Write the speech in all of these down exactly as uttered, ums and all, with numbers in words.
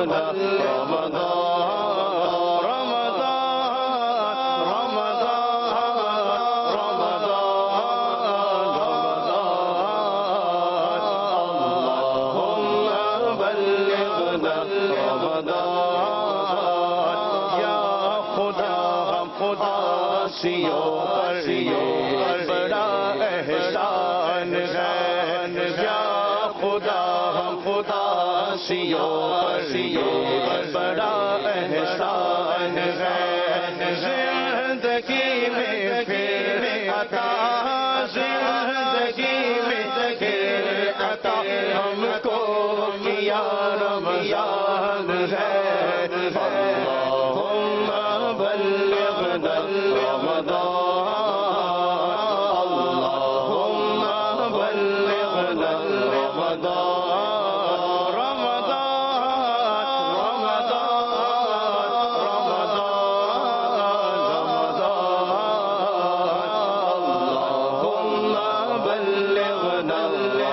بلغنا رمضان رمضان رمضان رمضان اللهم بلغنا رمضان یا خدا ہم خدا سیوں پر بڑا احسان ہے یا خدا ہم خدا سیوں پر بڑا احسان ہے زندگی میں پھر عطا زندگی میں پھر عطا ہم کو کیا رمضان ہے اللهم بلغنا رمضان اللهم بلغنا رمضان رمضان اللهم بلغنا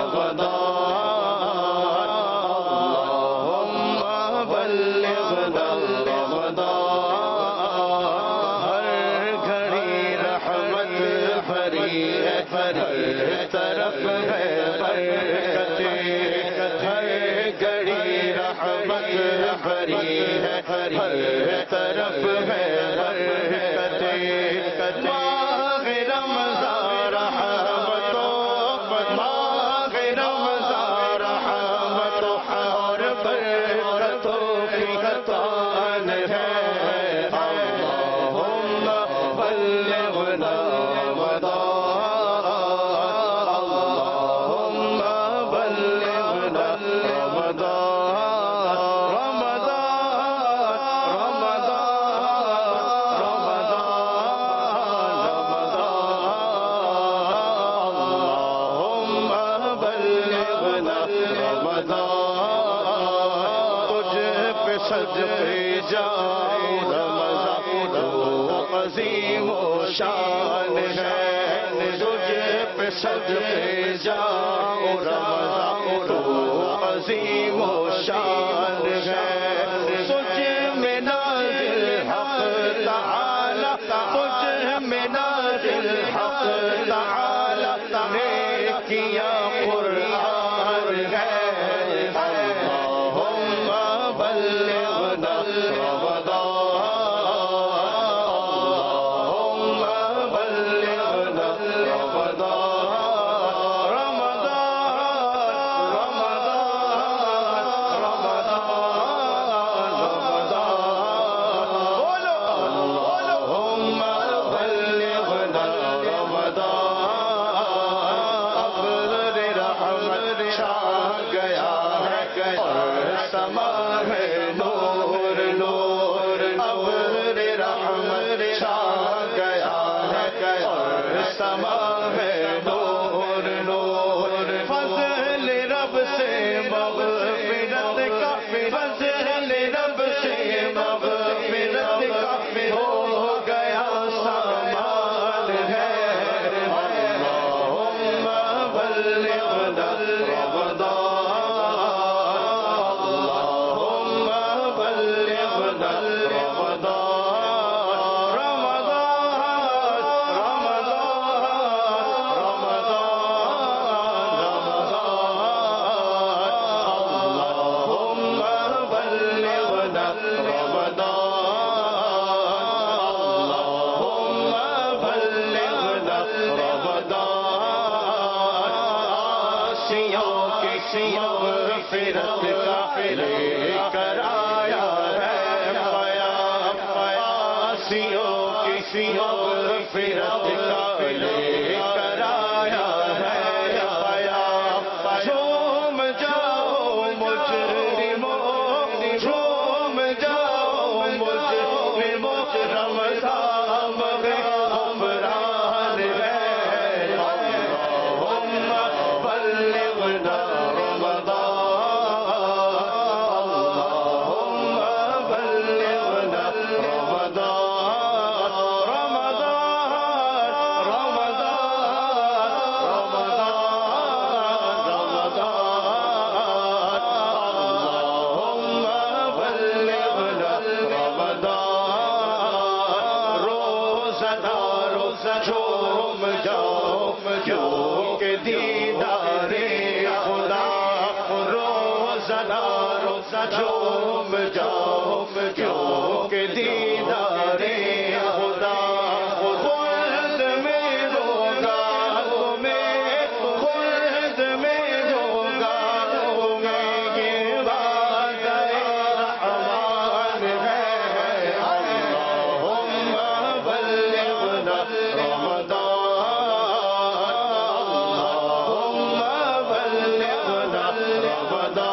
رمضان اللهم بلغنا رمضان ہر گھڑی رحمت بھری ہے ہر طرف ہے برکتیں ہر گھڑی رحمت بھری ہے ہر طرف ہے برکتیں ماہ رمضان رحمتوں ماہ رمضان رحمتوں اور برکتوں کی خزان ہے اللهم بلغنا رمضان اللهم بلغنا رمضان رمضان رمضان اللهم بلغنا رمضان تجھ پہ صدقے جاؤ رمضان عظیم و شان ہے تجھ پہ صدقے جاؤ رمضان عظیم و شان ہے تجھ میں نازل حق تعالی تجھ میں نازل حق تعالی نیکیاں قرآن ہے اللهم بلغنا رمضان اللهم بلغنا رمضان رمضان رمضان رمضان بولو اللهم بلغنا رمضان ابر رحمت چھا گیا ہے اور سما ہے نور نور ابر رحمت چھا گیا ہے اور سما ہے نور نور فضل رب سے مغفرت کا فضل رب سے مغفرت کا ہو گیا سامان ہے اللهم بلغنا رمضان اللهم بلغنا رمضان رمضان مغفرت کا لے کر آیا ہے پیام پیاسیوں کی مغفرت کا لے کر آیا ہے پیام جھوم جاؤ مجرموں جھوم جاؤ مجرموں رمضان میں عمران ہے اللهم بلغنا رمضان جھوم جاؤ کیونکہ دیدار خدا روزانہ روزہ جھوم جاؤ کیونکہ دیدار خدا خلد میں ہوگا تمہیں خلد میں ہوگا تمہیں یہ وعدہ رحمان ہے اللہم بلغنا رمضان اللہم بلغنا رمضان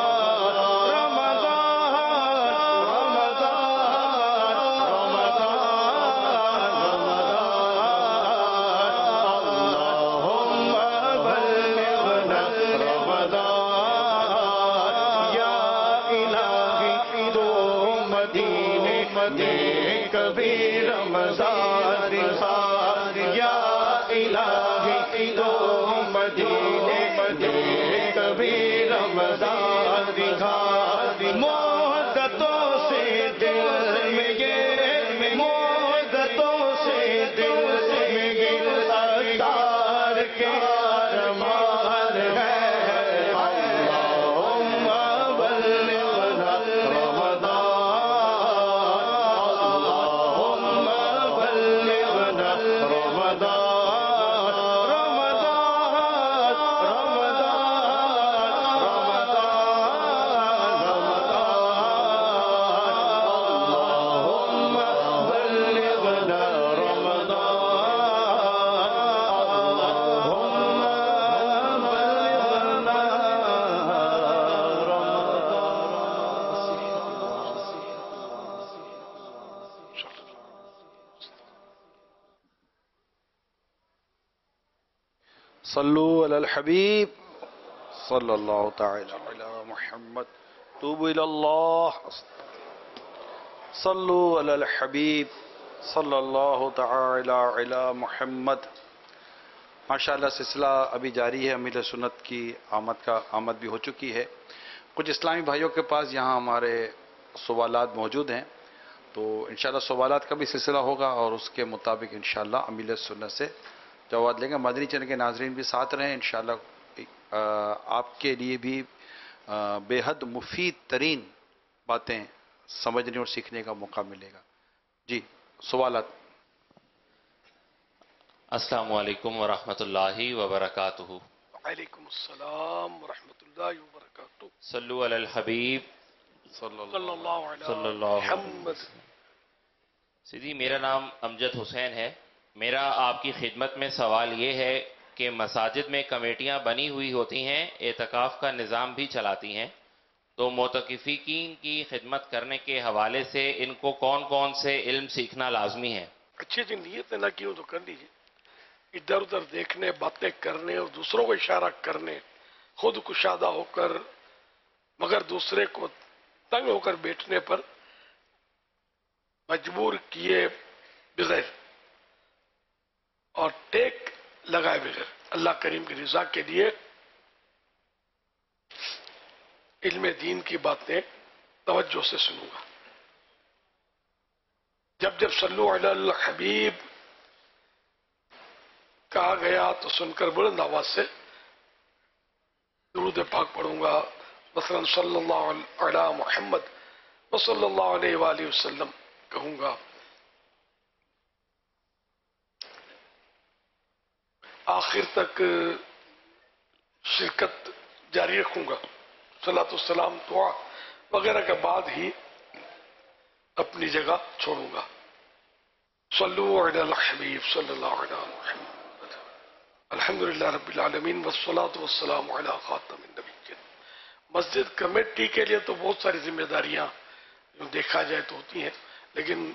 کبھی رمضان دکھا یا الہی دو مدینے مدینے کبھی رمضان دکھا مدتوں سے دل میں یہ مدتوں سے دل میں یہ اتار کے ارمان ہے اللہم بلغنا رمضان صلو علی الحبیب صلی اللہ تعالی علی محمد توبوا الی اللہ صلو علی الحبیب صلی اللہ تعالی علی محمد. ماشاءاللہ سلسلہ ابھی جاری ہے. امیر سنت کی آمد کا آمد بھی ہو چکی ہے. کچھ اسلامی بھائیوں کے پاس یہاں ہمارے سوالات موجود ہیں تو انشاءاللہ سوالات کا بھی سلسلہ ہوگا اور اس کے مطابق انشاءاللہ امیر سنت سے جواب لیں گے. مدنی چینل کے ناظرین بھی ساتھ رہیں انشاءاللہ آپ کے لیے بھی بے حد مفید ترین باتیں سمجھنے اور سیکھنے کا موقع ملے گا. جی سوالات. السلام علیکم ورحمۃ اللہ وبرکاتہ. وعلیکم السلام ورحمۃ اللہ وبرکاتہ. صلو علی الحبیب صلی اللہ علیہ صلی اللہ علیہ محمد. سیدھی میرا نام امجد حسین ہے. میرا آپ کی خدمت میں سوال یہ ہے کہ مساجد میں کمیٹیاں بنی ہوئی ہوتی ہیں, اعتکاف کا نظام بھی چلاتی ہیں, تو معتکفین کی خدمت کرنے کے حوالے سے ان کو کون کون سے علم سیکھنا لازمی ہے؟ اچھی اچھی نیت نہ کی ہو تو کر لیجیے. ادھر ادھر دیکھنے, باتیں کرنے اور دوسروں کو اشارہ کرنے, خود کشادہ ہو کر مگر دوسرے کو تنگ ہو کر بیٹھنے پر مجبور کیے بغیر اور ٹیک لگائے بغیر اللہ کریم کی رضا کے لیے علم دین کی باتیں توجہ سے سنوں گا. جب جب صلو علی الحبیب کہا گیا تو سن کر بلند آواز سے درود پاک پڑھوں گا. مثلا صلی اللہ علی محمد وصلی اللہ علیہ وآلہ وسلم کہوں گا. آخر تک شرکت جاری رکھوں گا. صلاۃ والسلام دعا وغیرہ کے بعد ہی اپنی جگہ چھوڑوں گا. صلو علی الحبیب صلی اللہ علیہ محمد. الحمدللہ رب العالمین والصلاۃ والسلام علی خاتم النبیین. مسجد کمیٹی کے لیے تو بہت ساری ذمہ داریاں جو دیکھا جائے تو ہوتی ہیں, لیکن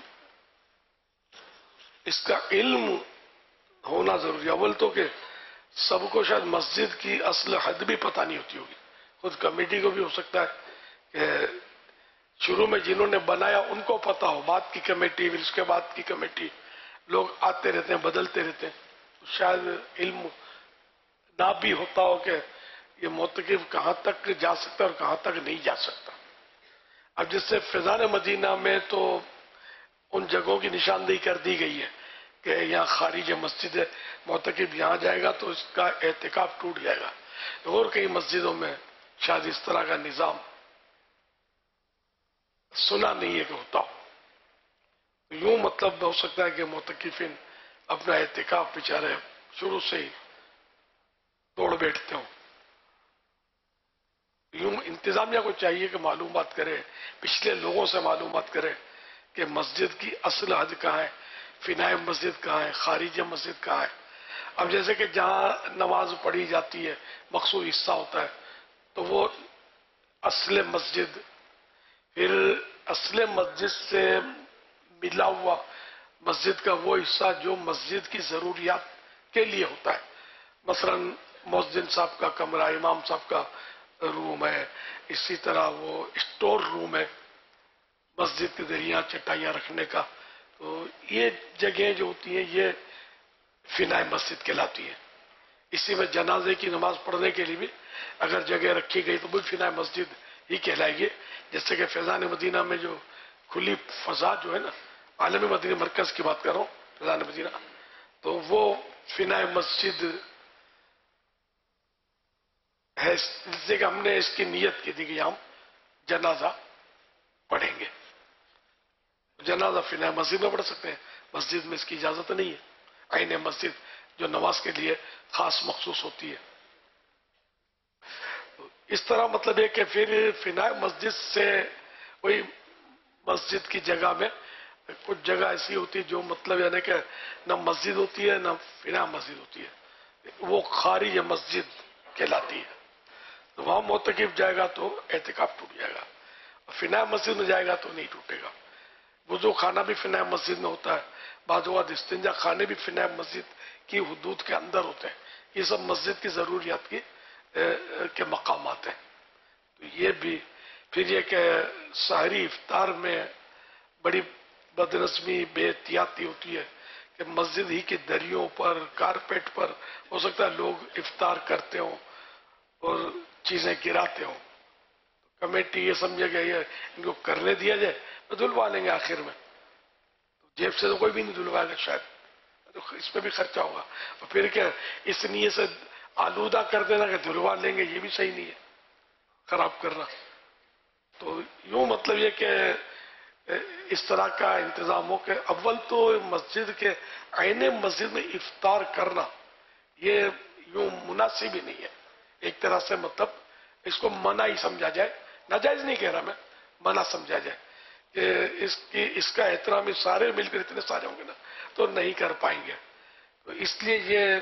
اس کا علم ہونا ضروری. اول تو کہ سب کو شاید مسجد کی اصل حد بھی پتہ نہیں ہوتی ہوگی. خود کمیٹی کو بھی ہو سکتا ہے کہ شروع میں جنہوں نے بنایا ان کو پتہ ہو, بعد کی کمیٹی پھر اس کے بعد کی کمیٹی, لوگ آتے رہتے ہیں بدلتے رہتے ہیں, شاید علم نہ بھی ہوتا ہو کہ یہ معتکف کہاں تک جا سکتا ہے اور کہاں تک نہیں جا سکتا. اب جس سے فیضان مدینہ میں تو ان جگہوں کی نشاندہی کر دی گئی ہے کہ یہاں خارج مسجد ہے، معتکف یہاں جائے گا تو اس کا اعتکاف ٹوٹ جائے گا. اور کئی مسجدوں میں شاید اس طرح کا نظام سنا نہیں ہے کہ ہوتا ہو. یوں مطلب ہو سکتا ہے کہ معتکفین اپنا اعتکاف بیچارے شروع سے ہی توڑ بیٹھتے ہوں. یوں انتظامیہ کو چاہیے کہ معلومات کرے، پچھلے لوگوں سے معلومات کرے کہ مسجد کی اصل حد کہاں ہے، فنائے مسجد کہاں ہے، خارج مسجد کہاں ہے. اب جیسے کہ جہاں نماز پڑھی جاتی ہے مخصوص حصہ ہوتا ہے تو وہ اصل مسجد، پھر اصل مسجد سے ملا ہوا مسجد کا وہ حصہ جو مسجد کی ضروریات کے لیے ہوتا ہے. مثلا مؤذن صاحب کا کمرہ، امام صاحب کا روم ہے، اسی طرح وہ اسٹور روم ہے مسجد کے ذریعہ چٹائیاں رکھنے کا. تو یہ جگہیں جو ہوتی ہیں یہ فنائے مسجد کہلاتی ہے. اسی میں جنازے کی نماز پڑھنے کے لیے بھی اگر جگہ رکھی گئی تو وہ فنائے مسجد ہی کہلائے گی. جیسے کہ فیضان مدینہ میں جو کھلی فضا جو ہے نا، عالمی مدینہ مرکز کی بات کر رہا ہوں، فیضان مدینہ، تو وہ فنائے مسجد ہے. جس سے کہ ہم نے اس کی نیت کی تھی کہ ہم جنازہ پڑھیں گے. جنازہ فنائے مسجد میں پڑھ سکتے ہیں، مسجد میں اس کی اجازت نہیں ہے. عین مسجد جو نماز کے لیے خاص مخصوص ہوتی ہے. اس طرح مطلب ہے کہ پھر فنائے مسجد سے وہی مسجد کی جگہ میں کچھ جگہ ایسی ہوتی ہے جو مطلب یعنی کہ نہ مسجد ہوتی ہے نہ فنائے مسجد ہوتی ہے، وہ خارج مسجد کہلاتی ہے. تو وہاں معتکف جائے گا تو اعتکاف ٹوٹ جائے گا، فنائے مسجد میں جائے گا تو نہیں ٹوٹے گا. وضو خانہ بھی فنائے مسجد میں ہوتا ہے، بعض اوقات استنجا خانے بھی فنائے مسجد کی حدود کے اندر ہوتے ہیں. یہ سب مسجد کی ضروریات کی کے مقامات ہیں. تو یہ بھی پھر یہ کہ سحری افطار میں بڑی بدنظمی بے احتیاطی ہوتی ہے کہ مسجد ہی کے دریوں پر، کارپیٹ پر ہو سکتا ہے لوگ افطار کرتے ہوں اور چیزیں گراتے ہوں. کمیٹی یہ سمجھے گا یہ ان کو کرنے دیا جائے تو دھلوا لیں گے آخر میں. تو جیب سے تو کوئی بھی نہیں دھلوائے گا شاید، تو اس پہ بھی خرچہ ہوگا. اور پھر کیا اس نیت سے آلودہ کر دینا کہ دھلوا لیں گے، یہ بھی صحیح نہیں ہے، خراب کرنا. تو یوں مطلب یہ کہ اس طرح کا انتظام ہو کہ اول تو مسجد کے عین مسجد میں افطار کرنا یہ یوں مناسب ہی نہیں ہے. ایک طرح سے مطلب اس کو منع ہی سمجھا جائے، ناجائز نہیں کہہ رہا میں، منع سمجھا جائے کہ اس کی اس کا احترام سارے مل کر اتنے سارے ہوں گے نا تو نہیں کر پائیں گے. تو اس لیے یہ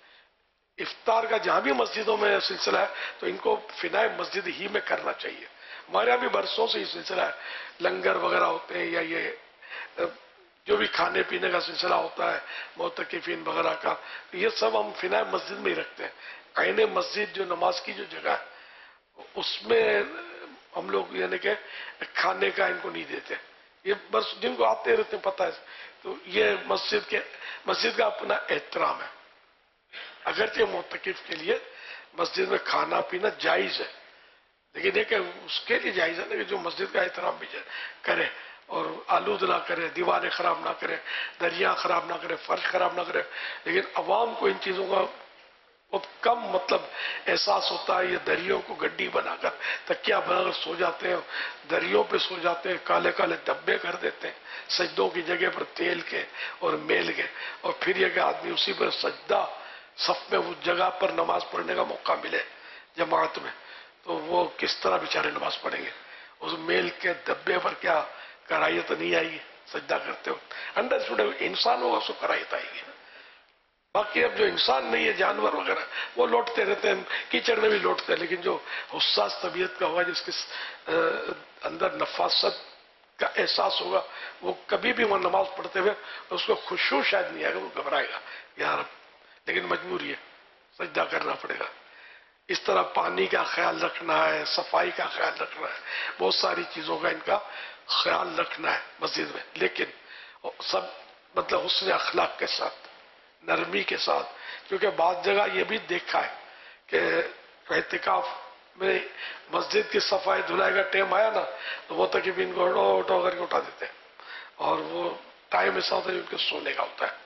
افطار کا جہاں بھی مسجدوں میں سلسلہ ہے تو ان کو فنائے مسجد ہی میں کرنا چاہیے. ہمارے یہاں بھی برسوں سے یہ سلسلہ ہے، لنگر وغیرہ ہوتے ہیں یا یہ جو بھی کھانے پینے کا سلسلہ ہوتا ہے معتکفین وغیرہ کا، یہ سب ہم فنائے مسجد میں ہی رکھتے ہیں. عین مسجد جو نماز کی جو جگہ ہے اس میں ہم لوگ یعنی کہ کھانے کا ان کو نہیں دیتے. یہ بس جن کو آتے رہتے ہیں پتہ ہے. تو یہ مسجد کے مسجد کا اپنا احترام ہے. اگرچہ معتکف کے لیے مسجد میں کھانا پینا جائز ہے، لیکن یہ کہ اس کے لیے جائز ہے کہ جو مسجد کا احترام بھی کرے اور آلود نہ کرے، دیواریں خراب نہ کرے، دریا خراب نہ کرے، فرش خراب نہ کرے. لیکن عوام کو ان چیزوں کا بہت کم مطلب احساس ہوتا ہے. یہ دریوں کو گڈی بنا کر تکیہ بنا کر سو جاتے ہیں، دریوں پہ سو جاتے ہیں، کالے کالے دبے کر دیتے ہیں سجدوں کی جگہ پر تیل کے اور میل کے. اور پھر یہ کہ آدمی اسی پر سجدہ صف میں اس جگہ پر نماز پڑھنے کا موقع ملے جماعت میں تو وہ کس طرح بیچارے نماز پڑھیں گے. اس میل کے دبے پر کیا کرائیت نہیں آئی سجدہ کرتے ہو. انڈرسٹوڈ انسان ہوگا سو کرائیت آئے گی. باقی اب جو انسان نہیں ہے، جانور وغیرہ وہ لوٹتے رہتے ہیں، کیچڑ میں بھی لوٹتے ہیں. لیکن جو حساس طبیعت کا ہوگا، جس کے اندر نفاست کا احساس ہوگا، وہ کبھی بھی وہ نماز پڑھتے ہوئے اس کو خشوع شاید نہیں آئے گا، وہ گھبرائے گا یار. لیکن مجبوری ہے، سجدہ کرنا پڑے گا. اس طرح پانی کا خیال رکھنا ہے، صفائی کا خیال رکھنا ہے، بہت ساری چیزوں کا ان کا خیال رکھنا ہے مسجد میں. لیکن سب مطلب حسن اخلاق کے ساتھ، نرمی کے ساتھ. کیونکہ بعض جگہ یہ بھی دیکھا ہے کہ اعتکاف میں مسجد کی صفائی دھلائی کا ٹائم آیا نا تو وہ تک ان کو اٹھو اٹھو کر کے اٹھا دیتے ہیں، اور وہ ٹائم ایسا ہوتا ہے ان کے سونے کا ہوتا ہے.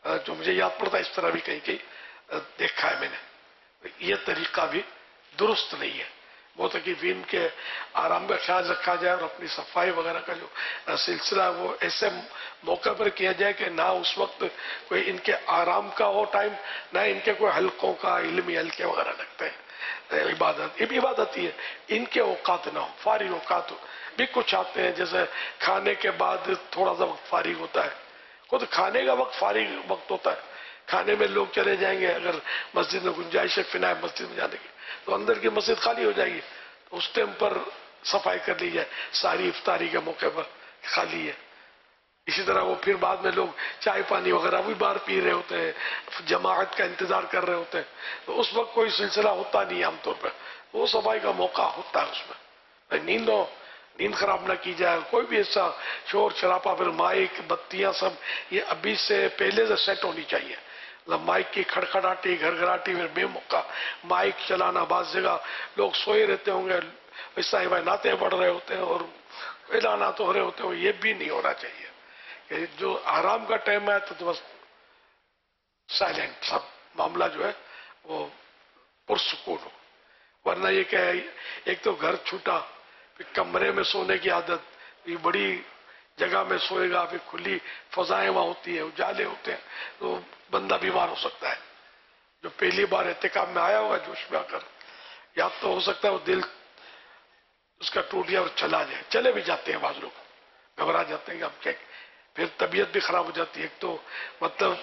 جو مجھے یاد پڑتا ہے اس طرح بھی کہیں کہیں دیکھا ہے میں نے. یہ طریقہ بھی درست نہیں ہے. معتکفین کے آرام کا خیال رکھا جائے اور اپنی صفائی وغیرہ کا جو سلسلہ وہ ایسے موقع پر کیا جائے کہ نہ اس وقت کوئی ان کے آرام کا ہو ٹائم، نہ ان کے کوئی حلقوں کا علمی حلقے وغیرہ لگتے ہیں. عبادت یہ بھی عبادت ہی ہے. ان کے اوقات نہ ہو، فارغ اوقات بھی کچھ آتے ہیں، جیسے کھانے کے بعد تھوڑا سا وقت فارغ ہوتا ہے. خود کھانے کا وقت فارغ وقت ہوتا ہے. کھانے میں لوگ چلے جائیں گے، اگر مسجد میں گنجائش ہے فنا مسجد میں جانے کی تو اندر کی مسجد خالی ہو جائے گی، تو اس ٹائم پر صفائی کر لی جائے. ساری افطاری کے موقع پر خالی ہے. اسی طرح وہ پھر بعد میں لوگ چائے پانی وغیرہ بھی باہر پی رہے ہوتے ہیں، جماعت کا انتظار کر رہے ہوتے ہیں، تو اس وقت کوئی سلسلہ ہوتا نہیں عام طور پر. وہ صفائی کا موقع ہوتا ہے اس میں. نیند ہو، نیند خراب نہ کی جائے. کوئی بھی ایسا شور شرابہ، پھر مائک بتیاں سب یہ ابھی سے پہلے سے سیٹ ہونی چاہیے. مائک کی کھڑکھڑاٹی گھر گھراٹی میں بے موقع مائک چلانا. بعض جگہ لوگ سوئے رہتے ہوں گے، ویسا بھائی نعتیں پڑھ رہے ہوتے ہیں اور اعلانات ہو رہے ہوتے ہیں. یہ بھی نہیں ہونا چاہیے. کہ جو آرام کا ٹائم ہے تو بس سائلنٹ سب معاملہ جو ہے وہ پرسکون ہو. ورنہ یہ کہ ایک تو گھر چھوٹا، پھر کمرے میں سونے کی عادت، یہ بڑی جگہ میں سوئے گا، پھر کھلی فضائیں وہاں ہوتی ہیں، اجالے ہوتے ہیں، تو بندہ بیمار ہو سکتا ہے. جو پہلی بار احتکاب میں آیا ہوگا جوش میں آ کر، یا تو ہو سکتا ہے وہ دل اس کا ٹوٹ گیا اور چلا جائے. چلے بھی جاتے ہیں بعض لوگ، گھبرا جاتے ہیں کہ اب کیا، پھر طبیعت بھی خراب ہو جاتی ہے. ایک تو مطلب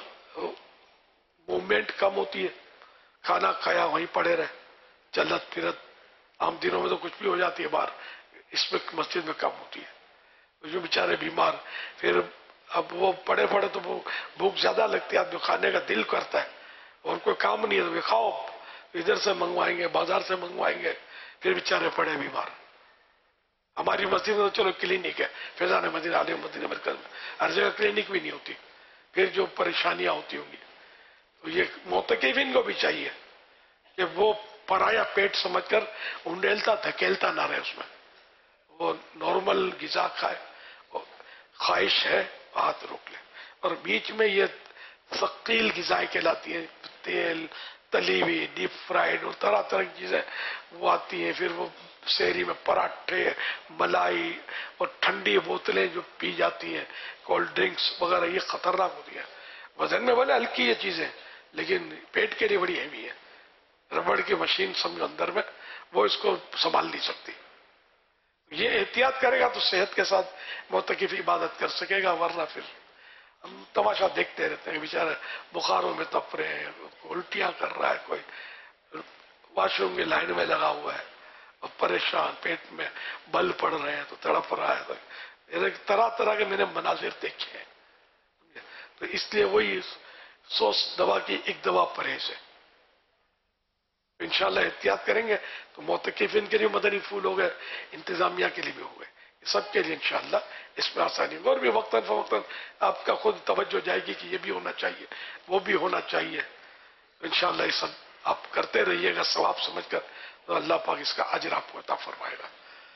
موومنٹ کم ہوتی ہے، کھانا کھایا وہیں پڑے رہے، چلت پھرت. عام دنوں میں تو کچھ بھی ہو جاتی ہے باہر، اس میں مسجد میں کم ہوتی ہے. جو بیچارے بیمار، پھر اب وہ پڑے پڑے تو وہ بھوک زیادہ لگتی ہے، آدمی کھانے کا دل کرتا ہے اور کوئی کام نہیں ہے تو کھاؤ، ادھر سے منگوائیں گے بازار سے منگوائیں گے، پھر بیچارے پڑے بیمار. ہماری مسجد میں تو چلو کلینک ہے، فیضان مدینہ عالیہ مدینہ مرکز میں ہر جگہ کلینک بھی نہیں ہوتی. پھر جو پریشانیاں ہوتی ہوں گی، تو یہ معتکفین کو بھی چاہیے کہ وہ پرایا پیٹ سمجھ کر انڈیلتا دھکیلتا نہ رہے. اس میں وہ نارمل غذا کھائے، خواہش ہے ہاتھ روک لے. اور بیچ میں یہ ثقیل غذائیں کہلاتی ہیں، تیل تلی ہوئی ڈیپ فرائیڈ اور طرح طرح کی چیزیں وہ آتی ہیں. پھر وہ سحری میں پراٹھے، ملائی اور ٹھنڈی بوتلیں جو پی جاتی ہیں، کولڈ ڈرنکس وغیرہ، یہ خطرناک ہوتی ہیں. وزن میں بولے ہلکی یہ چیزیں، لیکن پیٹ کے لیے بڑی ہیوی ہے. ربڑ کی مشین سمجھو اندر میں، وہ اس کو سنبھال نہیں سکتی. یہ احتیاط کرے گا تو صحت کے ساتھ معتکف عبادت کر سکے گا. ورنہ پھر ہم تماشا دیکھتے رہتے ہیں، بیچارے بخاروں میں تپ رہے ہیں، الٹیاں کر رہا ہے، کوئی واش روم کی لائن میں لگا ہوا ہے اور پریشان، پیٹ میں بل پڑ رہے ہیں تو تڑپ رہا ہے. طرح طرح کے میں نے مناظر دیکھے ہیں. تو اس لیے وہی سو دوا کی ایک دوا پرہیز ہے. انشاءاللہ احتیاط کریں گے تو معتکفین کے لیے مدنی پھول ہو گئے، انتظامیہ کے لیے بھی ہو گئے، سب کے لیے انشاءاللہ اس میں آسانی ہوگی. اور بھی وقتاً فوقتاً آپ کا خود توجہ جائے گی کہ یہ بھی ہونا چاہیے، وہ بھی ہونا چاہیے. انشاءاللہ یہ سب آپ کرتے رہیے گا ثواب سمجھ کر، تو اللہ پاک اس کا اجر آپ کو عطا فرمائے گا.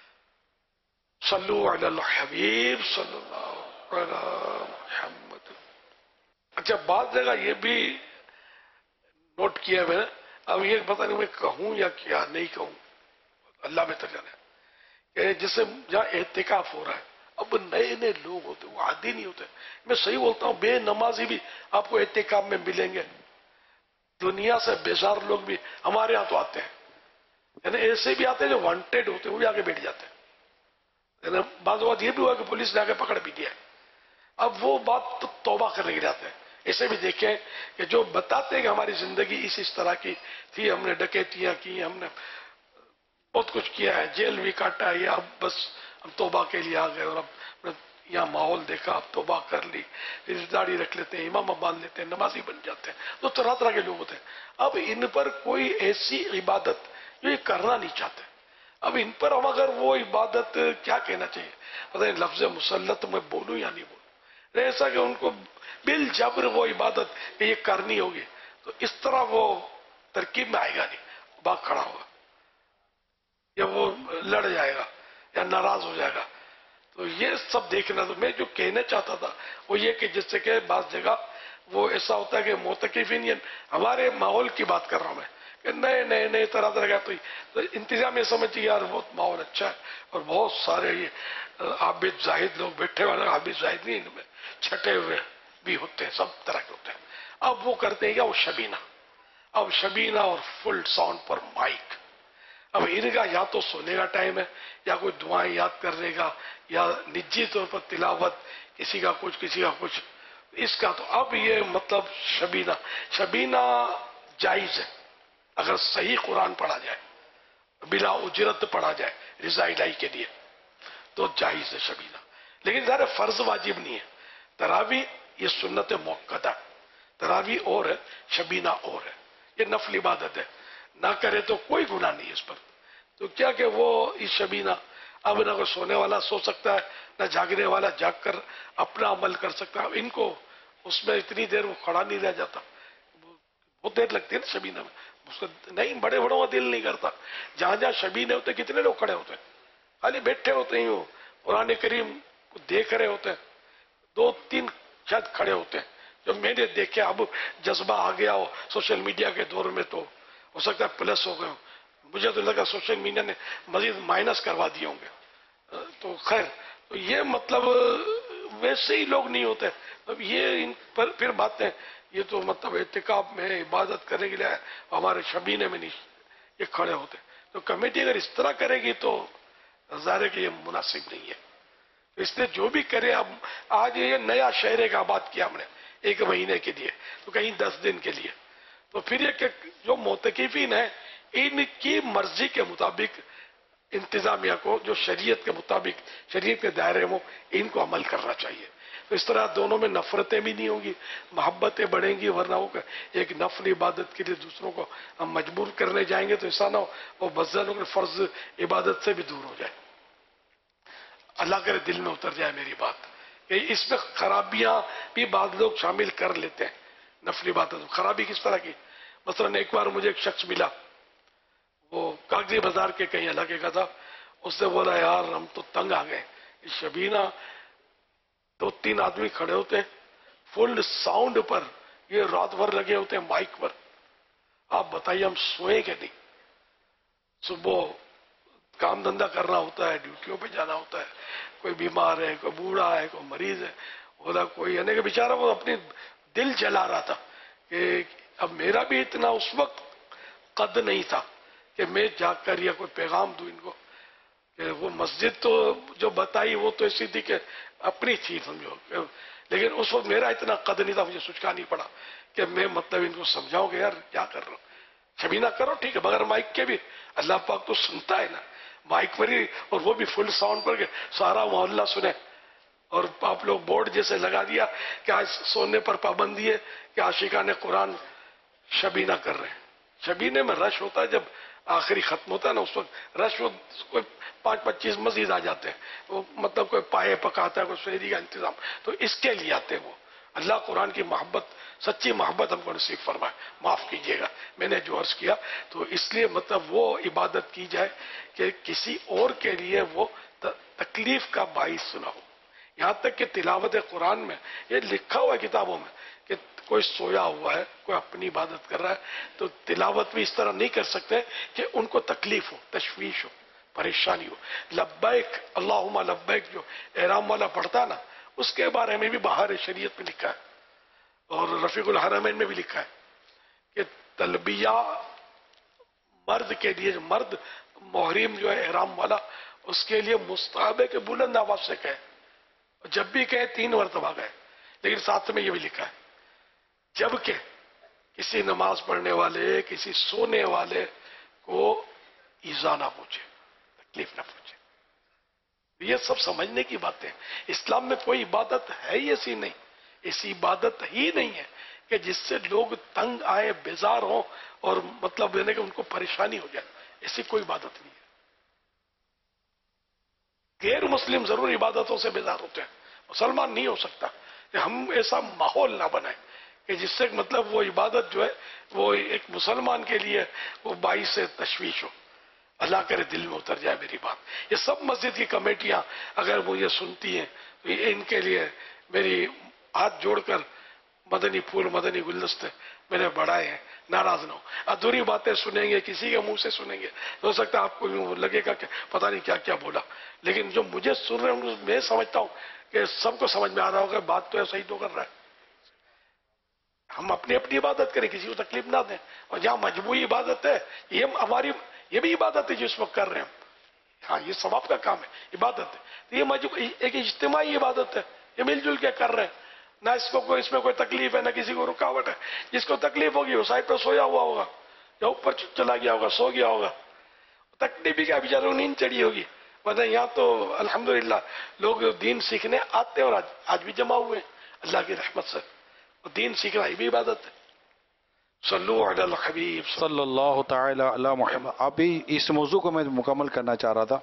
صلو علی الحبیب صلی اللہ علی محمد. اچھا بعض جگہ یہ بھی نوٹ کیا میں نے، اب یہ پتہ نہیں میں کہوں یا کیا نہیں کہوں، اللہ بہتر جانے، کہ جسے جہاں اعتکاف ہو رہا ہے، اب نئے نئے لوگ ہوتے ہیں، وہ عادی نہیں ہوتے. میں صحیح بولتا ہوں، بے نمازی بھی آپ کو اعتکاف میں ملیں گے. دنیا سے بیزار لوگ بھی ہمارے ہاں تو آتے ہیں، یعنی ایسے بھی آتے ہیں جو وانٹیڈ ہوتے ہیں، وہ بھی آگے بیٹھ جاتے ہیں. یعنی بعض اوقات یہ بھی ہوا کہ پولیس نے آگے پکڑ بھی دیا ہے. اب وہ بات تو توبہ کرنے کے لیے آتے ہیں. ایسے بھی دیکھیں کہ جو بتاتے ہیں کہ ہماری زندگی اس اس طرح کی تھی، ہم نے ڈکیتیاں کی، ہم نے بہت کچھ کیا ہے، جیل بھی کاٹا ہے، اب بس ہم توبہ کے لیے آ گئے اور اب یہاں ماحول دیکھا، اب توبہ کر لی، پھر داڑھی رکھ لیتے ہیں، امام باندھ لیتے ہیں، نمازی بن جاتے ہیں. تو طرح طرح کے لوگ ہوتے ہیں. اب ان پر کوئی ایسی عبادت جو یہ کرنا نہیں چاہتے، اب ان پر ہم اگر وہ عبادت کیا کہنا چاہیے، پتہ نہیں لفظ مسلط میں بولوں یا نہیں بولوں، ایسا کہ ان کو بل جبر وہ عبادت کہ یہ کرنی ہوگی، تو اس طرح وہ ترکیب میں آئے گا نہیں. باغ کھڑا ہوگا یا وہ لڑ جائے گا یا ناراض ہو جائے گا. تو یہ سب دیکھنا. تو میں جو کہنا چاہتا تھا وہ یہ کہ جس سے کہ بعض جگہ وہ ایسا ہوتا ہے کہ معتکفین، ہمارے ماحول کی بات کر رہا ہوں میں، کہ نئے نئے نئے طرح طرح کا تو انتظام یہ سمجھتی یار بہت ماحول اچھا ہے، اور بہت سارے یہ عابد زاہد لوگ بیٹھے والے، عابد زاہد نہیں، ان میں چھٹے ہوئے بھی ہوتے ہیں، سب طرح کے ہوتے ہیں. اب وہ کرتے ہیں کیا؟ وہ شبینہ، اب شبینہ اور فل ساؤنڈ پر مائک. اب ان کا یا تو سونے کا ٹائم ہے، یا کوئی دعائیں یاد کرنے کا، یا نجی طور پر تلاوت، کسی کا کچھ کسی کا کچھ، اس کا تو اب یہ مطلب شبینہ شبینہ جائز ہے اگر صحیح قرآن پڑھا جائے، بلا اجرت پڑھا جائے رضا الہی کے لیے تو جائز ہے شبینہ. لیکن ظاہر فرض واجب نہیں ہے. تراویح یہ سنت موقدہ، تراویح اور ہے، شبینہ اور ہے، یہ نفل عبادت ہے، نہ کرے تو کوئی گناہ نہیں ہے اس پر. تو کیا کہ وہ اس شبینہ، اب نہ کوئی سونے والا سو سکتا ہے، نہ جاگنے والا جاگ کر اپنا عمل کر سکتا ہے. ان کو اس میں اتنی دیر وہ کھڑا نہیں رہ جاتا، بہت دیر لگتی ہے نا شبینہ میں، اس کو نہیں، بڑے بڑوں کا دل نہیں کرتا. جہاں جہاں شبینے ہوتے کتنے لوگ کھڑے ہوتے ہیں، خالی بیٹھے ہوتے ہیں، وہ قرآن کریم کو دیکھ رہے ہوتے ہیں، دو تین شاید کھڑے ہوتے ہیں. جو میں نے دیکھے، اب جذبہ آ گیا ہو سوشل میڈیا کے دور میں تو ہو سکتا ہے پلس ہو گئے ہوں، مجھے تو لگا سوشل میڈیا نے مزید مائنس کروا دیے ہوں گے. تو خیر، تو یہ مطلب ویسے ہی لوگ نہیں ہوتے. اب یہ ان پر پھر باتیں، یہ تو مطلب اعتکاف میں عبادت کرنے کے لیے ہمارے شبینے میں نہیں یہ کھڑے ہوتے. تو کمیٹی اگر اس طرح کرے گی تو ظاہر ہے کہ یہ مناسب نہیں ہے. اس نے جو بھی کرے، اب آج یہ نیا شہرے کا آباد کیا ہم نے ایک مہینے کے لیے، تو کہیں دس دن کے لیے، تو پھر یہ کہ جو معتکفین ہیں ان کی مرضی کے مطابق انتظامیہ کو، جو شریعت کے مطابق شریعت کے دائرے میں، ان کو عمل کرنا چاہیے. تو اس طرح دونوں میں نفرتیں بھی نہیں ہوں گی، محبتیں بڑھیں گی. ورنہ ہو ایک نفل عبادت کے لیے دوسروں کو ہم مجبور کرنے جائیں گے تو ایسا نہ ہو وہ بزن ہو کہ فرض عبادت سے بھی دور ہو جائے. اللہ کرے دل میں اتر جائے میری بات کہ اس میں خرابیاں بھی بعض لوگ شامل کر لیتے ہیں. نفل عبادت خرابی کس طرح کی؟ مثلا ایک بار مجھے ایک شخص ملا، وہ کاغذی بازار کے کہیں علاقے کا تھا. اس نے بولا یار ہم تو تنگ آ گئے، شبینہ دو تین آدمی کھڑے ہوتے ہیں فل ساؤنڈ پر، یہ رات بھر لگے ہوتے ہیں مائک پر، آپ بتائیے ہم سوئیں کہ نہیں؟ صبح کام دھندا کرنا ہوتا ہے، ڈیوٹیوں پہ جانا ہوتا ہے، کوئی بیمار ہے، کوئی بوڑھا ہے، کوئی مریض ہے، بولا کوئی، یعنی کہ بیچارہ وہ اپنی دل جلا رہا تھا کہ اب میرا بھی اتنا اس وقت قد نہیں تھا کہ میں جا کر یا کوئی پیغام دوں ان کو. کہ وہ مسجد تو جو بتائی وہ تو ایسی تھی کہ اپنی تھی سمجھو، لیکن اس وقت میرا اتنا قد نہیں تھا، مجھے سوچنا نہیں پڑا کہ میں مطلب ان کو سمجھاؤں کہ یار کیا کر رہا ہوں، شبینہ کرو ٹھیک ہے بغیر مائک کے بھی، اللہ پاک تو سنتا ہے نا مائک پر ہی، اور وہ بھی فل ساؤنڈ پر کہ سارا محلہ سنے. اور آپ لوگ بورڈ جیسے لگا دیا کہ آج سونے پر پابندی ہے کہ عاشقان قرآن شبینہ کر رہے ہیں. شبینے میں رش ہوتا ہے، جب آخری ختم ہوتا ہے نا اس وقت رش، وہ کوئی پانچ پچیس مزید آ جاتے ہیں، وہ مطلب کوئی پائے پکاتا ہے، کوئی شہری کا انتظام، تو اس کے لیے آتے ہیں وہ. اللہ قرآن کی محبت، سچی محبت ہم کو نصیب فرمائے، معاف کیجیے گا میں نے جو عرض کیا. تو اس لیے مطلب وہ عبادت کی جائے کہ کسی اور کے لیے وہ تکلیف کا باعث نہ ہو. یہاں تک کہ تلاوت قرآن میں یہ لکھا ہوا ہے کتابوں میں کہ کوئی سویا ہوا ہے، کوئی اپنی عبادت کر رہا ہے، تو تلاوت بھی اس طرح نہیں کر سکتے کہ ان کو تکلیف ہو، تشویش ہو، پریشانی ہو. لبیک اللہم لبیک جو احرام والا پڑھتا نا، اس کے بارے میں بھی باہر شریعت میں لکھا ہے، اور رفیق الحرمین میں بھی لکھا ہے کہ تلبیہ مرد کے لیے، مرد محرم جو ہے احرام والا، اس کے لیے مستحب ہے کہ بلند آواز سے کہے، جب بھی کہے تین مرتبہ کہے. لیکن ساتھ میں یہ بھی لکھا ہے جبکہ کسی نماز پڑھنے والے، کسی سونے والے کو ایذا نہ پہنچے، تکلیف نہ پہنچے. یہ سب سمجھنے کی باتیں. اسلام میں کوئی عبادت ہے ہی ایسی نہیں، ایسی عبادت ہی نہیں ہے کہ جس سے لوگ تنگ آئے، بیزار ہوں، اور مطلب یعنی کہ ان کو پریشانی ہو جائے. ایسی کوئی عبادت نہیں ہے. غیر مسلم ضرور عبادتوں سے بیزار ہوتے ہیں، مسلمان نہیں ہو سکتا. کہ ہم ایسا ماحول نہ بنائیں کہ جس سے مطلب وہ عبادت جو ہے وہ ایک مسلمان کے لیے وہ باعث تشویش ہو. اللہ کرے دل میں اتر جائے میری بات. یہ سب مسجد کی کمیٹیاں اگر وہ یہ سنتی ہیں تو یہ ان کے لیے میری ہاتھ جوڑ کر مدنی پھول مدنی گلدستے میرے بڑھائے ہیں، ناراض نہ ہو. ادھوری باتیں سنیں گے، کسی کے منہ سے سنیں گے، ہو سکتا ہے آپ کو یوں لگے گا کہ پتہ نہیں کیا کیا بولا، لیکن جو مجھے سن رہے ہیں میں سمجھتا ہوں کہ سب کو سمجھ میں آ رہا ہوگا بات تو صحیح تو کر رہا ہے. ہم اپنی اپنی عبادت کریں، کسی کو تکلیف نہ دیں. اور جہاں مجموعی عبادت ہے، یہ ہماری یہ بھی عبادت ہے جس وقت کر رہے ہیں ہم. ہاں یہ ثواب کا کام ہے، عبادت ہے. تو یہ مجموعی ایک اجتماعی عبادت ہے، یہ مل جل کے کر رہے ہیں. نہ اس کو کوئی اس میں کوئی تکلیف ہے، نہ کسی کو رکاوٹ ہے. جس کو تکلیف ہوگی وہ سائڈ پہ سویا ہوا ہوگا یا اوپر چلا گیا ہوگا، سو گیا ہوگا. تکلیف بھی کیا، بیچاروں کو نیند چڑھی ہوگی. ورنہ یہاں تو الحمدللہ لوگ دین سیکھنے آتے ہیں اور آج آج بھی جمع ہوئے ہیں اللہ کی رحمت سے. دین سیکھنا یہ بھی عبادت ہے. صلو علی الحبیب صلی اللہ تعالی علی محمد. ابھی اس موضوع کو میں مکمل کرنا چاہ رہا تھا.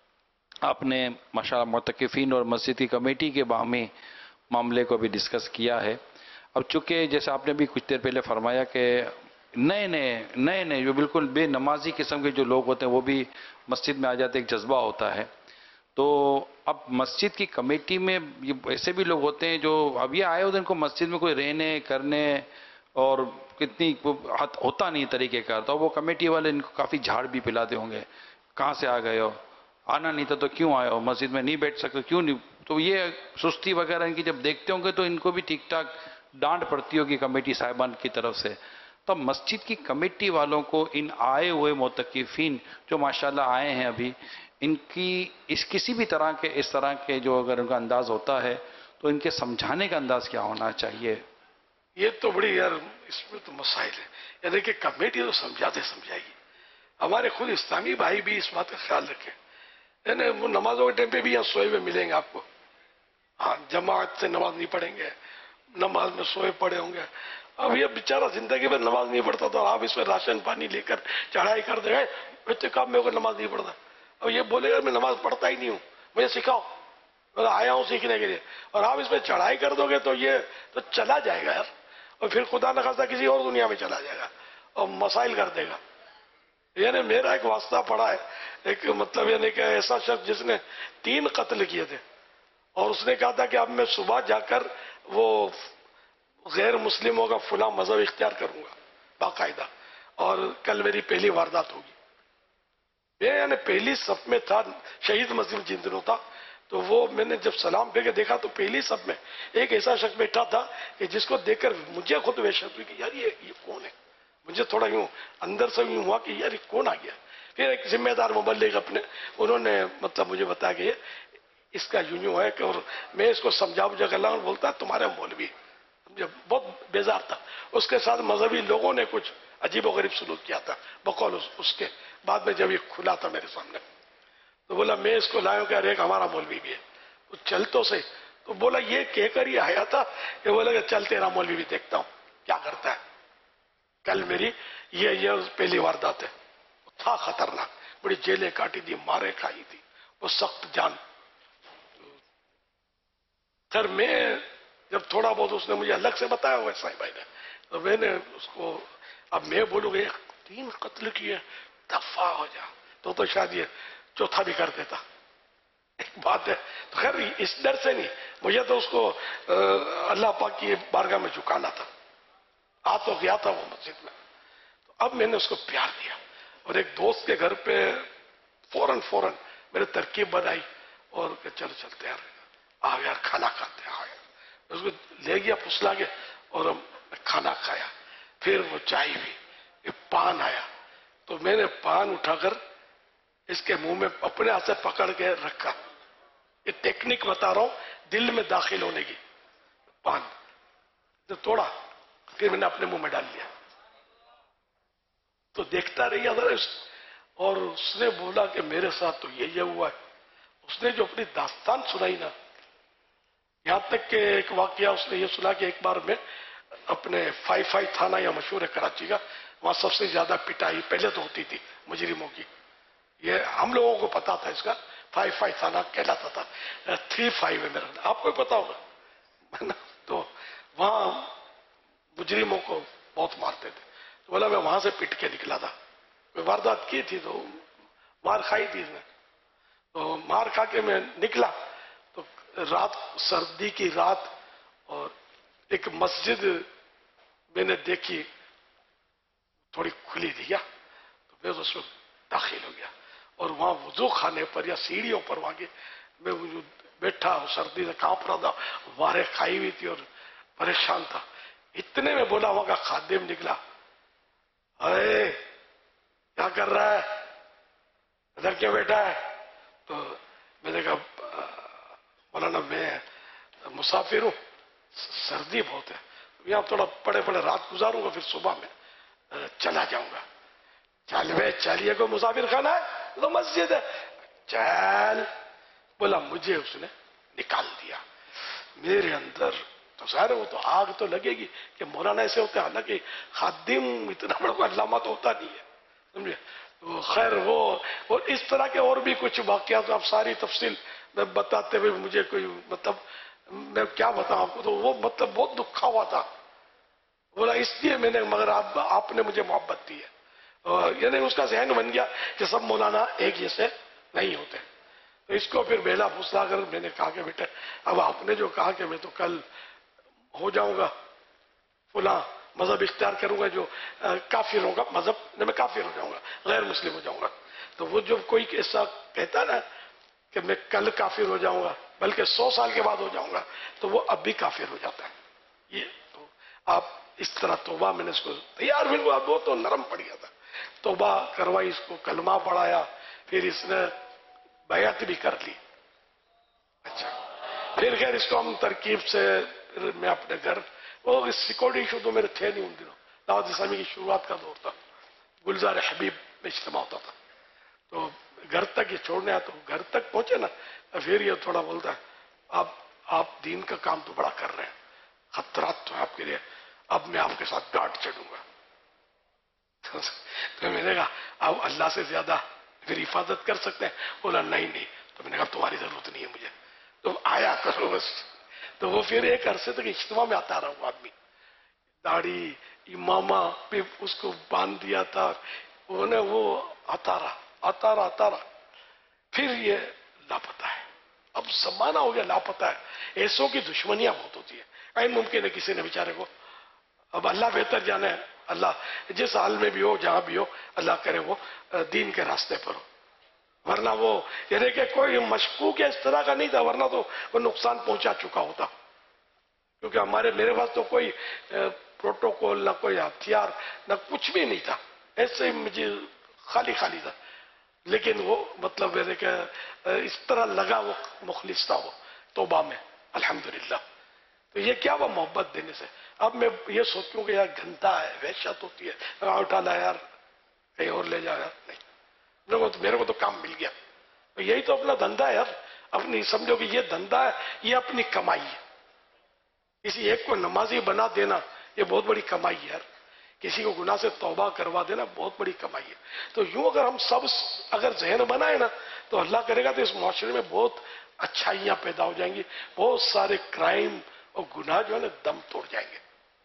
آپ نے ماشاءاللہ معتکفین اور مسجد کی کمیٹی کے باہمی معاملے کو بھی ڈسکس کیا ہے. اب چونکہ جیسے آپ نے بھی کچھ دیر پہلے فرمایا کہ نئے نئے نئے نئے جو بالکل بے نمازی قسم کے جو لوگ ہوتے ہیں وہ بھی مسجد میں آ جاتے، ایک جذبہ ہوتا ہے. تو اب مسجد کی کمیٹی میں ایسے بھی لوگ ہوتے ہیں جو اب یہ آئے ہوتے ہیں، ان کو مسجد میں کوئی رہنے کرنے اور کتنی ہوتا نہیں طریقے کا، تو وہ کمیٹی والے ان کو کافی جھاڑ بھی پلاتے ہوں گے. کہاں سے آ گئے ہو، آنا نہیں تھا تو کیوں آئے ہو، مسجد میں نہیں بیٹھ سکتے کیوں نہیں. تو یہ سستی وغیرہ ان کی جب دیکھتے ہوں گے تو ان کو بھی ٹھیک ٹھاک ڈانٹ پڑتی ہوگی کمیٹی صاحبان کی طرف سے. تو مسجد کی کمیٹی والوں کو ان آئے ہوئے معتکفین جو ماشاءاللہ آئے ہیں ابھی، ان کی اس کسی بھی طرح کے اس طرح کے جو اگر ان کا انداز ہوتا ہے تو ان کے سمجھانے کا انداز کیا ہونا چاہیے؟ یہ تو بڑی یار اس میں تو مسائل ہے. یعنی کہ کمیٹی تو سمجھاتے سمجھائے گی. ہمارے خود اسلامی بھائی بھی اس بات کا خیال رکھیں. یعنی وہ نمازوں کے ٹائم پہ بھی یہاں سوئے ہوئے ملیں گے آپ کو. ہاں جماعت سے نماز نہیں پڑھیں گے، نماز میں سوئے پڑے ہوں گے. اب یہ بیچارہ زندگی میں نماز نہیں پڑھتا تو آپ اس میں راشن پانی لے کر چڑھائی کر دیں گے کام میں نماز نہیں پڑھتا. اب یہ بولے گا میں نماز پڑھتا ہی نہیں ہوں، مجھے سکھاؤ، میں آیا ہوں سیکھنے کے لیے. اور آپ اس میں چڑھائی کر دو گے تو یہ تو چلا جائے گا یار، اور پھر خدا نہ خواستہ کسی اور دنیا میں چلا جائے گا اور مسائل کر دے گا. یعنی میرا ایک واسطہ پڑا ہے، ایک مطلب یعنی کہ ایسا شخص جس نے تین قتل کیے تھے اور اس نے کہا تھا کہ اب میں صبح جا کر وہ غیر مسلموں کا فلاں مذہب اختیار کروں گا باقاعدہ، اور کل میری پہلی واردات ہوگی. میں یعنی پہلی صف میں تھا، شہید مسجد جن دنوں تھا، تو وہ میں نے جب سلام پہ کے دیکھا تو پہلی صف میں ایک ایسا شخص بیٹھا تھا کہ جس کو دیکھ کر مجھے خود وحشت ہوئی کہ یار یہ یہ کون ہے. مجھے تھوڑا یوں اندر سے یوں ہوا کہ یار یہ کون آ گیا. پھر ایک ذمہ دار مبلغ اپنے انہوں نے مطلب مجھے بتایا کہ یہ اس کا یوں یوں ہے کہ، اور میں اس کو سمجھا بجھا کر اور بولتا تمہارے مولوی. مجھے بہت بیزار تھا. اس کے ساتھ مذہبی لوگوں نے کچھ عجیب و غریب سلوک کیا تھا بقول اس کے. بعد میں جب یہ کھلا تھا میرے سامنے تو بولا میں اس کو لایا کہ ایک ہمارا مولوی بھی ہے. وہ چل تو سے تو بولا یہ کہہ کر یہ آیا تھا کہ بولا کہ چل تیرا مولوی بھی دیکھتا ہوں کیا کرتا ہے. کل میری یہ یہ پہلی واردات ہے. تھا خطرناک، بڑی جیلیں کاٹی تھی، مارے کھائی تھی، وہ سخت جان. خیر میں جب تھوڑا بہت اس نے مجھے الگ سے بتایا ہوا صاحب بھائی نے، تو میں نے اس کو اب میں بولوں گا تین قتل کیے دفع ہو جا تو تو شاید یہ چوتھا بھی کر دیتا. ایک بات ہے تو خیر اس ڈر سے نہیں، مجھے تو اس کو اللہ پاک کی بارگاہ میں جھکانا تھا. آ تو گیا تھا وہ مسجد میں، تو اب میں نے اس کو پیار دیا. اور ایک دوست کے گھر پہ فوراً فوراً میرے ترکیب بنائی اور کہ چلو چلتے یار آ یار کھانا کھاتے ہیں. آ یار اس کو لے گیا پھسلا کے اور ہم کھانا کھایا. پھر وہ چائے بھی، یہ پان آیا تو میں نے پان اٹھا کر اس کے منہ میں اپنے ہاتھ سے پکڑ کے رکھا. یہ ٹیکنک بتا رہا ہوں دل میں داخل ہونے کی. پان تو توڑا پھر میں نے اپنے منہ میں ڈال لیا تو دیکھتا رہی ادھر. اور اس نے بولا کہ میرے ساتھ تو یہ یہ ہوا ہے. اس نے جو اپنی داستان سنائی نا، یہاں تک کہ ایک واقعہ اس نے یہ سنا کہ ایک بار میں اپنے فائی فائی تھانہ یا مشہور ہے کراچی کا، وہاں سب سے زیادہ پٹائی پہلے تو ہوتی تھی مجرموں کی. یہ ہم لوگوں کو پتا تھا اس کا، فائی فائی تھانہ کہلاتا تھا. تھری فائیو ہے میرا، آپ کو پتا ہوگا. تو وہاں مجرموں کو بہت مارتے تھے. تو بولا میں وہاں سے پٹ کے نکلا تھا. میں واردات کی تھی تو مار کھائی تھی اس نے. تو مار کھا کے میں نکلا تو رات، سردی کی رات، اور ایک مسجد میں نے دیکھی تھوڑی کھلی دیا تو میں اس میں داخل ہو گیا اور وہاں وضو خانے پر یا سیڑھیوں پر وہاں میں بیٹھا سردی سے کانپ رہا تھا وارے کھائی ہوئی تھی اور پریشان تھا. اتنے میں بولا وہاں کا خادم نکلا ارے کیا کر رہا ہے ادھر کیوں بیٹھا ہے. تو میں نے کہا مولانا میں مسافر ہوں سردی بہت ہے یہاں تھوڑا پڑے پڑے رات گزاروں گا پھر صبح میں چلا جاؤں گا. چل بے چلیے کو مسافر خانہ ہے تو مسجد ہے چل. بولا مجھے اس نے نکال دیا. میرے اندر تو ظاہر وہ تو آگ تو لگے گی کہ مولانا ایسے ہوتے ہیں حالانکہ خادم اتنا بڑا علامہ تو ہوتا نہیں ہے سمجھے. تو خیر وہ اور اس طرح کے اور بھی کچھ واقعات آپ ساری تفصیل میں بتاتے ہوئے مجھے کوئی مطلب میں کیا بتاؤں آپ کو تو وہ مطلب بہت دکھا ہوا تھا. بولا اس لیے میں نے مگر آپ آپ نے مجھے محبت دی ہے یعنی اس کا ذہن بن گیا کہ سب مولانا ایک جیسے نہیں ہوتے. تو اس کو پھر بیلا پھسلا کر میں نے کہا کہ بیٹے اب آپ نے جو کہا کہ میں تو کل ہو جاؤں گا فلاں مذہب اختیار کروں گا جو کافر ہوگا مذہب میں کافر ہو جاؤں گا غیر مسلم ہو جاؤں گا. تو وہ جو کوئی ایسا کہتا نا کہ میں کل کافر ہو جاؤں گا بلکہ سو سال کے بعد ہو جاؤں گا تو وہ اب بھی کافر ہو جاتا ہے. یہ تو آپ اس طرح توبہ میں نے اس کو تیار بھی ہوا وہ تو نرم پڑ گیا تھا توبہ کروائی اس کو کلمہ پڑھایا پھر اس نے بیعت بھی کر لی. اچھا پھر خیر اس کو ہم ترکیب سے میں اپنے گھر وہ سیکورٹی ایشو تو میرے تھے نہیں ان دنوں دعوت اسلامی کی شروعات کا دور تھا گلزار حبیب میں اجتماع ہوتا تھا تو گھر تک یہ چھوڑنے آیا تو گھر تک پہنچے نا پھر یہ تھوڑا بولتا ہے آپ آپ دین کا کام تو بڑا کر رہے ہیں خطرات تو ہے آپ کے لیے اب میں آپ کے ساتھ گارڈ چڑھوں گا. تو میں نے کہا آپ اللہ سے زیادہ پھر حفاظت کر سکتے ہیں. بولا نہیں نہیں. تو میں نے کہا تمہاری ضرورت نہیں ہے مجھے تم آیا کرو بس. تو وہ پھر ایک عرصے تک اجتماع میں آتا رہا وہ آدمی داڑھی امامہ پہ اس کو باندھ دیا تھا وہ نے وہ آتا رہا آتا رہا آتا رہا پھر یہ لاپتہ ہے. اب زمانہ ہو گیا لاپتہ ہے. ایسوں کی دشمنیاں بہت ہوتی ہیں این ممکن ہے کسی نے بیچارے کو اب اللہ بہتر جانے ہے اللہ جس حال میں بھی ہو جہاں بھی ہو اللہ کرے وہ دین کے راستے پر ہو ورنہ وہ یعنی کہ کوئی مشکوک اس طرح کا نہیں تھا ورنہ تو وہ نقصان پہنچا چکا ہوتا کیونکہ ہمارے میرے پاس تو کوئی پروٹوکول نہ کوئی ہتھیار نہ کچھ بھی نہیں تھا ایسے ہی مجھے خالی خالی تھا لیکن وہ مطلب میرے کہ اس طرح لگا وہ مخلص تھا وہ توبہ میں الحمدللہ. تو یہ کیا وہ محبت دینے سے. اب میں یہ سوچوں کہ یار گھنٹہ ہے وحشت ہوتی ہے اٹھا لا یار کہیں اور لے جا یار نہیں میرے کو تو کام مل گیا. یہی تو اپنا دھندا ہے یار اپنی سمجھو کہ یہ دھندا ہے یہ اپنی کمائی ہے. کسی ایک کو نمازی بنا دینا یہ بہت بڑی کمائی ہے یار. کسی کو گناہ سے توبہ کروا دینا بہت بڑی کمائی ہے. تو یوں اگر ہم سب اگر ذہن بنائے نا تو اللہ کرے گا تو اس معاشرے میں بہت اچھائیاں پیدا ہو جائیں گی بہت سارے کرائم اور گناہ جو ہے نا دم توڑ جائیں گے.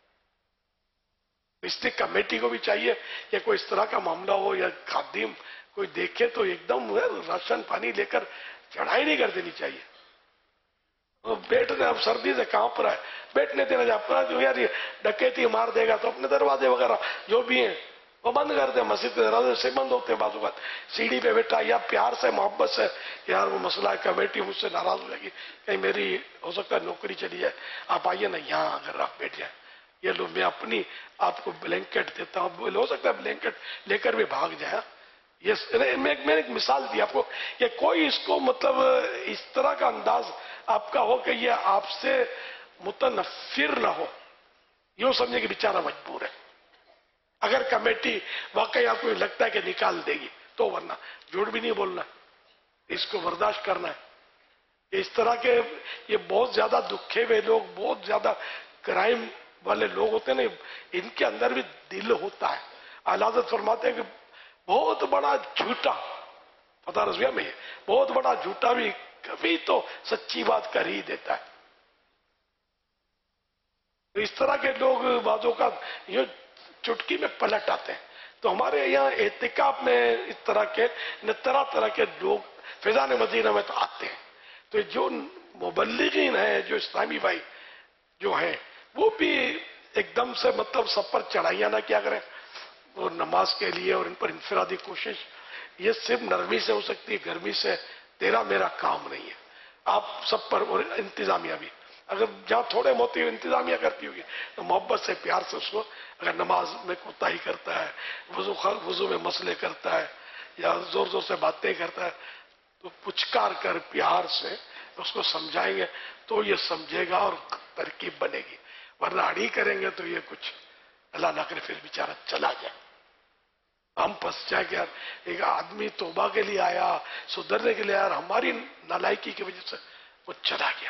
اس لیے کمیٹی کو بھی چاہیے کہ کوئی اس طرح کا معاملہ ہو یا خادم کوئی دیکھے تو ایک دم راشن پانی لے کر چڑھائی نہیں کر دینی چاہیے. بیٹھنے اب سردی سے کہاں پر ہے بیٹھنے دینا جا جو یار یہ ڈکیتی مار دے گا تو اپنے دروازے وغیرہ جو بھی ہیں وہ بند کر دیں. مسجد کے دروازے سے بند ہوتے ہیں بعض اوقات سیڑھی پہ بیٹھا یا پیار سے محبت سے یار وہ مسئلہ ہے کمیٹی مجھ سے ناراض ہو جائے گی کہیں میری ہو سکتا ہے نوکری چلی جائے آپ آئیے نا یہاں اگر آپ بیٹھ جائیں یہ لو میں اپنی آپ کو بلینکٹ دیتا ہوں ہو سکتا ہے بلینکٹ لے کر بھی بھاگ جائے. یہ میں ایک مثال دی آپ کو کہ کوئی اس کو مطلب اس طرح کا انداز آپ کا ہو کہ یہ آپ سے متنفر نہ ہو یوں سمجھے کہ بیچارہ مجبور ہے. اگر کمیٹی واقعی آپ کو لگتا ہے کہ نکال دے گی تو ورنہ جھوٹ بھی نہیں بولنا اس کو برداشت کرنا ہے. اس طرح کے یہ بہت زیادہ دکھے ہوئے لوگ بہت زیادہ کرائم والے لوگ ہوتے ہیں نا ان کے اندر بھی دل ہوتا ہے. اعلیٰ حضرت فرماتے ہیں کہ بہت بڑا جھوٹا پتہ رضویہ میں بہت بڑا جھوٹا بھی کبھی تو سچی بات کر ہی دیتا ہے. تو اس طرح کے لوگ بعضوں کا یہ چٹکی میں پلٹ آتے ہیں. تو ہمارے یہاں اعتکاف میں اس طرح کے طرح طرح کے لوگ فیضان مدینہ میں تو آتے ہیں. تو جو مبلغین ہیں جو اسلامی بھائی جو ہیں وہ بھی ایک دم سے مطلب سب پر چڑھائیاں نہ کیا کریں. وہ نماز کے لیے اور ان پر انفرادی کوشش یہ صرف نرمی سے ہو سکتی ہے، گرمی سے تیرا میرا کام نہیں ہے. آپ سب پر، اور انتظامیہ بھی اگر جہاں تھوڑے موتی انتظامیہ کرتی ہوگی تو محبت سے پیار سے اس کو، اگر نماز میں کوتاہی کرتا ہے، وضو وضو میں مسئلے کرتا ہے یا زور زور سے باتیں کرتا ہے تو پچکار کر پیار سے اس کو سمجھائیں گے تو یہ سمجھے گا اور ترکیب بنے گی. ورنہ اڑی کریں گے تو یہ کچھ اللہ نہ کرے پھر بیچارہ چلا جائے، ہم پھنس جائیں کہ یار ایک آدمی توبہ کے لیے آیا، سدھرنے کے لیے آیا، ہماری نالائکی کی وجہ سے وہ چلا گیا.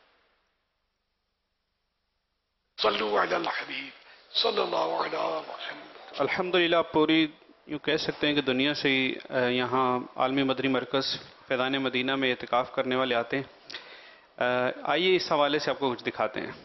صلو علی الحبیب صلی اللہ علیہ محمد. الحمدللہ پوری یوں کہہ سکتے ہیں کہ دنیا سے ہی یہاں عالمی مدنی مرکز فیضان مدینہ میں اعتکاف کرنے والے آتے ہیں. آئیے اس حوالے سے آپ کو کچھ دکھاتے ہیں.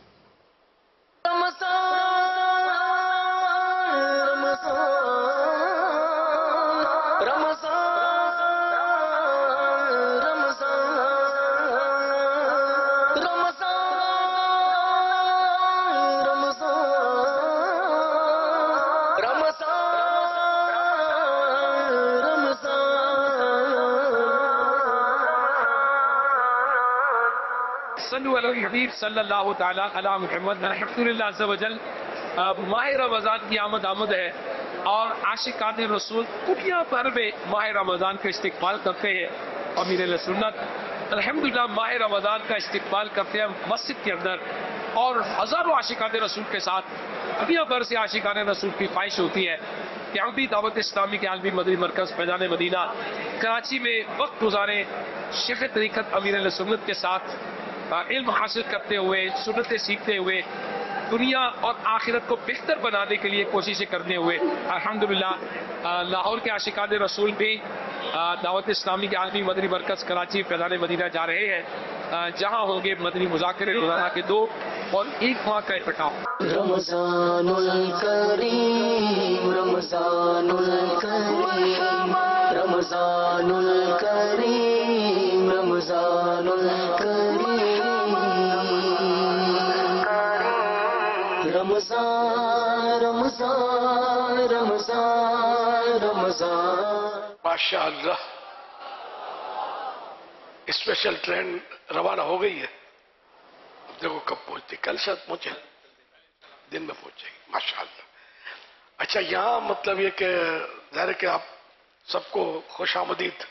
صلو علی الحبیب صلی اللہ تعالی علی محمد. الحمدللہ عز و جل ماہ رمضان کی آمد آمد ہے اور عاشقان رسول دنیا بھر میں ماہ رمضان کا استقبال کرتے ہیں. امیر اہل سنت الحمدللہ ماہ رمضان کا استقبال کرتے ہیں مسجد کے اندر، اور ہزاروں عاشقان رسول کے ساتھ دنیا بھر سے عاشقان رسول کی خواہش ہوتی ہے کہ ہم بھی دعوت اسلامی کے عالمی مدنی مرکز فیضان مدینہ کراچی میں وقت گزاریں، شیخ طریقت امیر اہل سنت کے ساتھ علم حاصل کرتے ہوئے، سنتیں سیکھتے ہوئے، دنیا اور آخرت کو بہتر بنانے کے لیے کوششیں کرتے ہوئے الحمدللہ لاہور کے عاشقان رسول بھی دعوت اسلامی کے عالمی مدنی مرکز کراچی فیضان مدینہ جا رہے ہیں، جہاں ہوں گے مدنی مذاکرے روزانہ کے دو اور ایک ماہ کا اعتکاف. رمضان الکریم رمضان الکریم رمضان الکریم رمضان الکریم رمضان رمضان رمضان رمضان. ماشاء اللہ اسپیشل ٹرین روانہ ہو گئی ہے. دیکھو کب پہنچتی، کل شاید پہنچے، دن میں پہنچے گی ماشاء اللہ. اچھا یہاں مطلب یہ کہ ظاہر ہے کہ آپ سب کو خوش آمدید.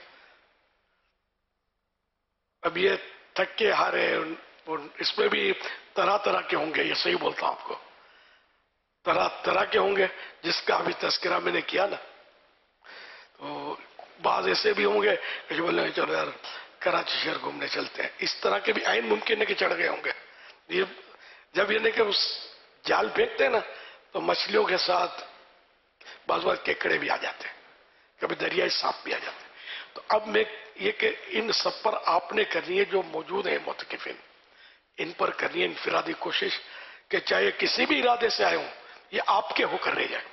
اب یہ تھک کے ہارے اس میں بھی طرح طرح کے ہوں گے، یہ صحیح بولتا ہوں آپ کو، طرح طرح کے ہوں گے جس کا ابھی تذکرہ میں نے کیا نا. تو بعض ایسے بھی ہوں گے کہ جو بولے چلو یار کراچی شہر گھومنے چلتے ہیں. اس طرح کے بھی عین ممکن ہے کہ چڑھ گئے ہوں گے. یہ جب یہ نہیں کہ اس جال پھینکتے ہیں نا تو مچھلیوں کے ساتھ بعض بار کیکڑے بھی آ جاتے ہیں، کبھی دریائی سانپ بھی آ جاتے ہیں. تو اب میں یہ کہ ان سب پر آپ نے کرنی ہے جو موجود ہیں معتکفین، ان پر کرنی ہے انفرادی کوشش کہ چاہے کسی بھی ارادے سے آئے ہوں یہ آپ کے ہو کر رہ جائیں.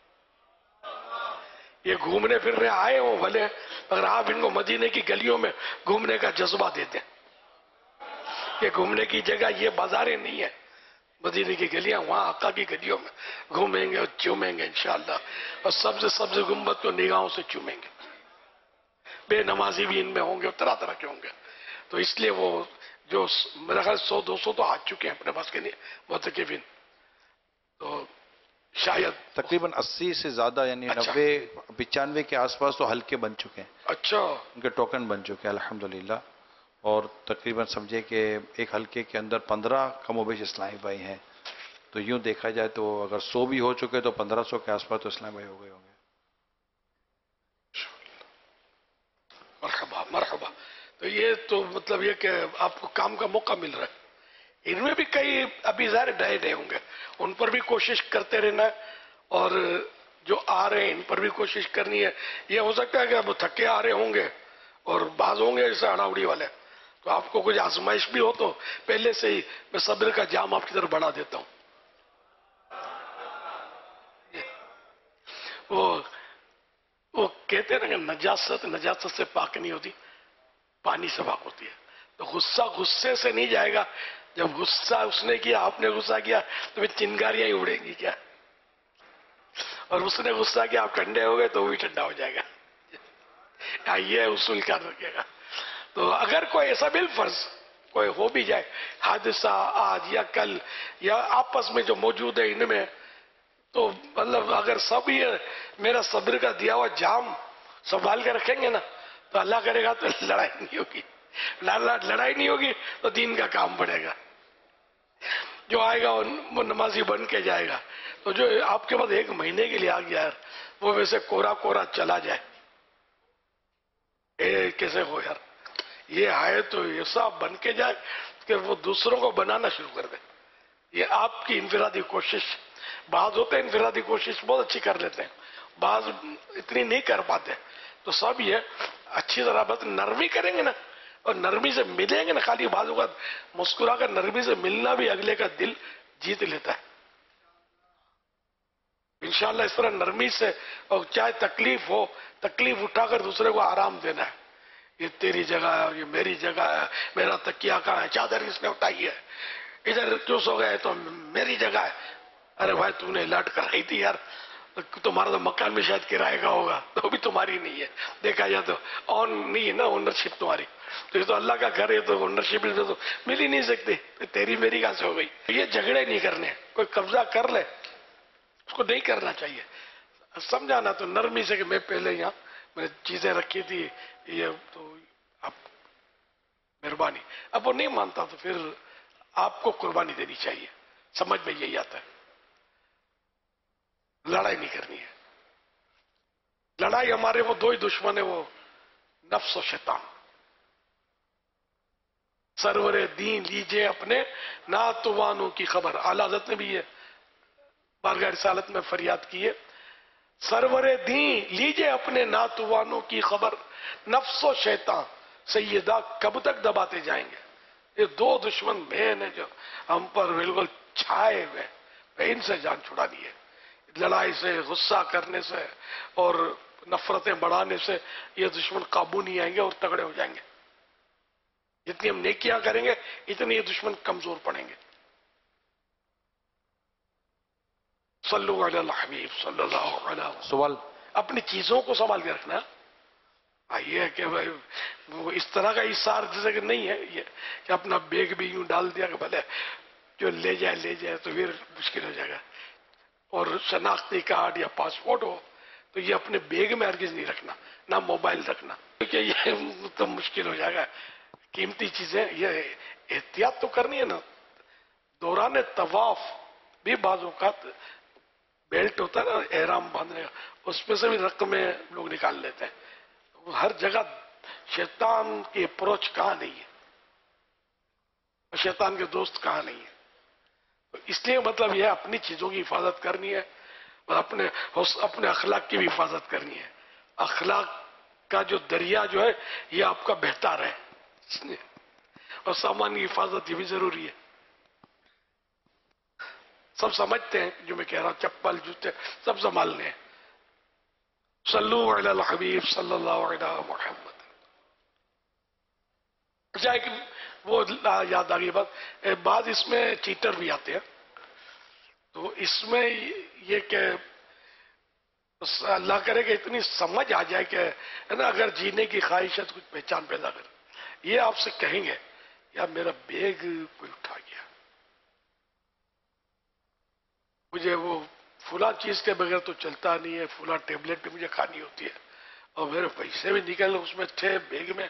یہ گھومنے پھرنے آئے ہوں بھلے، اگر آپ ان کو مدینے کی گلیوں میں گھومنے کا جذبہ دے دیں. یہ گھومنے کی جگہ یہ بازاریں نہیں ہیں، مدینے کی گلیاں، وہاں آقا کی گلیوں میں گھومیں گے اور چومیں گے انشاءاللہ، اور سبز سبز گنبد کو نگاہوں سے چومیں گے. بے نمازی بھی ان میں ہوں گے اور طرح طرح کے ہوں گے. تو اس لیے وہ جو میرا خیال سو دو سو تو آ چکے ہیں اپنے پاس کے لیے معتکفین، تو شاید تقریباً اسی سے زیادہ یعنی اچھا. نبے پچانوے کے آس پاس تو ہلکے بن چکے ہیں، اچھا ان کے ٹوکن بن چکے ہیں الحمدللہ. اور تقریباً سمجھے کہ ایک حلقے کے اندر پندرہ کم و بیش اسلامی بھائی ہیں. تو یوں دیکھا جائے تو اگر سو بھی ہو چکے تو پندرہ سو کے آس پاس تو اسلامی بھائی ہو گئے ہوں گے. مرحبا مرحبا. تو یہ تو مطلب یہ کہ آپ کو کام کا موقع مل رہا ہے. ان میں بھی کئی ابھی ظاہر ڈھائے ڈھے ہوں گے، ان پر بھی کوشش کرتے رہنا ہے، اور جو آ رہے ہیں ان پر بھی کوشش کرنی ہے. یہ ہو سکتا ہے کہ اب تھکے آ رہے ہوں گے اور بعض ہوں گے جیسے اڑاوڑی والے، تو آپ کو کچھ آزمائش بھی ہو تو پہلے سے ہی میں صبر کا جام آپ کی طرف بڑھا دیتا ہوں. وہ وہ کہتے ہیں نا کہ نجاست نجاست سے پاک نہیں ہوتی، پانی سے پاک ہوتی ہے. تو غصہ غصے سے نہیں جائے گا، جب غصہ اس نے کیا، آپ نے غصہ کیا تو پھر چنگاریاں ہی اڑیں گی کیا؟ اور اس نے غصہ کیا آپ ٹھنڈے ہو گئے تو وہ بھی ٹھنڈا ہو جائے گا. یہ اصول کیا رکھے گا. تو اگر کوئی ایسا بالفرض کوئی ہو بھی جائے حادثہ آج یا کل یا آپس میں جو موجود ہے ان میں، تو مطلب اگر سب یہ میرا صبر کا دیا ہوا جام سنبھال کے رکھیں گے نا تو اللہ کرے گا تو لڑائی نہیں ہوگی. لڑائی نہیں ہوگی تو دین کا کام بڑھے گا. جو آئے گا وہ نمازی بن کے جائے گا. تو جو آپ کے پاس ایک مہینے کے لیے آ گیا یار وہ ویسے کورا کورا چلا جائے. اے کیسے ہو یار، یہ آئے تو ایسا بن کے جائے کہ وہ دوسروں کو بنانا شروع کر دے. یہ آپ کی انفرادی کوشش. بعض ہوتے ہیں انفرادی کوشش بہت اچھی کر لیتے ہیں، بعض اتنی نہیں کر پاتے. تو سب یہ اچھی طرح بس نرمی کریں گے نا اور نرمی سے ملیں گے نا. خالی بعض اوقات مسکرا کر نرمی سے ملنا بھی اگلے کا دل جیت لیتا ہے انشاءاللہ. اس طرح نرمی سے، اور چاہے تکلیف ہو تکلیف اٹھا کر دوسرے کو آرام دینا ہے. یہ تیری جگہ ہے، یہ میری جگہ ہے، میرا تکیہ کہاں ہے، چادر اس نے اٹھائی ہے، ادھر کیوں سو گئے تو میری جگہ ہے. ارے بھائی تم نے لاٹ کرائی تھی یار، تمہارا تو مکان میں شاید کرائے کا ہوگا تو بھی تمہاری نہیں ہے. دیکھا جائے تو آن نہیں ہے نا اونرشپ تمہاری. تو یہ تو اللہ کا گھر ہے تو اونرشپ تو مل ہی نہیں سکتی. تیری میری کہاں سے ہو گئی. یہ جھگڑے نہیں کرنے. کوئی قبضہ کر لے اس کو نہیں کرنا چاہیے. سمجھانا تو نرمی سے کہ میں پہلے یہاں میں چیزیں رکھی تھی، یہ تو اب مہربانی. اب وہ نہیں مانتا تو پھر آپ کو قربانی دینی چاہیے. سمجھ میں یہی آتا ہے. لڑائی نہیں کرنی ہے. لڑائی ہمارے وہ دو ہی دشمن ہیں، وہ نفس و شیطان. سرور دین لیجئے اپنے ناتوانوں کی خبر. اعلیٰ حضرت نے بھی یہ بارگاہ رسالت میں فریاد کی ہے. سرور دین لیجئے اپنے ناتوانوں کی خبر، نفس و شیطان سیدہ کب تک دباتے جائیں گے. یہ دو دشمن بہن ہیں جو ہم پر بالکل چھائے ہوئے، ان سے جان چھڑانی ہے. لڑائی سے، غصہ کرنے سے اور نفرتیں بڑھانے سے یہ دشمن قابو نہیں آئیں گے اور تگڑے ہو جائیں گے. جتنی ہم نیکیاں کریں گے اتنی یہ دشمن کمزور پڑیں گے. صلو علی الحبیب صلی اللہ علیہ وسلم. سوال اپنی چیزوں کو سنبھال کے رکھنا. یہ کہ بھائی وہ اس طرح کا اثار جیسے کہ نہیں ہے یہ کہ اپنا بیگ بھی یوں ڈال دیا کہ بھلے جو لے جائے لے جائے تو پھر مشکل ہو جائے گا. اور شناختی کارڈ یا پاسپورٹ ہو تو یہ اپنے بیگ میں ہرگز نہیں رکھنا، نہ موبائل رکھنا، کیونکہ یہ تو مشکل ہو جائے گا. قیمتی چیزیں یہ احتیاط تو کرنی ہے نا. دوران طواف بھی بعض اوقات بیلٹ ہوتا ہے نا احرام باندھنے کا، اس میں سے بھی رقمیں لوگ نکال لیتے ہیں. ہر جگہ شیطان کی اپروچ کہاں نہیں ہے، شیطان کے دوست کہاں نہیں ہے. اس لیے مطلب یہ اپنی چیزوں کی حفاظت کرنی ہے اور اپنے اپنے اخلاق کی بھی حفاظت کرنی ہے. اخلاق کا جو دریا جو ہے یہ آپ کا بہتا رہے، اور سامان کی حفاظت یہ بھی ضروری ہے. سب سمجھتے ہیں جو میں کہہ رہا ہوں، چپل جوتے سب سنبھالنے ہیں. صلو علی الحبیب صلی اللہ علیہ محمد. اچھا ایک وہ یاد آ گئی بات، بعض اس میں چیٹر بھی آتے ہیں. تو اس میں یہ کہ اللہ کرے کہ اتنی سمجھ آ جائے کہ ہے نا اگر جینے کی خواہش ہے تو کچھ پہچان پیدا کر. یہ آپ سے کہیں گے یا میرا بیگ کوئی اٹھا گیا، مجھے وہ فلاں چیز کے بغیر تو چلتا نہیں ہے، فلاں ٹیبلٹ بھی مجھے کھانی ہوتی ہے اور میرے پیسے بھی نکل اس میں تھے بیگ میں.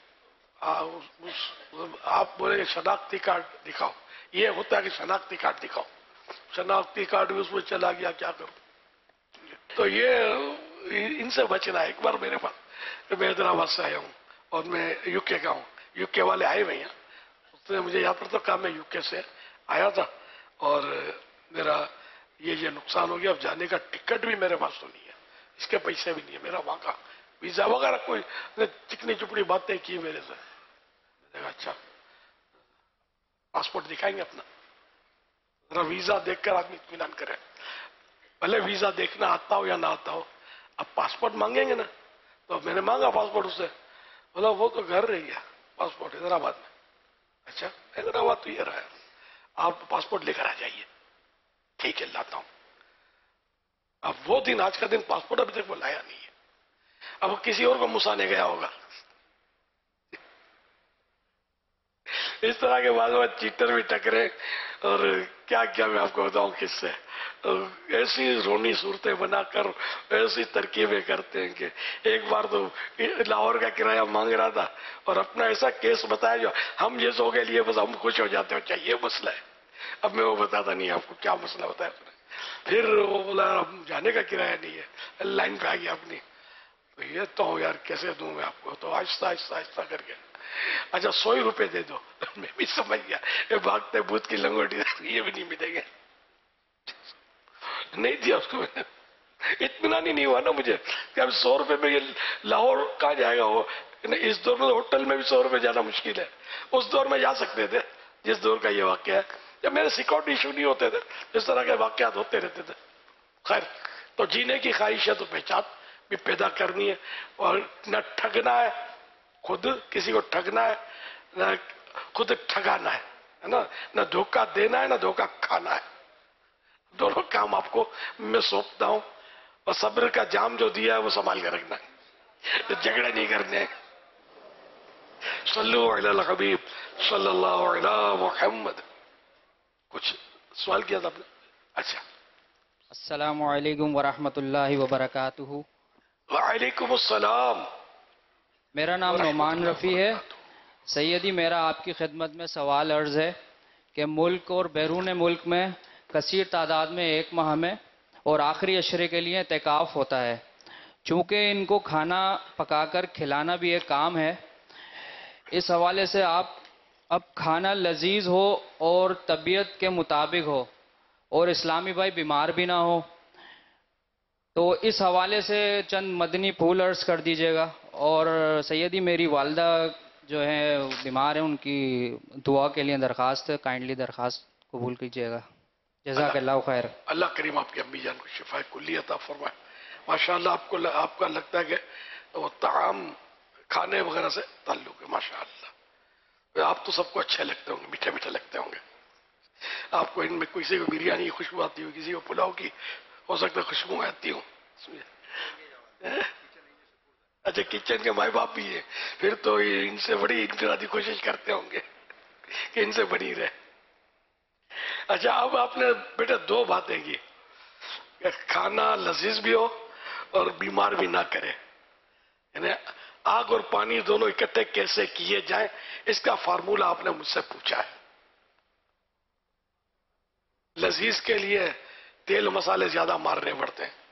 آپ بولے شناختی کارڈ دکھاؤ. یہ ہوتا ہے کہ شناختی کارڈ دکھاؤ، شناختی کارڈ بھی اس میں چلا گیا، کیا کروں. تو یہ ان سے بچنا ہے. ایک بار میرے پاس میں حیدرآباد سے آیا ہوں اور میں یو کے کا ہوں، یو کے والے آئے ہوئے ہیں. اس نے مجھے یاد پڑتا کہا میں یو کے سے آیا تھا اور میرا یہ یہ نقصان ہو گیا، اب جانے کا ٹکٹ بھی میرے پاس تو نہیں ہے، اس کے پیسے بھی نہیں ہے، میرا وہاں کا ویزا وغیرہ کوئی چکنی چپڑی باتیں کی میرے سے. اچھا پاسپورٹ دکھائیں گے اپنا؟ ذرا ویزا دیکھ کر آدمی اطمینان کرے. پہلے ویزا دیکھنا آتا ہو یا نہ آتا ہو. اب پاسپورٹ مانگیں گے نا، تو میں نے مانگا پاسپورٹ اس سے، بولا وہ تو گھر رہی ہے پاسپورٹ حیدرآباد میں. اچھا اگر ہوا تو یہ رہا، آپ پاسپورٹ لے کر آ جائیے. ٹھیک ہے لاتا ہوں. اب وہ دن، آج کا دن، پاسپورٹ ابھی تک وہ لایا نہیں ہے. اب وہ کسی اور کو مسانے گیا ہوگا. اس طرح کے بعد چیٹر بھی ٹکرے اور کیا کیا میں آپ کو بتاؤں کس سے. ایسی رونی صورتیں بنا کر ایسی ترکیبیں کرتے ہیں کہ ایک بار تو لاہور کا کرایہ مانگ رہا تھا اور اپنا ایسا کیس بتایا جو ہم جیسوں کے لیے بس ہم خوش ہو جاتے ہیں. چاہیے مسئلہ ہے. اب میں وہ بتاتا نہیں آپ کو کیا مسئلہ ہوتا ہے. پھر وہ بولا ہم جانے کا کرایہ نہیں ہے. لائن پہ آ گیا اپنی. تو یہ تو یار کیسے دوں میں آپ کو. تو آہستہ آہستہ آہستہ کر کے اچھا سو ہی روپے دے دو. میں بھی سمجھ گیا یہ بھاگتے بھوت کی لنگوٹی یہ بھی نہیں ملے گا. نہیں دیا اس کو. اطمینان ہی نہیں ہوا نا مجھے کہ اب سو روپے میں یہ لاہور کہاں جائے گا. وہ اس دور میں ہوٹل میں بھی سو روپے جانا مشکل ہے. اس دور میں جا سکتے تھے جس دور کا یہ واقعہ ہے. جب میرے سیکورٹی ایشو نہیں ہوتے تھے اس طرح کے واقعات ہوتے رہتے تھے. خیر تو جینے کی خواہش ہے تو پہچان بھی پیدا کرنی ہے اور نہ ٹھگنا ہے خود کسی کو ٹھگنا ہے نہ خود ٹھگانا ہے نا. نہ دھوکہ دینا ہے نہ دھوکہ کھانا ہے. دونوں کام آپ کو میں سونپتا ہوں. اور صبر کا جام جو دیا ہے وہ سنبھال کے رکھنا ہے. جھگڑے نہیں کرنے. صلو علی الحبیب صلی اللہ علیہ محمد. کچھ سوال کیا تھا آپ نے؟ اچھا. السلام علیکم ورحمۃ اللہ وبرکاتہ. وعلیکم السلام. میرا نام نعمان رفیع ہے. سیدی میرا آپ کی خدمت میں سوال عرض ہے کہ ملک اور بیرون ملک میں کثیر تعداد میں ایک ماہ میں اور آخری عشرے کے لیے اعتکاف ہوتا ہے. چونکہ ان کو کھانا پکا کر کھلانا بھی ایک کام ہے، اس حوالے سے آپ اب کھانا لذیذ ہو اور طبیعت کے مطابق ہو اور اسلامی بھائی بیمار بھی نہ ہو، تو اس حوالے سے چند مدنی پھول عرض کر دیجیے گا. اور سیدی میری والدہ جو ہیں بیمار ہیں، ان کی دعا کے لیے درخواست ہے، کائنڈلی درخواست قبول کیجیے گا. جزاک اللہ خیر. اللہ کریم آپ کی امی جان کو شفا کلی عطا فرمائے. ماشاءاللہ آپ کو آپ کا لگتا ہے کہ وہ طعام کھانے وغیرہ سے تعلق ہے. ماشاءاللہ آپ تو سب کو اچھے لگتے ہوں گے، میٹھے میٹھے لگتے ہوں گے. آپ کو ان میں کسی کو بریانی کی خوشبو آتی ہو، کسی کو پلاؤ کی ہو سکتا ہے خوشبو آتی ہوں. اچھا کچن کے مائی باپ بھی ہیں، پھر تو ان سے بڑی انفرادی کوشش کرتے ہوں گے کہ ان سے بنی رہے. اچھا اب آپ نے بیٹا دو باتیں کی کہ کھانا لذیذ بھی ہو اور بیمار بھی نہ کرے. یعنی آگ اور پانی دونوں اکٹھے کیسے کیے جائیں، اس کا فارمولہ آپ نے مجھ سے پوچھا ہے. لذیذ کے لیے تیل مسالے زیادہ مارنے پڑتے ہیں.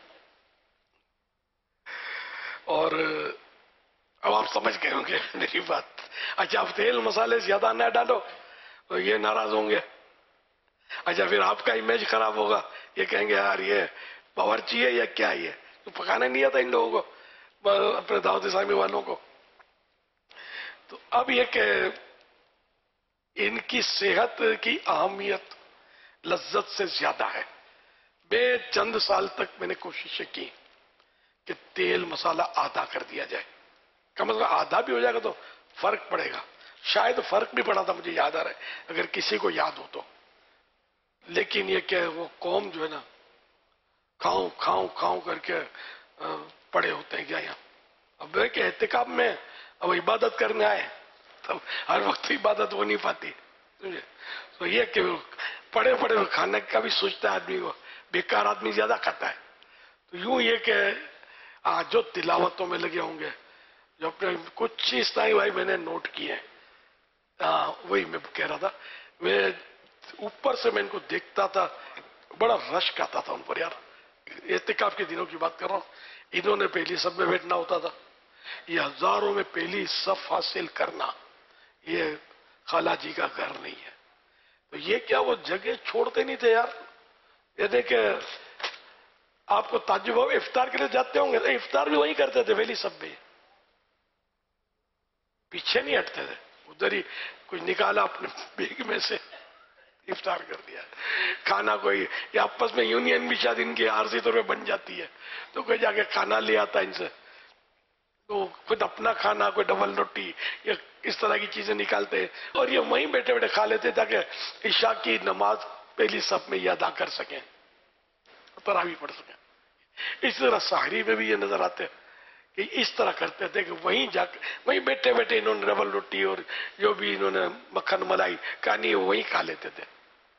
اور اب آپ سمجھ گئے ہوں گے میری بات. اچھا آپ تیل مسالے زیادہ نہ ڈالو تو یہ ناراض ہوں گے. اچھا پھر آپ کا امیج خراب ہوگا، یہ کہیں گے یار یہ باورچی ہے یا کیا یہ تو پکانا نہیں آتا ان لوگوں کو، اپنے دعوت اسلامی والوں کو. تو اب یہ کہ ان کی صحت کی اہمیت لذت سے زیادہ ہے. بے چند سال تک میں نے کوششیں کی کہ تیل مسالہ آدھا کر دیا جائے. کم از کم آدھا بھی ہو جائے گا تو فرق پڑے گا. شاید فرق بھی پڑا تھا، مجھے یاد آ رہا ہے اگر کسی کو یاد ہو تو. لیکن یہ کہ وہ قوم جو ہے نا کھاؤں کھاؤں کھاؤں کر کے پڑے ہوتے ہیں کیا یہاں. اب کہ احتکاب میں اب عبادت کرنے آئے تب ہر وقت عبادت ہو نہیں پاتی. تو یہ کہ پڑے پڑے کھانے کا بھی سوچتا ہے آدمی کو، بیکار آدمی زیادہ کھاتا ہے. تو یوں یہ کہ آج جو تلاوتوں میں لگے ہوں گے، جو اپنے کچھ چیز تھی بھائی میں نے نوٹ کیے ہیں، وہی میں کہہ رہا تھا. میں اوپر سے میں ان کو دیکھتا تھا، بڑا رشک آتا تھا ان پر. یار اعتکاف کے دنوں کی بات کر رہا ہوں. انہوں نے پہلی صف میں بیٹھنا ہوتا تھا، یہ ہزاروں میں پہلی صف حاصل کرنا، یہ خالہ جی کا گھر نہیں ہے. تو یہ کیا وہ جگہ چھوڑتے نہیں تھے یار. یہ دیکھیں آپ کو تعجب ہو، افطار کے لیے جاتے ہوں گے، افطار بھی وہیں کرتے تھے پہلی صف میں، پیچھے نہیں ہٹتے تھے. ادھر ہی کچھ نکالا اپنے بیگ میں سے افطار کر دیا. کھانا کوئی یا آپس میں یونین بھی شاید ان کی عارضی طور پہ بن جاتی ہے تو کوئی جا کے کھانا لے آتا ان سے. تو خود اپنا کھانا، کوئی ڈبل روٹی یا اس طرح کی چیزیں نکالتے ہیں اور یہ وہیں بیٹھے بیٹھے کھا لیتے تاکہ عشاء کی نماز پہلی صف میں یہ ادا کر سکیں، تراویح پڑھ سکیں. اس طرح سحری میں بھی یہ نظر آتے ہیں کہ اس طرح کرتے تھے کہ وہیں جا کے وہیں بیٹھے بیٹھے انہوں نے ڈبل روٹی اور جو بھی انہوں نے مکھن ملائی کھانی وہیں کھا لیتے تھے.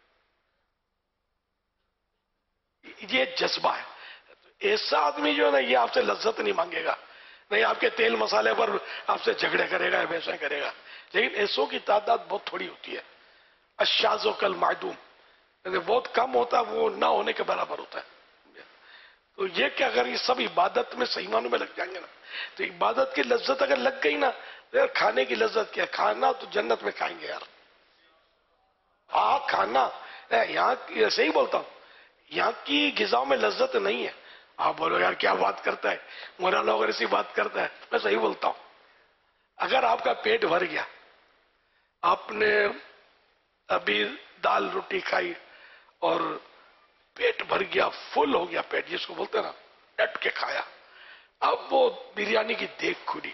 یہ جذبہ ہے. ایسا آدمی جو ہے نا یہ آپ سے لذت نہیں مانگے گا، نہیں آپ کے تیل مسالے پر آپ سے جھگڑے کرے گا، ویسا کرے گا. لیکن ایسوں کی تعداد بہت تھوڑی ہوتی ہے. الشاذ کل معدوم، بہت کم ہوتا ہے، وہ نہ ہونے کے برابر ہوتا ہے. تو یہ کہ اگر یہ سب عبادت میں صحیح معنوں میں لگ جائیں گے نا تو عبادت کی لذت اگر لگ گئی نا تو یار کھانے کی لذت کیا، کھانا تو جنت میں کھائیں گے یار. ہاں کھانا یہاں ایسے ہی بولتا ہوں، یہاں کی غذا میں لذت نہیں ہے. آپ بولو یار کیا بات کرتا ہے مولانا اگر ایسی بات کرتا ہے، میں صحیح بولتا ہوں. اگر آپ کا پیٹ بھر گیا، آپ نے ابھی دال روٹی کھائی اور پیٹ بھر گیا، فل ہو گیا پیٹ جس کو بولتے ہیں نا، ڈٹ کے کھایا، اب وہ بریانی کی دیکھ کھلی،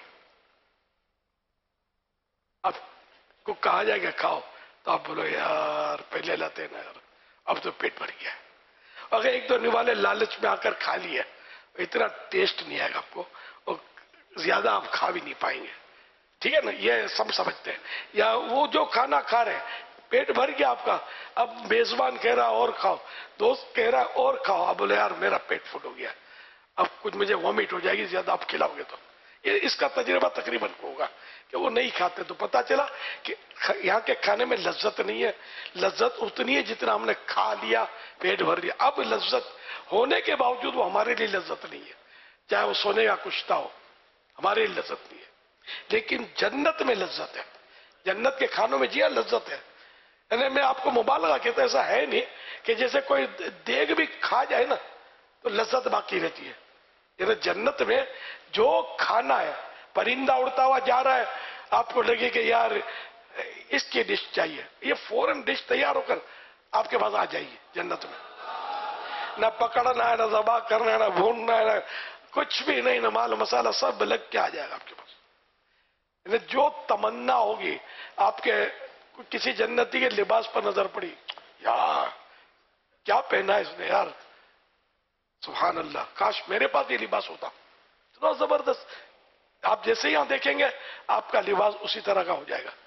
اب کو کہا جائے گا کھاؤ تو آپ بولو یار پہلے لاتے نا یار، اب تو پیٹ بھر گیا ہے. اگر ایک دو نوالے لالچ میں آ کر کھا لیا اتنا ٹیسٹ نہیں آئے گا آپ کو اور زیادہ آپ کھا بھی نہیں پائیں گے. ٹھیک ہے نا، یہ سب سمجھتے ہیں. یا وہ جو کھانا کھا رہے ہیں پیٹ بھر گیا آپ کا، اب میزبان کہہ رہا اور کھاؤ، دوست کہہ رہا اور کھاؤ، اب بولے یار میرا پیٹ فل ہو گیا، اب کچھ مجھے وامٹ ہو جائے گی زیادہ آپ کھلاؤ گے تو. یہ اس کا تجربہ تقریباً ہوگا کہ وہ نہیں کھاتے تو پتا چلا کہ یہاں کے کھانے میں لذت نہیں ہے. لذت اتنی ہے جتنا ہم نے کھا لیا، پیٹ بھر لیا. اب لذت ہونے کے باوجود وہ ہمارے لیے لذت نہیں ہے، چاہے وہ سونے کا کشتہ ہو، ہمارے لیے لذت نہیں ہے. لیکن جنت میں لذت ہے، جنت کے کھانوں میں جی ہاں لذت ہے. یعنی میں آپ کو مبالغہ کہتا ایسا ہے نہیں کہ جیسے کوئی دیگ بھی کھا جائے نا تو لذت باقی رہتی ہے. یعنی جنت میں جو کھانا ہے، پرندہ اڑتا ہوا جا رہا ہے، آپ کو لگے کہ یار اس کی ڈش چاہیے، یہ فوراً ڈش تیار ہو کر آپ کے پاس آ جائیے جنت میں. نہ پکڑنا ہے، نہ ذبح کرنا ہے، نہ بھوننا ہے، نہ کچھ بھی نہیں، نہ مال مسالہ، سب لگ کے آ جائے گا آپ کے پاس. یعنی جو تمنا ہوگی آپ کے کسی جنتی کے لباس پر نظر پڑی، یار کیا پہنا ہے اس نے یار، سبحان اللہ، کاش میرے پاس یہ لباس ہوتا، اتنا زبردست. آپ جیسے یہاں دیکھیں گے آپ کا لباس اسی طرح کا ہو جائے گا.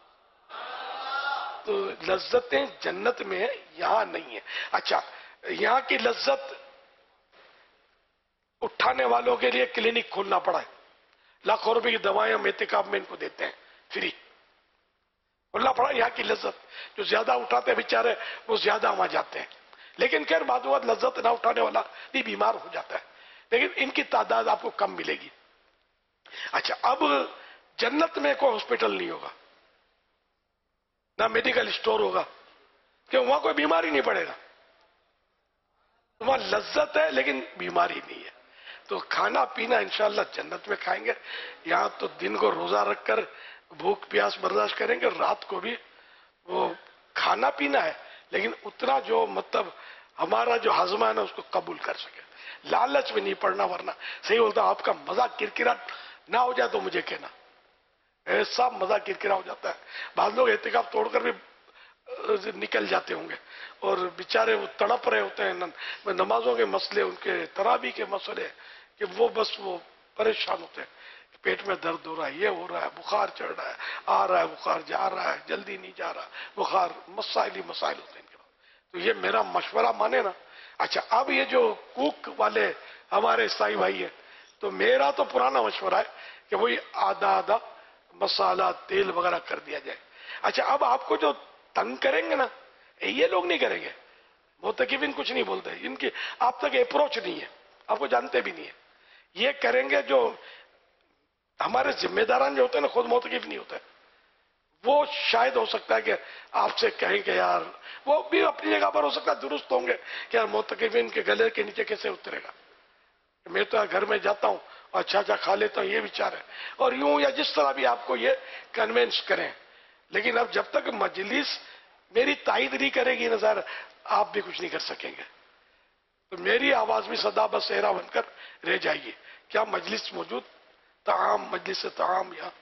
تو لذتیں جنت میں یہاں نہیں ہے. اچھا یہاں کی لذت اٹھانے والوں کے لیے کلینک کھولنا پڑا ہے، لاکھوں روپے کی دوائیں ہم اعتکاف میں ان کو دیتے ہیں فری، کھولنا پڑا. یہاں کی لذت جو زیادہ اٹھاتے ہیں بیچارے وہ زیادہ وہاں جاتے ہیں. لیکن خیر بعد وقت لذت نہ اٹھانے والا بھی بیمار ہو جاتا ہے، لیکن ان کی تعداد آپ کو کم ملے گی. اچھا اب جنت میں کوئی ہاسپٹل نہیں ہوگا، نہ میڈیکل اسٹور ہوگا، کہ وہاں کوئی بیماری نہیں پڑے گا. وہاں لذت ہے لیکن بیماری نہیں ہے. تو کھانا پینا انشاءاللہ جنت میں کھائیں گے. یہاں تو دن کو روزہ رکھ کر بھوک پیاس برداشت کریں گے، رات کو بھی وہ کھانا پینا ہے لیکن اتنا جو مطلب ہمارا جو ہضمہ ہے نا اس کو قبول کر سکے. لالچ میں نہیں پڑنا، ورنہ صحیح بولتا آپ کا مزہ کرکرا نہ ہو جائے تو مجھے کہنا، ایسا مزہ کرکرا ہو جاتا ہے. بعض لوگ اعتکاف توڑ کر بھی نکل جاتے ہوں گے اور بیچارے وہ تڑپ رہے ہوتے ہیں، نمازوں کے مسئلے، ان کے تراویح کے مسئلے، کہ وہ بس وہ پریشان ہوتے ہیں، پیٹ میں درد ہو رہا ہے، یہ ہو رہا ہے، بخار چڑھ رہا ہے، آ رہا ہے بخار، جا رہا ہے، جلدی نہیں جا رہا بخار، مسائل ہی مسائل ہوتے ہیں ان کے پاس. تو یہ میرا مشورہ مانے نا. اچھا اب یہ جو کوک والے ہمارے عیسائی بھائی ہیں، تو میرا تو پرانا مشورہ ہے کہ وہی آدھا آدھا مسالہ تیل وغیرہ کر دیا جائے. اچھا اب آپ کو جو تنگ کریں گے نا یہ لوگ نہیں کریں گے، معتکفین کچھ نہیں بولتے، ان کی آپ تک اپروچ نہیں ہے، آپ کو جانتے بھی نہیں ہے. یہ کریں گے جو ہمارے ذمہ داران جو ہوتے ہیں نا، خود معتکف نہیں ہوتے، وہ شاید ہو سکتا ہے کہ آپ سے کہیں کہ یار وہ بھی اپنی جگہ پر ہو سکتا ہے درست ہوں گے کہ یار معتکفین کے گلے کے نیچے کیسے اترے گا. میں تو گھر میں جاتا ہوں اور اچھا اچھا کھا لیتا ہوں، یہ وچار ہے، اور یوں یا جس طرح بھی آپ کو یہ کنونس کریں. لیکن اب جب تک مجلس میری تائید نہیں کرے گی نظر آپ بھی کچھ نہیں کر سکیں گے. تو میری آواز بھی صدا بصیرہ بن کر رہ جائے گی. کیا مجلس موجود تعام مجلس تعام یہاں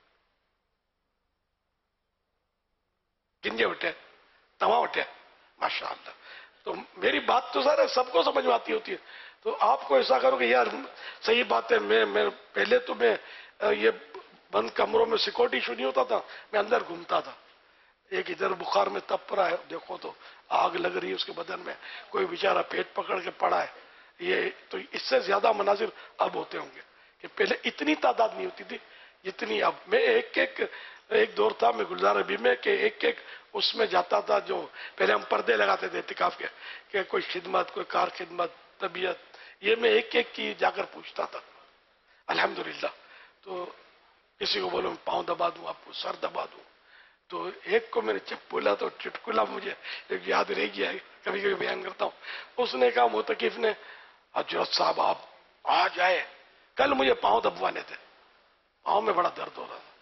کنجے اٹھے تمام اٹھے ماشاء اللہ. تو میری بات تو سارے سب کو سمجھ میں آتی ہوتی ہے. تو آپ کو ایسا کرو کہ یار صحیح بات ہے, میں میں پہلے تو میں یہ بند کمروں میں سیکورٹی ایشو نہیں ہوتا تھا, میں اندر گھومتا تھا. ایک ادھر بخار میں تپ رہا ہے, دیکھو تو آگ لگ رہی ہے اس کے بدن میں, کوئی بیچارہ پیٹ پکڑ کے پڑا ہے. یہ تو اس سے زیادہ مناظر اب ہوتے ہوں گے کہ پہلے اتنی تعداد نہیں ہوتی تھی جتنی اب. میں ایک ایک ایک دور تھا میں گلزار ابھی میں کہ ایک ایک اس میں جاتا تھا, جو پہلے ہم پردے لگاتے تھے اعتکاف کے کہ کوئی خدمت, کوئی کار خدمت, طبیعت, یہ میں ایک ایک کی جا کر پوچھتا تھا الحمدللہ. تو کسی کو بولو میں پاؤں دبا دوں, آپ کو سر دبا دوں. تو ایک کو میں نے جب بولا تو چٹکلا مجھے ایک یاد رہ گیا ہے, کبھی کبھی بیان کرتا ہوں. اس نے کہا معتکف نے, حضرت صاحب آپ آ جائے, کل مجھے پاؤں دبوانے تھے, پاؤں میں بڑا درد ہو رہا تھا.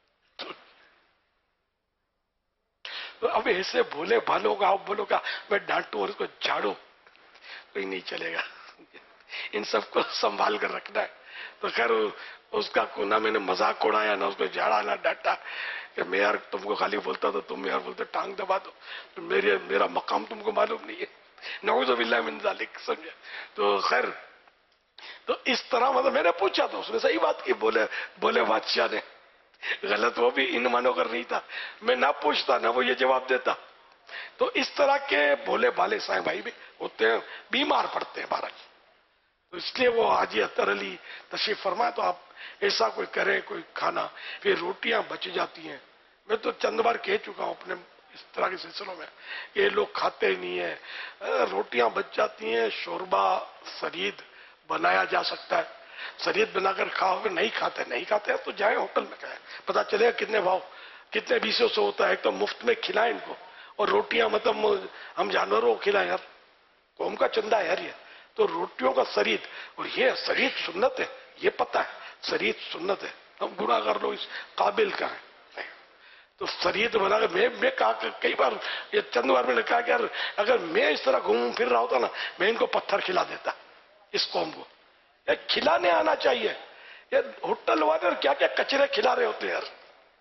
تو اب ایسے بھولے بھالوں کا آپ بولو گا میں ڈانٹوں اور اس کو جھاڑوں, کوئی نہیں چلے گا. ان سب کو سنبھال کر رکھنا ہے. تو خیر اس کا کو نہ میں نے مذاق اڑایا, نہ اس کو جھاڑا نہ ڈانٹا کہ میں یار تم کو خالی بولتا تو تم یار بولتے ٹانگ دبا دو, تو میرے میرا مقام تم کو معلوم نہیں ہے. نعوذ باللہ من ذالک, سمجھے. تو خیر تو اس طرح مطلب میں نے پوچھا تو اس نے صحیح بات کی, بولے بولے بادشاہ نے غلط وہ بھی ان مانو کر نہیں تھا, میں نہ پوچھتا نہ وہ یہ جواب دیتا. تو اس طرح کے بھولے بھالے سائیں بھائی بھی ہوتے ہیں, بیمار پڑتے ہیں بہرحال. تو اس لیے وہ حاجی اطہر علی تشریف فرمائے تو آپ ایسا کوئی کریں کوئی کھانا, پھر روٹیاں بچ جاتی ہیں. میں تو چند بار کہہ چکا ہوں اپنے اس طرح کے سلسلوں میں کہ یہ لوگ کھاتے ہی نہیں ہیں, روٹیاں بچ جاتی ہیں, شوربہ سرید بنایا جا سکتا ہے, سرید بنا کر کھاؤ. اگر نہیں کھاتے نہیں کھاتے ہیں تو جائیں ہوٹل میں کھائیں, پتہ چلے گا کتنے بھاؤ کتنے بیسوں سے ہوتا ہے. ایک تو مفت میں کھلائیں ان کو, اور روٹیاں مطلب ہم جانوروں کو کھلائیں یار, قوم کا چندہ ہے یار یہ. تو روٹیوں کا سرید, اور یہ سرید سنت ہے, یہ پتہ ہے سرید سنت ہے. ہم گناہ کر لو اس قابل کا ہے. تو سرید بنا کر میں میں کہا کہ کئی بار یہ چند بار میں نے کہا کہ یار اگر میں اس طرح گھوم پھر رہا ہوتا نا میں ان کو پتھر کھلا دیتا اس قوم کو. یہ کھلانے آنا چاہیے. یہ ہوٹل والے اور کیا کیا کچرے کھلا رہے ہوتے ہیں یار.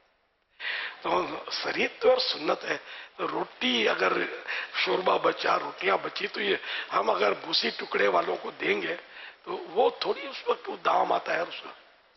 تو سرید تو یار سنت ہے. تو روٹی اگر شوربہ بچا, روٹیاں بچی, تو یہ ہم اگر بھوسی ٹکڑے والوں کو دیں گے تو وہ تھوڑی اس وقت دام آتا ہے اس کا,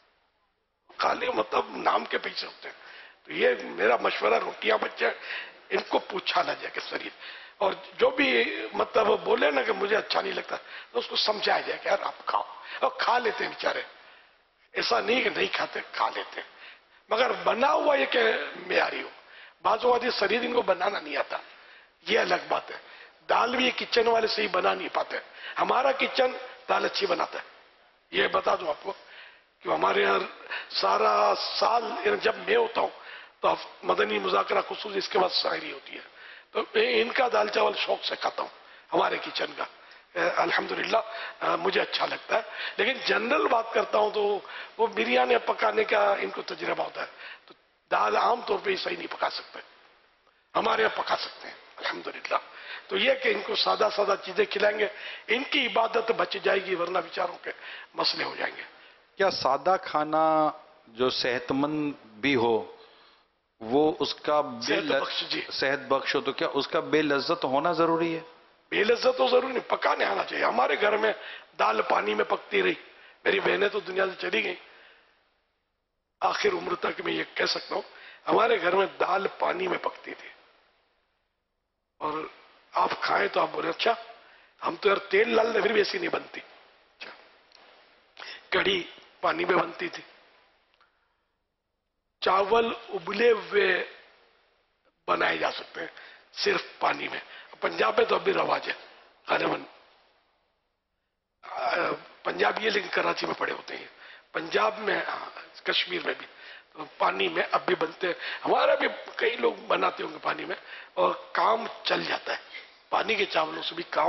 خالی مطلب نام کے پیچھے ہوتے ہیں. تو یہ میرا مشورہ, روٹیاں بچے ان کو پوچھا نہ جائے کہ سرید, اور جو بھی مطلب بولے نا کہ مجھے اچھا نہیں لگتا تو اس کو سمجھایا جائے کہ یار آپ کھاؤ, اور کھا لیتے ہیں بیچارے. ایسا نہیں کہ نہیں کھاتے, کھا لیتے ہیں, مگر بنا ہوا یہ کہ معیاری ہو. بعض اوقات یہ سرید ان کو بنانا نہیں آتا, یہ الگ بات ہے. دال بھی کچن والے صحیح بنا نہیں پاتے. ہمارا کچن دال اچھی بناتا ہے, یہ بتا دوں آپ کو کہ ہمارے یہاں سارا سال جب میں ہوتا ہوں تو مدنی مذاکرہ خصوصی, اس کے بعد شاعری ہوتی ہے, تو میں ان کا دال چاول شوق سے کھاتا ہوں ہمارے کچن کا. الحمدللہ مجھے اچھا لگتا ہے. لیکن جنرل بات کرتا ہوں تو وہ بریانی پکانے کا ان کو تجربہ ہوتا ہے. تو دال عام طور پہ صحیح نہیں پکا سکتے, ہمارے یہاں پکا سکتے ہیں الحمدللہ. تو یہ کہ ان کو سادہ سادہ چیزیں کھلائیں گے, ان کی عبادت بچ جائے گی, ورنہ بیچاروں کے مسئلے ہو جائیں گے. کیا سادہ کھانا جو صحت مند بھی ہو وہ اس کا صحت بخش, جی صحت بخش ہو, تو کیا اس کا بے لذت ہونا ضروری ہے؟ بے لذت تو ضروری نہیں, پکانے آنا چاہیے. ہمارے گھر میں دال پانی میں پکتی رہی, میری بہنیں تو دنیا سے چلی گئی, آخر عمر تک میں یہ کہہ سکتا ہوں ہمارے گھر میں دال پانی میں پکتی تھی. اور آپ کھائیں تو آپ بولے اچھا, ہم تو یار تیل ڈال دیں پھر بھی ایسی نہیں بنتی. اچھا, کڑھی پانی میں بنتی تھی, چاول ابلے ہوئے بنائے جا سکتے ہیں صرف پانی میں. پنجاب میں تو اب بھی رواج ہے غالباً, پنجاب یہ لیکن کراچی میں پڑے ہوتے ہیں, پنجاب میں کشمیر میں بھی تو پانی میں اب بھی بنتے ہیں. ہمارا بھی کئی لوگ بناتے ہوں گے پانی میں, اور کام چل جاتا ہے پانی کے چاولوں سے بھی کام.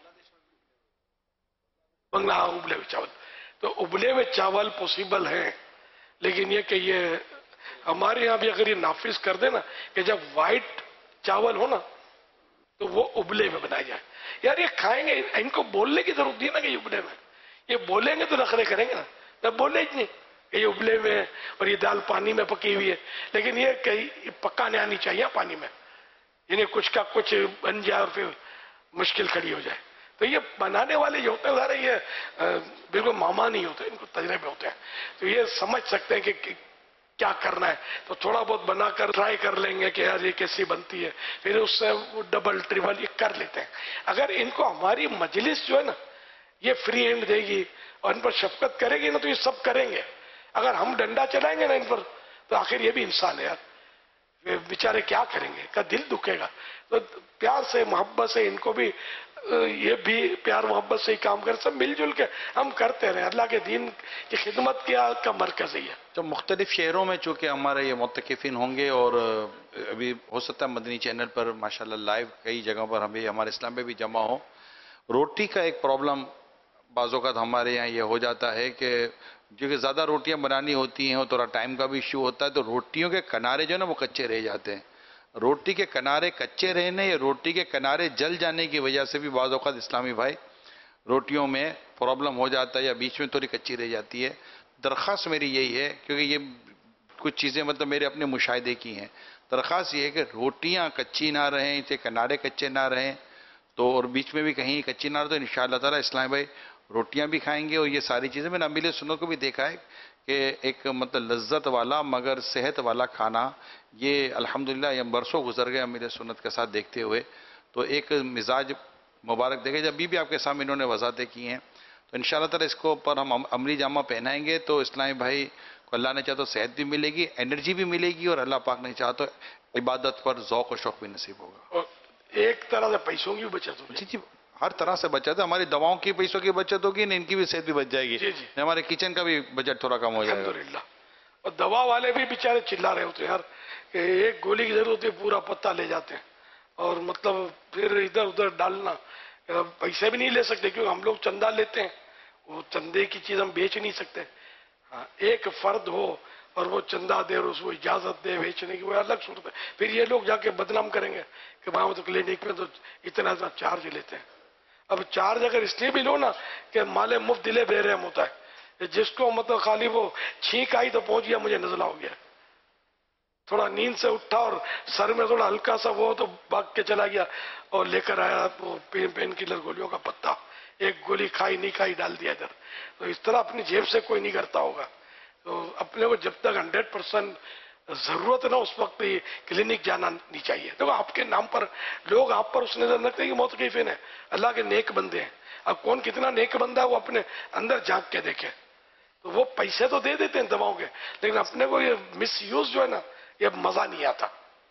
بنگلہ ابلے ہوئے چاول, تو ابلے ہوئے چاول پوسیبل ہیں, لیکن یہ کہ یہ ہمارے یہاں بھی اگر یہ نافذ کر دے نا کہ جب وائٹ چاول ہو نا تو وہ ابلے میں بنائے جائے. یار یہ کھائیں گے, ان کو بولنے کی ضرورت نہیں ہے نا کہ یہ ابلے میں, یہ بولیں گے تو نخرے کریں گے نا, جب بولے ہی نہیں کہ یہ ابلے ہوئے ہیں اور یہ دال پانی میں پکی ہوئی ہے، لیکن یہ کہیں پکانے آنی چاہیے پانی میں، یعنی کچھ کا کچھ بن جائے اور پھر مشکل کھڑی ہو جائے. تو یہ بنانے والے جو ہوتے ہیں ذرا یہ بالکل ماما نہیں ہوتے، ان کو تجربے ہوتے ہیں، تو یہ سمجھ سکتے ہیں کہ کیا کرنا ہے. تو تھوڑا بہت بنا کر ٹرائی کر لیں گے کہ یار یہ کیسی بنتی ہے، پھر اس سے وہ ڈبل ٹریبل یہ کر لیتے ہیں. اگر ان کو ہماری مجلس جو ہے نا یہ فری ہینڈ دے گی اور ان پر شفقت کرے گی نا تو یہ سب کریں گے. اگر ہم ڈنڈا چلائیں گے نا ان پر تو آخر یہ بھی انسان ہے یار، بیچارے کیا کریں گے، کا دل دکھے گا. تو پیار سے محبت سے ان کو بھی یہ بھی پیار محبت سے ہی کام کریں، سب مل جل کے ہم کرتے رہیں. اللہ کے دین کی خدمت کیا کا مرکز ہی ہے. تو مختلف شہروں میں چونکہ ہمارے یہ معتکفین ہوں گے اور ابھی ہو سکتا ہے مدنی چینل پر ماشاءاللہ لائیو کئی جگہوں پر ہمیں ہمارے اسلام پہ بھی جمع ہو. روٹی کا ایک پرابلم بعض اوقات ہمارے یہاں یہ ہو جاتا ہے کہ جو کہ زیادہ روٹیاں بنانی ہوتی ہیں اور تھوڑا ٹائم کا بھی ایشو ہوتا ہے، تو روٹیوں کے کنارے جو ہے نا وہ کچے رہ جاتے ہیں. روٹی کے کنارے کچے رہنے یا روٹی کے کنارے جل جانے کی وجہ سے بھی بعض اوقات اسلامی بھائی روٹیوں میں پرابلم ہو جاتا ہے یا بیچ میں تھوڑی کچی رہ جاتی ہے. درخواست میری یہی ہے، کیونکہ یہ کچھ چیزیں مطلب میرے اپنے مشاہدے کی ہیں، درخواست یہ ہے کہ روٹیاں کچی نہ رہیں، اسے کنارے کچے نہ رہیں تو اور بیچ میں بھی کہیں کچی نہ رہے تو انشاءاللہ تعالی اسلامی بھائی روٹیاں بھی کھائیں گے. اور یہ ساری چیزیں میں نے امیر سنت کو بھی دیکھا ہے کہ ایک مطلب لذت والا مگر صحت والا کھانا، یہ الحمدللہ یہ برسوں گزر گئے امیر سنت کے ساتھ دیکھتے ہوئے. تو ایک مزاج مبارک دیکھے جب بھی بھی آپ کے سامنے انہوں نے وضاحتیں کی ہیں تو انشاءاللہ تعالی اس کو پر ہم عملی جامہ پہنائیں گے تو اسلامی بھائی کو اللہ نے چاہا تو صحت بھی ملے گی، انرجی بھی ملے گی، اور اللہ پاک نے چاہا تو عبادت پر ذوق و شوق بھی نصیب ہوگا. اور ایک طرح سے پیسوں کی بھی بچت ہوگی. جی جی ہر طرح سے بچت ہے، ہماری دواؤں کی پیسوں کی بچت ہوگی، ان کی بھی صحت بھی بچ جائے گی. جی جی ہمارے کچن کا بھی بجٹ تھوڑا کم ہو جائے گا. الحمدللہ. اور دوا والے بھی بیچارے چلا رہے ہوتے ہیں یار کہ ایک گولی کی ضرورت ہے پورا پتا لے جاتے ہیں اور مطلب پھر ادھر ادھر ڈالنا، پیسے بھی نہیں لے سکتے کیونکہ ہم لوگ چندہ لیتے ہیں، وہ چندے کی چیز ہم بیچ نہیں سکتے. ہاں ایک فرد ہو اور وہ چندہ دے اور اس کو اجازت دے بیچنے کی، وہ الگ صورت ہے. پھر یہ لوگ جا کے بدنام کریں گے کہ وہاں تو کلینک میں تو اتنا چارج لیتے ہیں. اب چارج اگر اس لیے بھی لو نا کہ مال مفت دلے بے رحم ہوتا ہے، جس کو مطلب خالی وہ چھینک آئی تو پہنچ گیا مجھے نزلہ ہو گیا، تھوڑا نیند سے اٹھا اور سر میں تھوڑا ہلکا سا وہ تو بھاگ کے چلا گیا اور لے کر آیا وہ پین پین کلر گولیوں کا پتا، ایک گولی کھائی نہیں کھائی ڈال دیا ادھر. تو اس طرح اپنی جیب سے کوئی نہیں کرتا ہوگا. تو اپنے کو جب تک ہنڈریڈ پرسینٹ ضرورت نہ اس وقت ہی کلینک جانا نہیں چاہیے. دیکھو آپ کے نام پر لوگ آپ پر اس نظر رکھتے ہیں کہ معتکفین ہیں، اللہ کے نیک بندے ہیں. اب کون کتنا نیک بندہ ہے وہ اپنے اندر جھانک کے دیکھے. تو وہ پیسے تو دے دیتے ہیں دواؤں کے، لیکن اپنے کو یہ مس یوز جو ہے نا یہ مزہ نہیں آتا.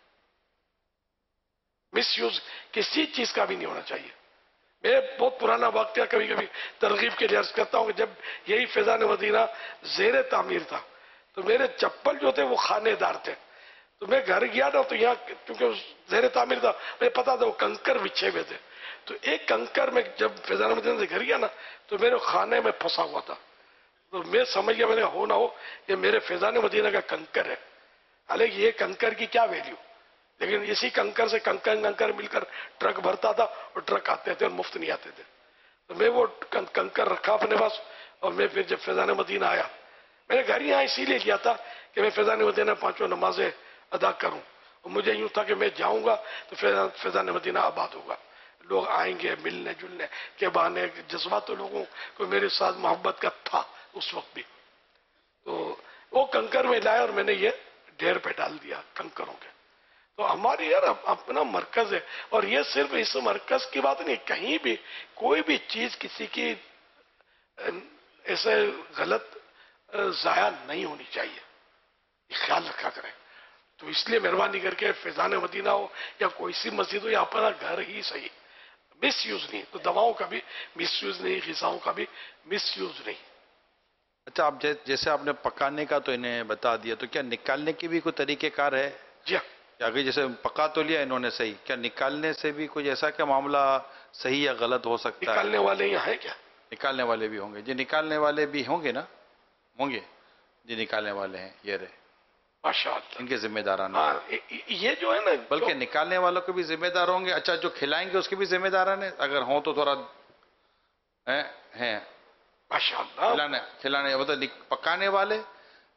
مس یوز کسی چیز کا بھی نہیں ہونا چاہیے. میں بہت پرانا واقعہ کبھی کبھی ترغیب کے لیے عرض کرتا ہوں کہ جب یہی فیضان مدینہ زیر تعمیر تھا تو میرے چپل جو تھے وہ خانے دار تھے. تو میں گھر گیا نا تو یہاں کیونکہ زیر تعمیر تھا مجھے پتا تھا وہ کنکر بچھے ہوئے تھے. تو ایک کنکر میں جب فیضان مدینہ سے گھر گیا نا تو میرے خانے میں پھنسا ہوا تھا. تو میں سمجھ گیا میں نے ہو نہ ہو یہ میرے فیضان مدینہ کا کنکر ہے. حالانکہ یہ کنکر کی کیا ویلیو، لیکن اسی کنکر سے کنکر کنکر مل کر ٹرک بھرتا تھا اور ٹرک آتے تھے اور مفت نہیں آتے تھے. تو میں وہ کنکر رکھا اپنے پاس اور میں پھر جب فیضان مدینہ آیا میں نے گھر یہاں اسی لیے کیا تھا کہ میں فیضان مدینہ پانچوں نمازیں ادا کروں اور مجھے یوں تھا کہ میں جاؤں گا تو فیضان مدینہ آباد ہوگا، لوگ آئیں گے ملنے جلنے کے بہانے. جذبات تو لوگوں کو میرے ساتھ محبت کا تھا اس وقت بھی. تو وہ کنکر میں لایا اور میں نے یہ ڈھیر پہ ڈال دیا کنکروں کے. تو ہماری یار اپنا مرکز ہے اور یہ صرف اس مرکز کی بات نہیں، کہیں بھی کوئی بھی چیز کسی کی ایسے غلط ضائع نہیں ہونی چاہیے، خیال رکھا کریں. تو اس لیے مہربانی کر کے فیضان مدینہ ہو یا کوئی سی مسجد ہو یا اپنا گھر ہی صحیح، مس یوز نہیں. تو دواؤں کا بھی مس یوز نہیں، غذاؤں کا بھی مس یوز نہیں. اچھا آپ جیسے آپ نے پکانے کا تو انہیں بتا دیا، تو کیا نکالنے کی بھی کوئی طریقہ کار ہے؟ جی ہاں. آگے جیسے پکا تو لیا انہوں نے صحیح، کیا نکالنے سے بھی کچھ ایسا کیا معاملہ صحیح یا غلط ہو سکتا ہے؟ نکالنے والے یہاں ہیں کیا؟ نکالنے والے بھی ہوں گے جی، نکالنے والے بھی ہوں گے نا، ہوں گے جی نکالنے والے ہیں یہ رہے ماشاء اللہ ان کے ذمہ داران. ہاں یہ جو ہے نا بلکہ نکالنے والوں کے بھی ذمہ دار ہوں گے. اچھا جو کھلائیں گے اس کے بھی ذمہ داران ہیں اگر ہوں تو تھوڑا ہیں ماشاء اللہ کھلانے کھلانے مطلب پکانے والے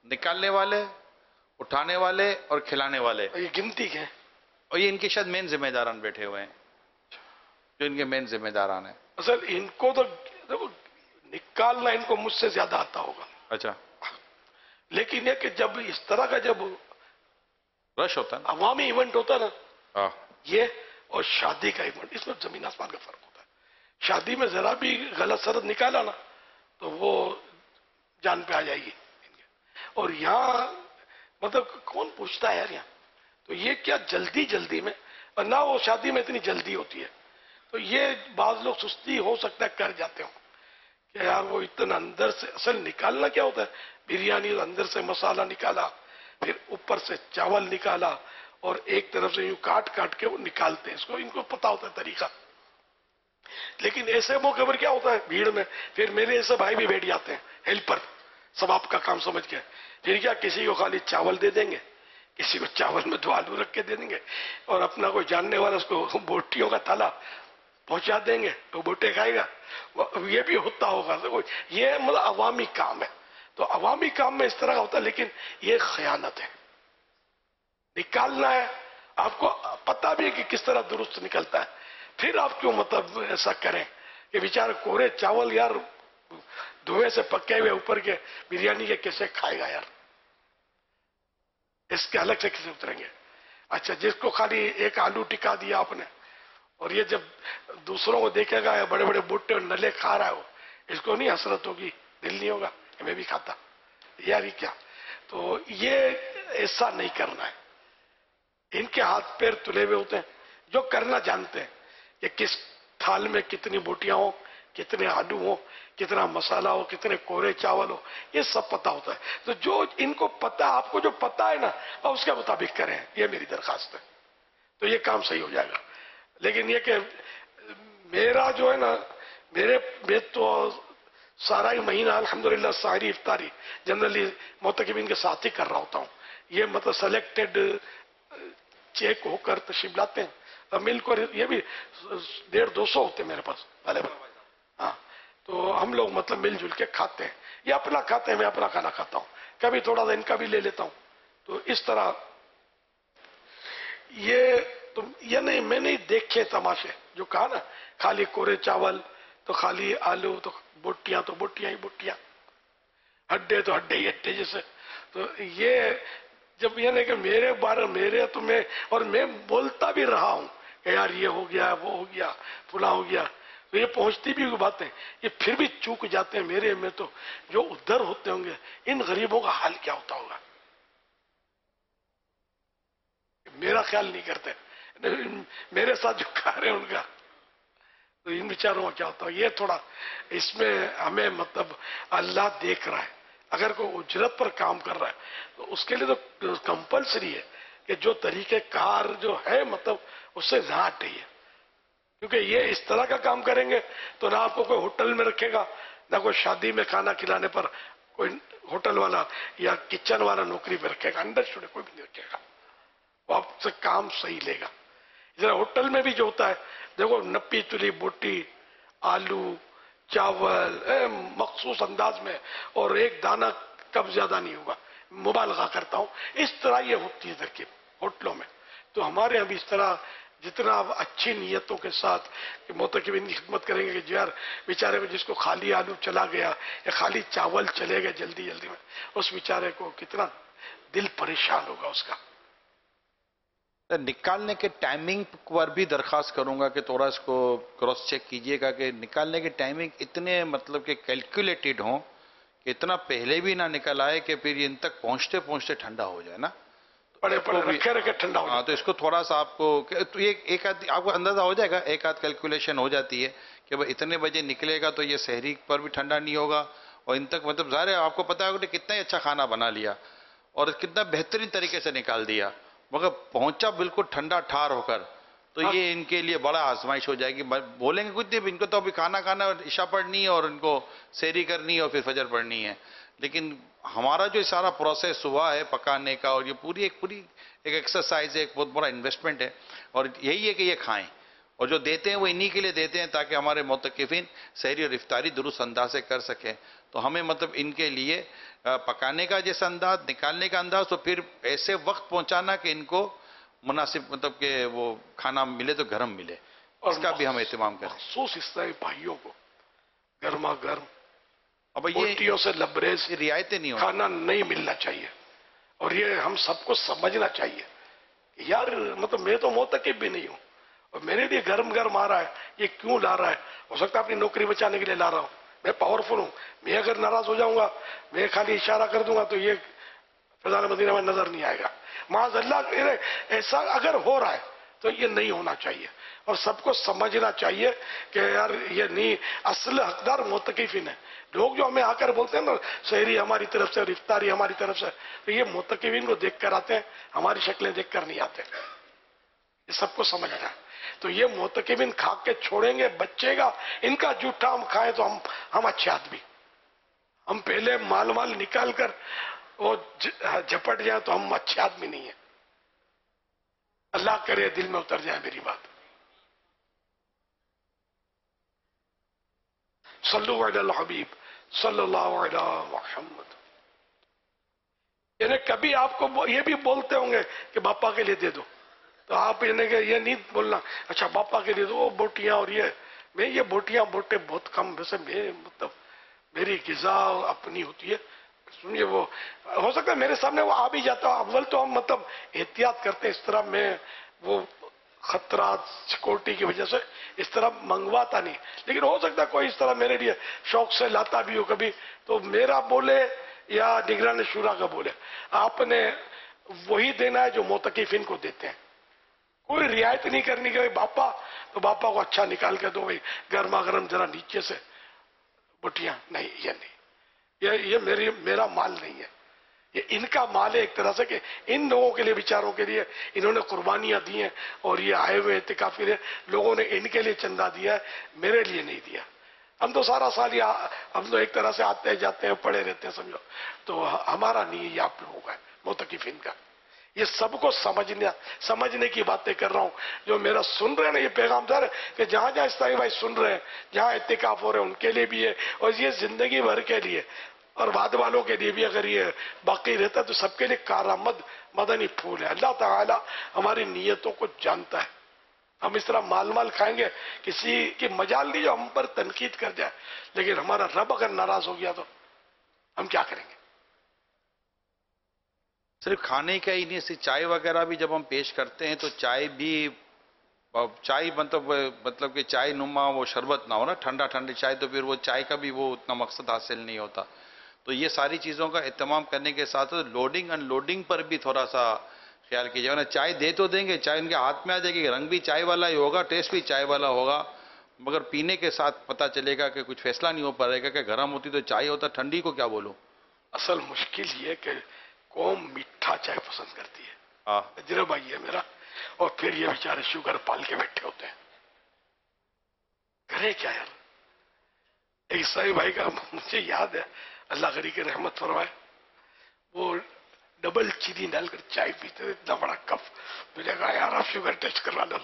نکالنے والے، اٹھانے والے اور کھلانے والے، یہ گنتی کے ہیں، اور یہ ان کے شاید مین ذمہ داران بیٹھے ہوئے ہیں، جو ان کے مین ذمہ داران ہیں. اصل ان کو تو دیکھو نکالنا ان کو مجھ سے زیادہ آتا ہوگا، اچھا. لیکن یہ کہ جب اس طرح کا جب رش ہوتا ہے نا. عوامی ایونٹ ہوتا ہے نا، ہاں. یہ اور شادی کا ایونٹ، اس میں زمین آسمان کا فرق ہوتا ہے. شادی میں ذرا بھی غلط سرد نکالا نا تو وہ جان پہ آ جائے گی. اور یہاں مطلب کون پوچھتا ہے یار یہاں، تو یہ کیا جلدی جلدی میں، اور نہ وہ شادی میں اتنی جلدی ہوتی ہے، تو یہ بعض لوگ سستی ہو سکتا ہے کر جاتے ہوں کہ یار وہ اتنا اندر سے، اصل نکالنا کیا ہوتا ہے، بریانی اندر سے مسالہ نکالا، پھر اوپر سے چاول نکالا، اور ایک طرف سے یوں کاٹ کاٹ کے وہ نکالتے ہیں، اس کو ان کو پتا ہوتا ہے طریقہ. لیکن ایسے موقع پر کیا ہوتا ہے بھیڑ میں، پھر میرے ایسے بھائی بھی بیٹھ جاتے ہیں ہیلپر، سب آپ کا کام سمجھ کے، پھر کیا کسی کو خالی چاول دے دیں گے، کسی کو چاول میں دو آلو رکھ کے دے دیں گے، اور اپنا کوئی جاننے والا اس کو بوٹیوں کا تالا پہنچا دیں گے، تو بوٹے کھائے گا. یہ بھی ہوتا ہوگا، یہ مطلب عوامی کام ہے. تو عوامی کام میں اس طرح کا ہوتا ہے، لیکن یہ خیانت ہے. نکالنا ہے، آپ کو پتا بھی ہے کہ کس طرح درست نکلتا ہے، پھر آپ کیوں مطلب ایسا کریں کہ بیچارے کورے چاول یار دھوئے سے پکے ہوئے اوپر کے بریانی کے کیسے کھائے گا یار، اس کے الگ سے کیسے اتریں گے. اچھا جس کو خالی ایک آلو ٹکا دیا آپ نے، اور یہ جب دوسروں کو دیکھے گا یا بڑے بڑے بوٹے اور نلے کھا رہا ہو، اس کو نہیں حسرت ہوگی، دل نہیں ہوگا کہ میں بھی کھاتا یار یہ کیا. تو یہ ایسا نہیں کرنا ہے. ان کے ہاتھ پیر تلے ہوئے ہوتے ہیں، جو کرنا جانتے ہیں کہ کس تھال میں کتنی بوٹیاں ہوں، کتنے آلو ہوں، کتنا مسالہ ہو، کتنے کورے چاول ہو، یہ سب پتا ہوتا ہے. تو جو ان کو پتا، آپ کو جو پتا ہے نا، آپ اس کے مطابق کریں، یہ میری درخواست ہے، تو یہ کام صحیح ہو جائے گا. لیکن یہ کہ میرا جو ہے نا، میرے میں تو سارا ہی مہینہ الحمدللہ سحری افطاری جنرلی معتکفین کے ساتھ ہی کر رہا ہوتا ہوں. یہ مطلب سلیکٹڈ چیک ہو کر تشریف لاتے ہیں، اور مل کر یہ بھی ڈیڑھ دو سو ہوتے ہیں میرے پاس والے. ہاں تو ہم لوگ مطلب مل جل کے کھاتے ہیں، یہ اپنا کھاتے ہیں، میں اپنا کھانا کھاتا ہوں، کبھی تھوڑا سا ان کا بھی لے لیتا ہوں. تو اس طرح یہ تو یہ نہیں، میں نہیں دیکھے تماشے جو کہا نا، خالی کورے چاول تو خالی آلو تو بوٹیاں تو بوٹیاں ہی بوٹیاں، ہڈے تو ہڈے ہی ہڈے جیسے. تو یہ جب یہ نہیں کہ میرے بارے میرے تو میں، اور میں بولتا بھی رہا ہوں کہ یار یہ ہو گیا، وہ ہو گیا، فلاں ہو گیا، تو یہ پہنچتی بھی باتیں، یہ پھر بھی چوک جاتے ہیں میرے میں. تو جو ادھر ہوتے ہوں گے ان غریبوں کا حال کیا ہوتا ہوگا، میرا خیال نہیں کرتے. میرے ساتھ جو کھا رہے ہیں ان کا، تو ان بیچاروں کا کیا ہوتا ہے. یہ تھوڑا اس میں ہمیں مطلب اللہ دیکھ رہا ہے. اگر کوئی اجرت پر کام کر رہا ہے تو اس کے لیے تو کمپلسری ہے کہ جو طریقہ کار جو ہے مطلب اس سے نہ ہٹے. کیونکہ یہ اس طرح کا کام کریں گے تو نہ آپ کو کوئی ہوٹل میں رکھے گا، نہ کوئی شادی میں کھانا کھلانے پر کوئی ہوٹل والا یا کچن والا نوکری پہ رکھے گا، انڈرسٹوڈ کوئی بھی نہیں رکھے گا، وہ آپ سے کام صحیح لے گا. ذرا ہوٹل میں بھی جو ہوتا ہے دیکھو، نپی تلی بوٹی، آلو چاول مخصوص انداز میں، اور ایک دانہ کب زیادہ نہیں ہوگا، مبالغہ کرتا ہوں، اس طرح یہ ہوتی ہے ترکیب ہوٹلوں میں. تو ہمارے یہاں بھی اس طرح جتنا آپ اچھی نیتوں کے ساتھ کہ معتکفین کی خدمت کریں گے کہ یار بیچارے میں جس کو خالی آلو چلا گیا یا خالی چاول چلے گئے جلدی جلدی میں، اس بیچارے کو کتنا دل پریشان ہوگا اس کا. نکالنے کے ٹائمنگ پر بھی درخواست کروں گا کہ تھوڑا اس کو کراس چیک کیجئے گا کہ نکالنے کے ٹائمنگ اتنے مطلب کہ کیلکولیٹڈ ہوں کہ اتنا پہلے بھی نہ نکل آئے کہ پھر ان تک پہنچتے پہنچتے ٹھنڈا ہو جائے نا. پڑے پڑے رکھے رکھے ٹھنڈا ہو جائے. ہاں تو اس کو تھوڑا سا آپ کو ایک آدھ آپ کو اندازہ ہو جائے گا، ایک آدھ کیلکولیشن ہو جاتی ہے کہ بھائی اتنے بجے نکلے گا تو یہ سحری پر بھی ٹھنڈا نہیں ہوگا، اور ان تک مطلب ظاہر ہے آپ کو پتا ہوگا کہ کتنا ہی اچھا کھانا بنا لیا اور کتنا بہترین طریقے سے نکال دیا، مگر پہنچا بالکل ٹھنڈا ٹھار ہو کر، تو یہ ان کے لیے بڑا آزمائش ہو جائے گی. بولیں گے کچھ نہیں، ان کو تو ابھی کھانا کھانا اور عشاء پڑھنی ہے اور ان کو سحری کرنی ہے اور پھر فجر پڑھنی ہے. لیکن ہمارا جو سارا پروسیس ہوا ہے پکانے کا، اور یہ پوری ایک پوری ایک ایکسرسائز ہے، ایک بہت بڑا انویسٹمنٹ ہے، اور یہی ہے کہ یہ کھائیں. اور جو دیتے ہیں وہ انہی کے لیے دیتے ہیں تاکہ ہمارے معتکفین سحری اور افطاری درست انداز سے کر سکیں. تو ہمیں مطلب ان کے لیے پکانے کا جیسا انداز، نکالنے کا انداز، تو پھر ایسے وقت پہنچانا کہ ان کو مناسب مطلب کہ وہ کھانا ملے تو گرم ملے، اس کا بھی ہم اہتمام کریں. مخصوص اسلامی بھائیوں کو گرما گرم اب یہ بوٹیوں سے لبریز یہ رعایتیں نہیں ہوتی. کھانا نہیں ملنا چاہیے. اور یہ ہم سب کو سمجھنا چاہیے کہ یار مطلب میں تو معتکف بھی نہیں ہوں اور میرے لیے گرم گرم آ رہا ہے، یہ کیوں لا رہا ہے؟ ہو سکتا ہے اپنی نوکری بچانے کے لیے لا رہا ہوں، میں پاورفل ہوں، میں اگر ناراض ہو جاؤں گا، میں خالی اشارہ کر دوں گا تو یہ فیضان مدینہ میں نظر نہیں آئے گا. معاذ اللہ ایسا اگر ہو رہا ہے تو یہ نہیں ہونا چاہیے. اور سب کو سمجھنا چاہیے کہ یار یہ نہیں، اصل حقدار معتکفین ہیں. لوگ جو ہمیں آ کر بولتے ہیں نا سحری ہماری طرف سے اور افطاری ہماری طرف سے، تو یہ معتکفین کو دیکھ کر آتے ہیں، ہماری شکلیں دیکھ کر نہیں آتے. یہ سب کو سمجھنا ہے. تو یہ معتکفین کھا کے چھوڑیں گے، بچے گا، ان کا جھوٹا ہم کھائیں تو ہم ہم اچھے آدمی. ہم پہلے مال مال نکال کر وہ جھپٹ جائیں تو ہم اچھے آدمی نہیں ہیں. اللہ کرے دل میں اتر جائے میری بات. صلو علی الحبیب صلی اللہ علی محمد. یعنی کبھی آپ کو یہ بھی بولتے ہوں گے کہ باپا کے لیے دے دو، تو آپ یعنی کہ یہ نہیں بولنا اچھا باپا کے لیے دو وہ بوٹیاں اور یہ میں یہ بوٹیاں بوٹے بہت کم، ویسے میں مطلب میری غذا اپنی ہوتی ہے. سنیے وہ ہو سکتا ہے میرے سامنے وہ آ بھی جاتا. اول تو ہم مطلب احتیاط کرتے اس طرح، میں وہ خطرات سیکورٹی کی وجہ سے اس طرح منگواتا نہیں، لیکن ہو سکتا ہے کوئی اس طرح میرے لیے شوق سے لاتا بھی ہو کبھی، تو میرا بولے یا نگران شورا کا بولے، آپ نے وہی دینا ہے جو معتکفین کو دیتے ہیں. کوئی رعایت نہیں کرنی کہ باپا تو باپا کو اچھا نکال کے دو بھائی گرما گرم ذرا نیچے سے بٹیاں، نہیں یہ نہیں، یہ یہ میری میرا مال نہیں ہے، یہ ان کا مال ہے ایک طرح سے کہ ان لوگوں کے لیے بیچاروں کے لیے انہوں نے قربانیاں دی ہیں اور یہ آئے ہوئے اعتکافی ہیں، لوگوں نے ان کے لیے چندہ دیا ہے، میرے لیے نہیں دیا. ہم تو سارا سال یہ ہم تو ایک طرح سے آتے جاتے ہیں پڑے رہتے ہیں سمجھو، تو ہمارا نہیں یہ آپ لوگوں کا ہے معتکفین کا. یہ سب کو سمجھنا سمجھنے کی باتیں کر رہا ہوں. جو میرا سن رہے ہیں نا یہ پیغام دار کہ جہاں جہاں اسلامی بھائی سن رہے ہیں، جہاں اعتکاف ہو رہے ہیں ان کے لیے بھی ہے، اور یہ زندگی بھر کے لیے اور بعد والوں کے لیے بھی اگر یہ باقی رہتا ہے تو سب کے لیے کارآمد مدنی پھول ہے. اللہ تعالی ہماری نیتوں کو جانتا ہے. ہم اس طرح مال مال کھائیں گے، کسی کی مجال نہیں جو ہم پر تنقید کر جائے، لیکن ہمارا رب اگر ناراض ہو گیا تو ہم کیا کریں گے؟ صرف کھانے کا ہی نہیں، صرف چائے وغیرہ بھی جب ہم پیش کرتے ہیں تو چائے بھی چائے مطلب مطلب کہ چائے نما وہ شربت نہ ہو نا، ٹھنڈا ٹھنڈی چائے، تو پھر وہ چائے کا بھی وہ اتنا مقصد حاصل نہیں ہوتا. تو یہ ساری چیزوں کا اہتمام کرنے کے ساتھ لوڈنگ ان لوڈنگ پر بھی تھوڑا سا خیال کیجیے. چائے دے تو دیں گے، چائے ان کے ہاتھ میں آ جائے گی، رنگ بھی چائے والا ہی ہوگا، ٹیسٹ بھی چائے والا ہوگا، مگر پینے کے ساتھ پتہ چلے گا کہ کچھ فیصلہ نہیں ہو پائے گا کہ گرم ہوتی تو چائے ہوتا، ٹھنڈی کو کیا بولوں. اصل مشکل یہ کہ قوم میٹھا چائے پسند کرتی ہے، ہاں تجربہ بھائی ہے میرا، اور پھر یہ بیچارے شوگر پال کے بیٹھے ہوتے ہیں. کرے کیا یار؟ ایک عیسائی بھائی کا مجھے یاد ہے، اللہ غری کے رحمت فرمائے، وہ ڈبل چینی ڈال کر چائے پیتے تھے، اتنا بڑا کپ. مجھے کہا یار آپ شوگر ٹیسٹ کروا لو.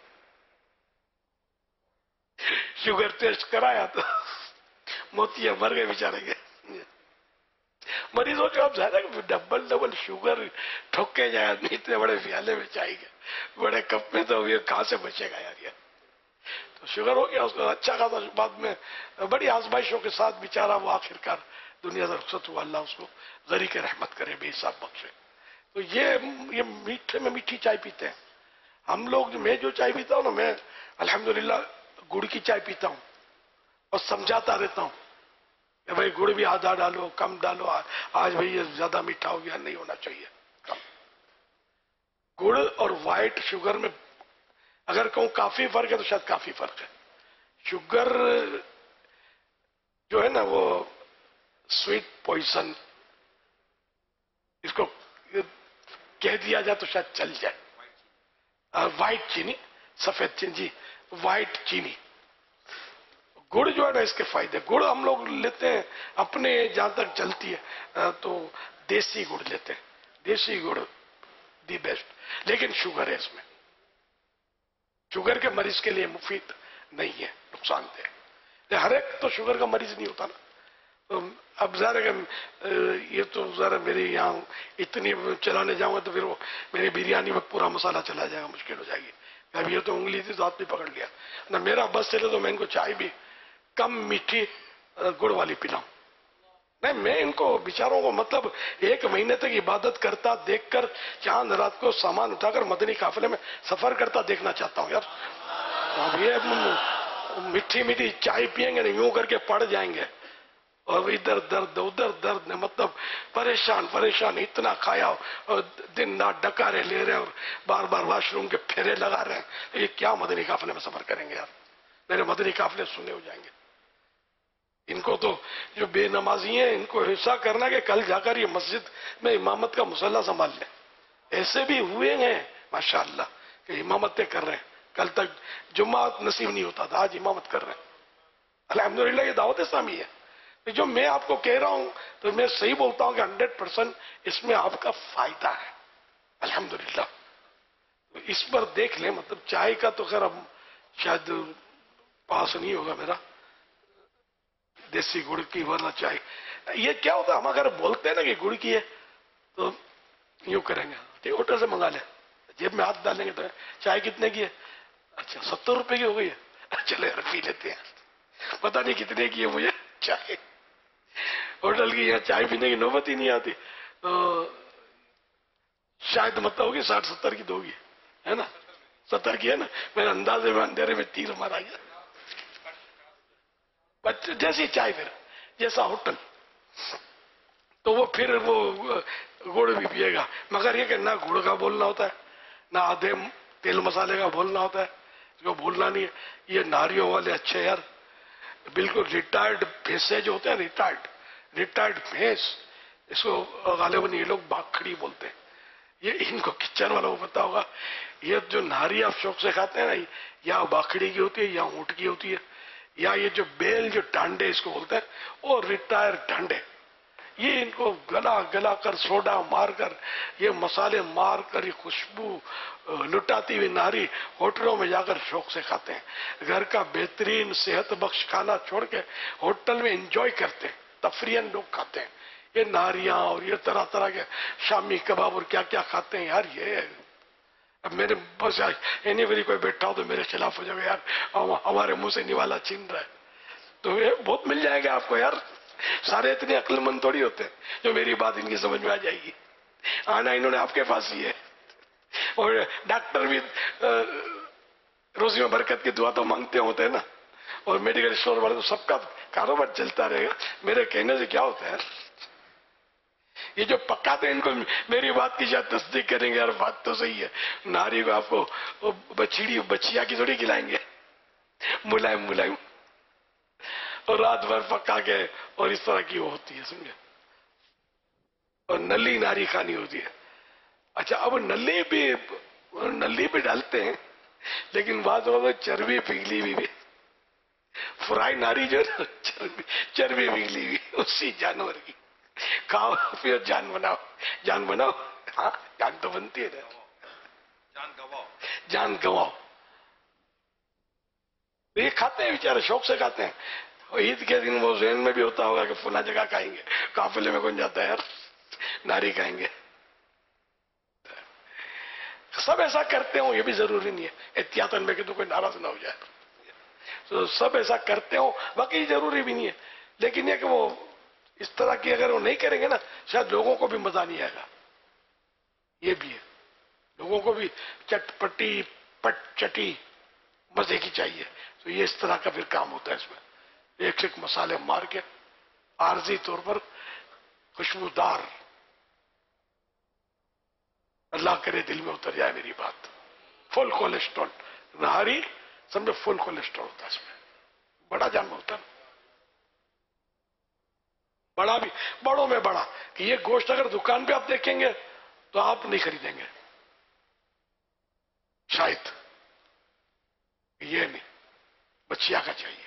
شوگر ٹیسٹ کرایا تو موتیاں مر گئے بیچارے کے. مریضوں کو آپ زیادہ ڈبل ڈبل شوگر ٹھوکے جائے آدمی اتنے بڑے پیالے میں چائے گے، بڑے کپ میں، تو یہ کہاں سے بچے گا یار؟ یہ تو شوگر ہو گیا اس کو اچھا خاصا، بعد میں بڑی آزمائشوں کے ساتھ بیچارہ وہ آخر کار دنیا سے رخصت ہوا. اللہ اس کو غری کے رحمت کرے، بے حساب بخشے. تو یہ یہ میٹھے میں میٹھی چائے پیتے ہیں ہم لوگ. میں جو چائے پیتا ہوں نا، میں الحمدللہ گڑ کی چائے پیتا ہوں اور سمجھاتا رہتا ہوں کہ بھائی گڑ بھی آدھا ڈالو، کم ڈالو، آج بھائی یہ زیادہ میٹھا ہو گیا، نہیں ہونا چاہیے کم. گڑ اور وائٹ شوگر میں اگر کہوں کافی فرق ہے تو شاید کافی فرق ہے. شوگر جو ہے نا وہ سویٹ پوائزن، اس کو کہہ دیا جائے تو شاید چل جائے. وائٹ چینی، سفید چینی، جی وائٹ چینی. گڑ جو ہے نا اس کے فائدے، گڑ ہم لوگ لیتے ہیں اپنے جہاں تک چلتی ہے تو دیسی گڑ لیتے ہیں، دیسی گڑ دی بیسٹ، لیکن شوگر ہے اس میں. شوگر کے مریض کے لیے مفید نہیں ہے، نقصان دہ۔ ہر ایک تو شوگر کا مریض نہیں ہوتا نا۔ اب ظاہر ہے کہ یہ تو ذرا میرے یہاں اتنی چلانے جاؤں گا تو پھر وہ میری بریانی میں پورا مسالہ چلا جائے گا، مشکل ہو جائے گی۔ اب یہ تو انگلی تھی ذات بھی پکڑ لیا نہ، میرا بس چلے تو میں ان کو چائے بھی کم میٹھی گڑ والی پلاؤں۔ نہیں، میں ان کو بیچاروں کو مطلب ایک مہینے تک عبادت کرتا دیکھ کر چاند رات کو سامان اٹھا کر مدنی قافلے میں سفر کرتا دیکھنا چاہتا ہوں یار۔ اب یہ میٹھی میٹھی چائے پیئیں گے، یوں کر کے پڑ جائیں گے، اور ادھر درد ادھر درد، مطلب پریشان پریشان، اتنا کھایا اور دن رات ڈکارے لے رہے ہیں اور بار بار واش روم کے پھیرے لگا رہے ہیں۔ یہ کیا مدنی قافلے میں سفر کریں گے یار؟ میرے مدنی قافلے سنے ہو جائیں گے۔ ان کو تو جو بے نمازی ہیں ان کو حصہ کرنا کہ کل جا کر یہ مسجد میں امامت کا مصلی سنبھال لیں۔ ایسے بھی ہوئے ہیں ماشاءاللہ کہ امامتیں کر رہے ہیں، کل تک جمعہ نصیب نہیں ہوتا تھا، آج امامت کر رہے ہیں۔ الحمدللہ یہ دعوت اسلامی ہے۔ جو میں آپ کو کہہ رہا ہوں تو میں صحیح بولتا ہوں کہ ہنڈریڈ پرسینٹ اس میں آپ کا فائدہ ہے الحمدللہ۔ اس پر دیکھ لیں، مطلب چائے کا تو خیر اب شاید پاس نہیں ہوگا میرا، دیسی گڑ کی ورنہ چائے۔ یہ کیا ہوتا ہے، ہم اگر بولتے ہیں نا کہ گڑ کی ہے تو یوں کریں گے، ٹھیک ہوٹل سے منگا لیں، جیب میں ہاتھ ڈالیں گے تو چائے کتنے کی ہے؟ اچھا ستر روپے کی ہو گئی ہے، چلے یار پی لیتے ہیں، پتہ نہیں کتنے کی ہے مجھے چائے۔ ہوٹل کی یہاں چائے پینے کی نوبت ہی نہیں آتی، تو شاید مطلب ہوگی ساٹھ ستر کی تو ہوگی، ہے نا؟ ستر کی ہے نا، میرے اندازے میں اندھیرے میں تیر مارا گیا۔ جیسی چائے پھر جیسا ہوٹل، تو وہ پھر وہ گڑ بھی پیے گا، مگر یہ کہ نہ گڑ کا بولنا ہوتا ہے نہ آدھے تیل مسالے کا بولنا ہوتا ہے، اس کو بولنا نہیں ہے۔ یہ ناریوں والے اچھے یار، بالکل ریٹائرڈ بھینسے جو ہوتے ہیں، ریٹائرڈ ریٹائرڈ بھینس، اس کو غالباً یہ لوگ باکھڑی بولتے ہیں۔ یہ ان کو کچن والا کو پتا ہوگا، یہ جو نہاری آپ شوق سے کھاتے ہیں نا، یا باکھڑی کی ہوتی ہے یا اونٹ کی ہوتی ہے، یا یہ جو بیل جو ڈانڈے اس کو بولتے ہیں، وہ ریٹائر ڈانڈے، یہ ان کو گلا گلا کر سوڈا مار کر یہ مسالے مار کر یہ خوشبو لٹاتی ہوئی ناری ہوٹلوں میں جا کر شوق سے کھاتے ہیں۔ گھر کا بہترین صحت بخش کھانا چھوڑ کے ہوٹل میں انجوائے کرتے ہیں، تفریحاً لوگ کھاتے ہیں یہ نہاریاں اور یہ طرح طرح کے شامی کباب اور کیا کیا کھاتے ہیں یار۔ یہ اب میرے بس اینی ویری کوئی بیٹھا ہو تو میرے خلاف ہو جائے یار، ہمارے منہ سے نوالا چھین رہا ہے، تو یہ بہت مل جائے گا آپ کو یار۔ سارے اتنے عقل مند تھوڑی ہوتے ہیں جو میری بات ان کی سمجھ میں آ جائے گی، آنا انہوں نے آپ کے پاس ہی ہے۔ اور ڈاکٹر بھی روزی میں برکت کی دعا تو مانگتے ہوتے ہیں نا، اور میڈیکل اسٹور والے تو سب کا کاروبار چلتا رہے گا، میرے کہنے سے کیا ہوتا ہے یار؟ یہ جو پکاتے ہیں ان کو میری بات کی شاید تصدیق کریں گے، یار بات تو صحیح ہے، ناری کو آپ کو بچڑی بچیا کی تھوڑی کھلائیں گے، ملائم ملائم، اور رات بھر پکا کے، اور اس طرح کی وہ ہوتی ہے سمجھے، اور نلی ناری کھانی ہوتی ہے۔ اچھا اب نلی بھی نلی بھی ڈالتے ہیں، لیکن بعض وقت چربی پگھلی ہوئی بھی، فرائی ناری جو ہے چربی چربی پگھلی ہوئی اسی جانور کی، کھاؤ پھر جان بناؤ، جان بناؤ، ہاں جان تو بنتی ہے نا، جان گواؤ جان گواؤ۔ یہ کھاتے ہیں بیچارے، شوق سے کھاتے ہیں، عید کے دن وہ ذہن میں بھی ہوتا ہوگا کہ فلاں جگہ کھائیں گے، قافلے میں کون جاتا ہے یار، ناری کھائیں گے۔ سب ایسا کرتے ہوں یہ بھی ضروری نہیں ہے، احتیاطاً میں کہ تو کوئی ناراض نہ ہو جائے، تو سب ایسا کرتے ہوں باقی ضروری بھی نہیں ہے، لیکن یہ کہ وہ اس طرح کی اگر وہ نہیں کریں گے نا شاید لوگوں کو بھی مزہ نہیں آئے گا، یہ بھی ہے، لوگوں کو بھی چٹ پٹی پٹ چٹی مزے کی چاہیے، تو یہ اس طرح کا پھر کام ہوتا ہے، اس میں ایک ایک مسالے مار کے عارضی طور پر خوشبودار، اللہ کرے دل میں اتر جائے میری بات۔ فل کولیسٹرول نہاری سمجھو، فل کولیسٹرول ہوتا ہے اس میں، بڑا جانور ہوتا ہے، بڑا بھی بڑوں میں بڑا، کہ یہ گوشت اگر دکان پہ آپ دیکھیں گے تو آپ نہیں خریدیں گے شاید، یہ نہیں، بچیا کا چاہیے۔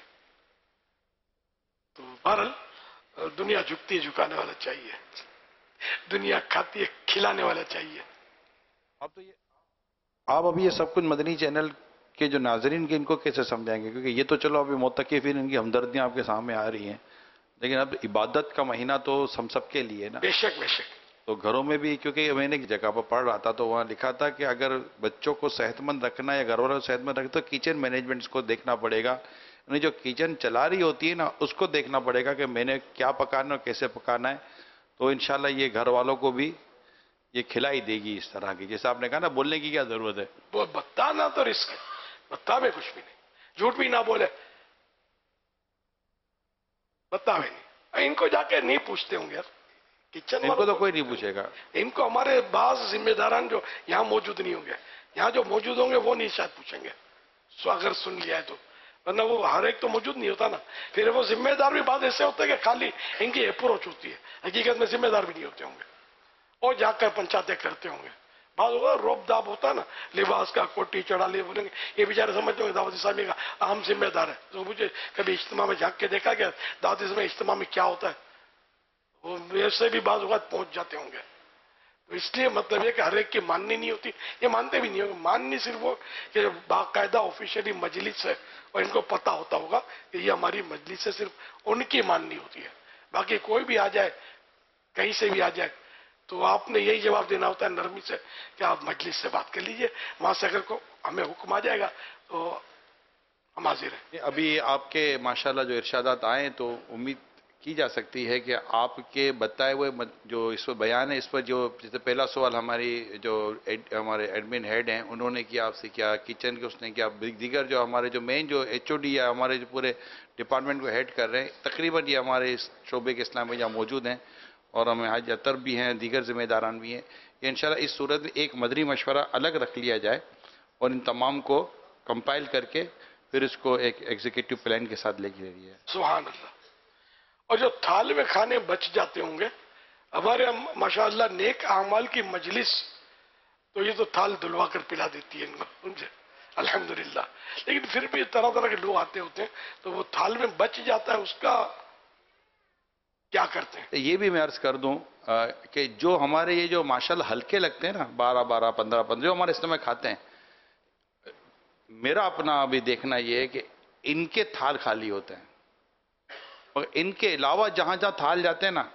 تو بہرحال دنیا جھکتی ہے جھکانے والا چاہیے، دنیا کھاتی ہے کھلانے والا چاہیے۔ اب تو یہ آپ ابھی یہ سب کچھ مدنی چینل کہ جو ناظرین کے ان کو کیسے سمجھائیں گے؟ کیونکہ یہ تو چلو ابھی معتکفین ان کی ہمدردیاں آپ کے سامنے آ رہی ہیں، لیکن اب عبادت کا مہینہ تو ہم سب کے لیے نا. بے شک بے شک. تو گھروں میں بھی، کیونکہ میں نے ایک جگہ پر پڑھ رہا تھا تو وہاں لکھا تھا کہ اگر بچوں کو صحت مند رکھنا ہے یا گھر والوں کو صحت مند رکھنا تو کچن مینجمنٹ کو دیکھنا پڑے گا. یعنی جو کچن چلا رہی ہوتی ہے نا اس کو دیکھنا پڑے گا کہ میں نے کیا پکانا ہے اور کیسے پکانا ہے. تو انشاءاللہ یہ گھر والوں کو بھی یہ کھلائی دے گی اس طرح کی. جیسے آپ نے کہا نا بولنے کی کیا ضرورت ہے. وہ بتانا تو رسک ہے، بتا میں کچھ بھی نہیں، جھوٹ بھی نہ بولے، بتا میں نہیں. ان کو جا کے نہیں پوچھتے ہوں گے یار، کچن ان کو تو کوئی نہیں پوچھے گا. ان کو ہمارے بعض ذمہ داران جو یہاں موجود نہیں ہوں گے، یہاں جو موجود ہوں گے وہ نہیں شاید پوچھیں گے، سو اگر سن لیا ہے تو، ورنہ وہ ہر ایک تو موجود نہیں ہوتا نا. پھر وہ ذمہ دار بھی بعض ایسے ہوتے ہیں کہ خالی ان کی اپروچ ہوتی ہے، حقیقت میں ذمہ دار بھی نہیں ہوتے ہوں گے، اور جا کر پنچایتیں کرتے ہوں گے. بعض ہوگا روب داب ہوتا ہے نا، لباس کا کوٹی چڑھا لے بولیں گے، یہ بیچارے سمجھتے ہوں گے دعوت اسلامی کا اہم ذمہ دار ہے. تو مجھے کبھی اجتماع میں جھانک کے دیکھا گیا دعوت اسلامی اجتماع میں کیا ہوتا ہے، وہ ویسے بھی بعض اوقات پہنچ جاتے ہوں گے. تو اس لیے مطلب یہ کہ ہر ایک کی ماننی نہیں ہوتی، یہ مانتے بھی نہیں ہوں گے. ماننی صرف وہ کہ باقاعدہ آفیشیلی مجلس ہے اور ان کو پتا ہوتا ہوگا کہ یہ ہماری مجلس سے صرف ان کی ماننی ہوتی ہے. باقی کوئی بھی آ جائے، کہیں سے بھی آ جائے، تو آپ نے یہی جواب دینا ہوتا ہے نرمی سے کہ آپ مجلس سے بات کر لیجئے، وہاں سے اگر کو ہمیں حکم آ جائے گا تو ہم حاضر ہیں. ابھی آپ کے ماشاءاللہ جو ارشادات آئے تو امید کی جا سکتی ہے کہ آپ کے بتائے ہوئے جو اس پر بیان ہے، اس پر جو جیسے پہلا سوال ہماری جو ہمارے ایڈمن ہیڈ ہیں انہوں نے کیا آپ سے، کیا کچن کے اس نے کیا، دیگر جو ہمارے جو مین جو ایچ او ڈی ہے ہمارے جو پورے ڈپارٹمنٹ کو ہیڈ کر رہے ہیں، تقریباً یہ ہمارے اس شعبے کے اسلام میں جہاں موجود ہیں، اور ہمیں حاج اطہر بھی ہیں، دیگر ذمہ داران بھی ہیں. یہ انشاءاللہ اس صورت میں ایک مدری مشورہ الگ رکھ لیا جائے اور ان تمام کو کمپائل کر کے پھر اس کو ایک ایگزیکٹو پلان کے ساتھ لے کے رہی ہے. سبحان اللہ. اور جو تھال میں کھانے بچ جاتے ہوں گے، ہمارے ماشاءاللہ نیک اعمال کی مجلس تو یہ تو تھال دھلوا کر پلا دیتی ہے ان کو، سمجھے، الحمدللہ. لیکن پھر بھی طرح طرح کے لوگ آتے ہوتے ہیں تو وہ تھال میں بچ جاتا ہے، اس کا کیا کرتے ہیں؟ یہ بھی میں عرض کر دوں کہ جو ہمارے یہ جو ماشاءاللہ ہلکے لگتے ہیں نا، بارہ بارہ پندرہ پندرہ جو ہمارے اس میں کھاتے ہیں، میرا اپنا ابھی دیکھنا یہ ہے کہ ان کے تھال خالی ہوتے ہیں، اور ان کے علاوہ جہاں جہاں تھال جاتے ہیں نا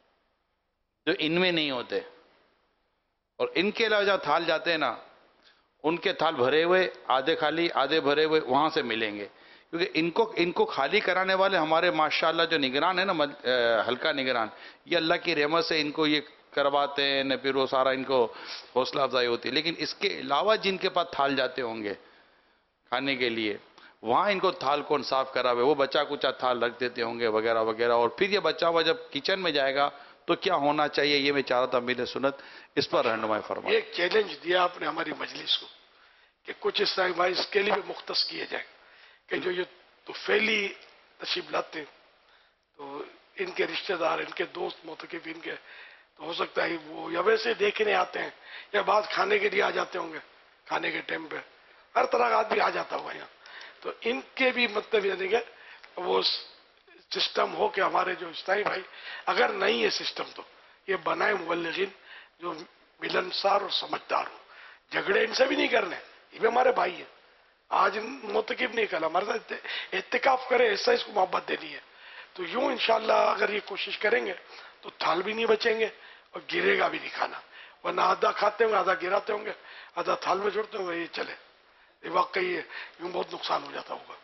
جو ان میں نہیں ہوتے، اور ان کے علاوہ جہاں تھال جاتے ہیں نا ان کے تھال بھرے ہوئے، آدھے خالی آدھے بھرے ہوئے وہاں سے ملیں گے. کیونکہ ان کو ان کو خالی کرانے والے ہمارے ماشاءاللہ جو نگران ہیں نا، ہلکا نگران، یہ اللہ کی رحمت سے ان کو یہ کرواتے ہیں نہ، پھر وہ سارا ان کو حوصلہ افزائی ہوتی ہے. لیکن اس کے علاوہ جن کے پاس تھال جاتے ہوں گے کھانے کے لیے، وہاں ان کو تھال کون صاف کرا ہوئے، وہ بچا کچا تھال رکھ دیتے ہوں گے وغیرہ وغیرہ. اور پھر یہ بچا ہوا جب کچن میں جائے گا تو کیا ہونا چاہیے، یہ میں چاہ رہا تھا امیر سنت اس پر رہنمائی فرمائیں. ایک چیلنج دیا آپ نے ہماری مجلس کو کہ کچھ اس طرح اس کے لیے بھی مختص کیے جائیں کہ جو یہ تو فیلی تشریف لاتے ہیں تو ان کے رشتہ دار، ان کے دوست معتکف، ان کے تو ہو سکتا ہے وہ یا ویسے دیکھنے آتے ہیں یا بعض کھانے کے لیے آ جاتے ہوں گے، کھانے کے ٹائم پہ ہر طرح کا آدمی آ جاتا ہوگا یہاں. تو ان کے بھی مطلب یعنی کہ وہ سسٹم ہو کہ ہمارے جو اسلامی بھائی، اگر نہیں ہے سسٹم تو یہ بنائے مبلغین جو ملنسار اور سمجھدار ہو. جھگڑے ان سے بھی نہیں کرنے، یہ بھی ہمارے بھائی ہیں، آج معتکف نہیں کل ہمارے ساتھ اعتکاف کرے، ایسا اس کو محبت دینی ہے. تو یوں انشاءاللہ اگر یہ کوشش کریں گے تو تھال بھی نہیں بچیں گے اور گرے گا بھی نہیں کھانا، ورنہ آدھا کھاتے ہوں گے، آدھا گراتے ہوں گے، آدھا تھال میں جوڑتے ہوں گے. یہ چلے یہ واقعی یوں بہت نقصان ہو جاتا ہوگا.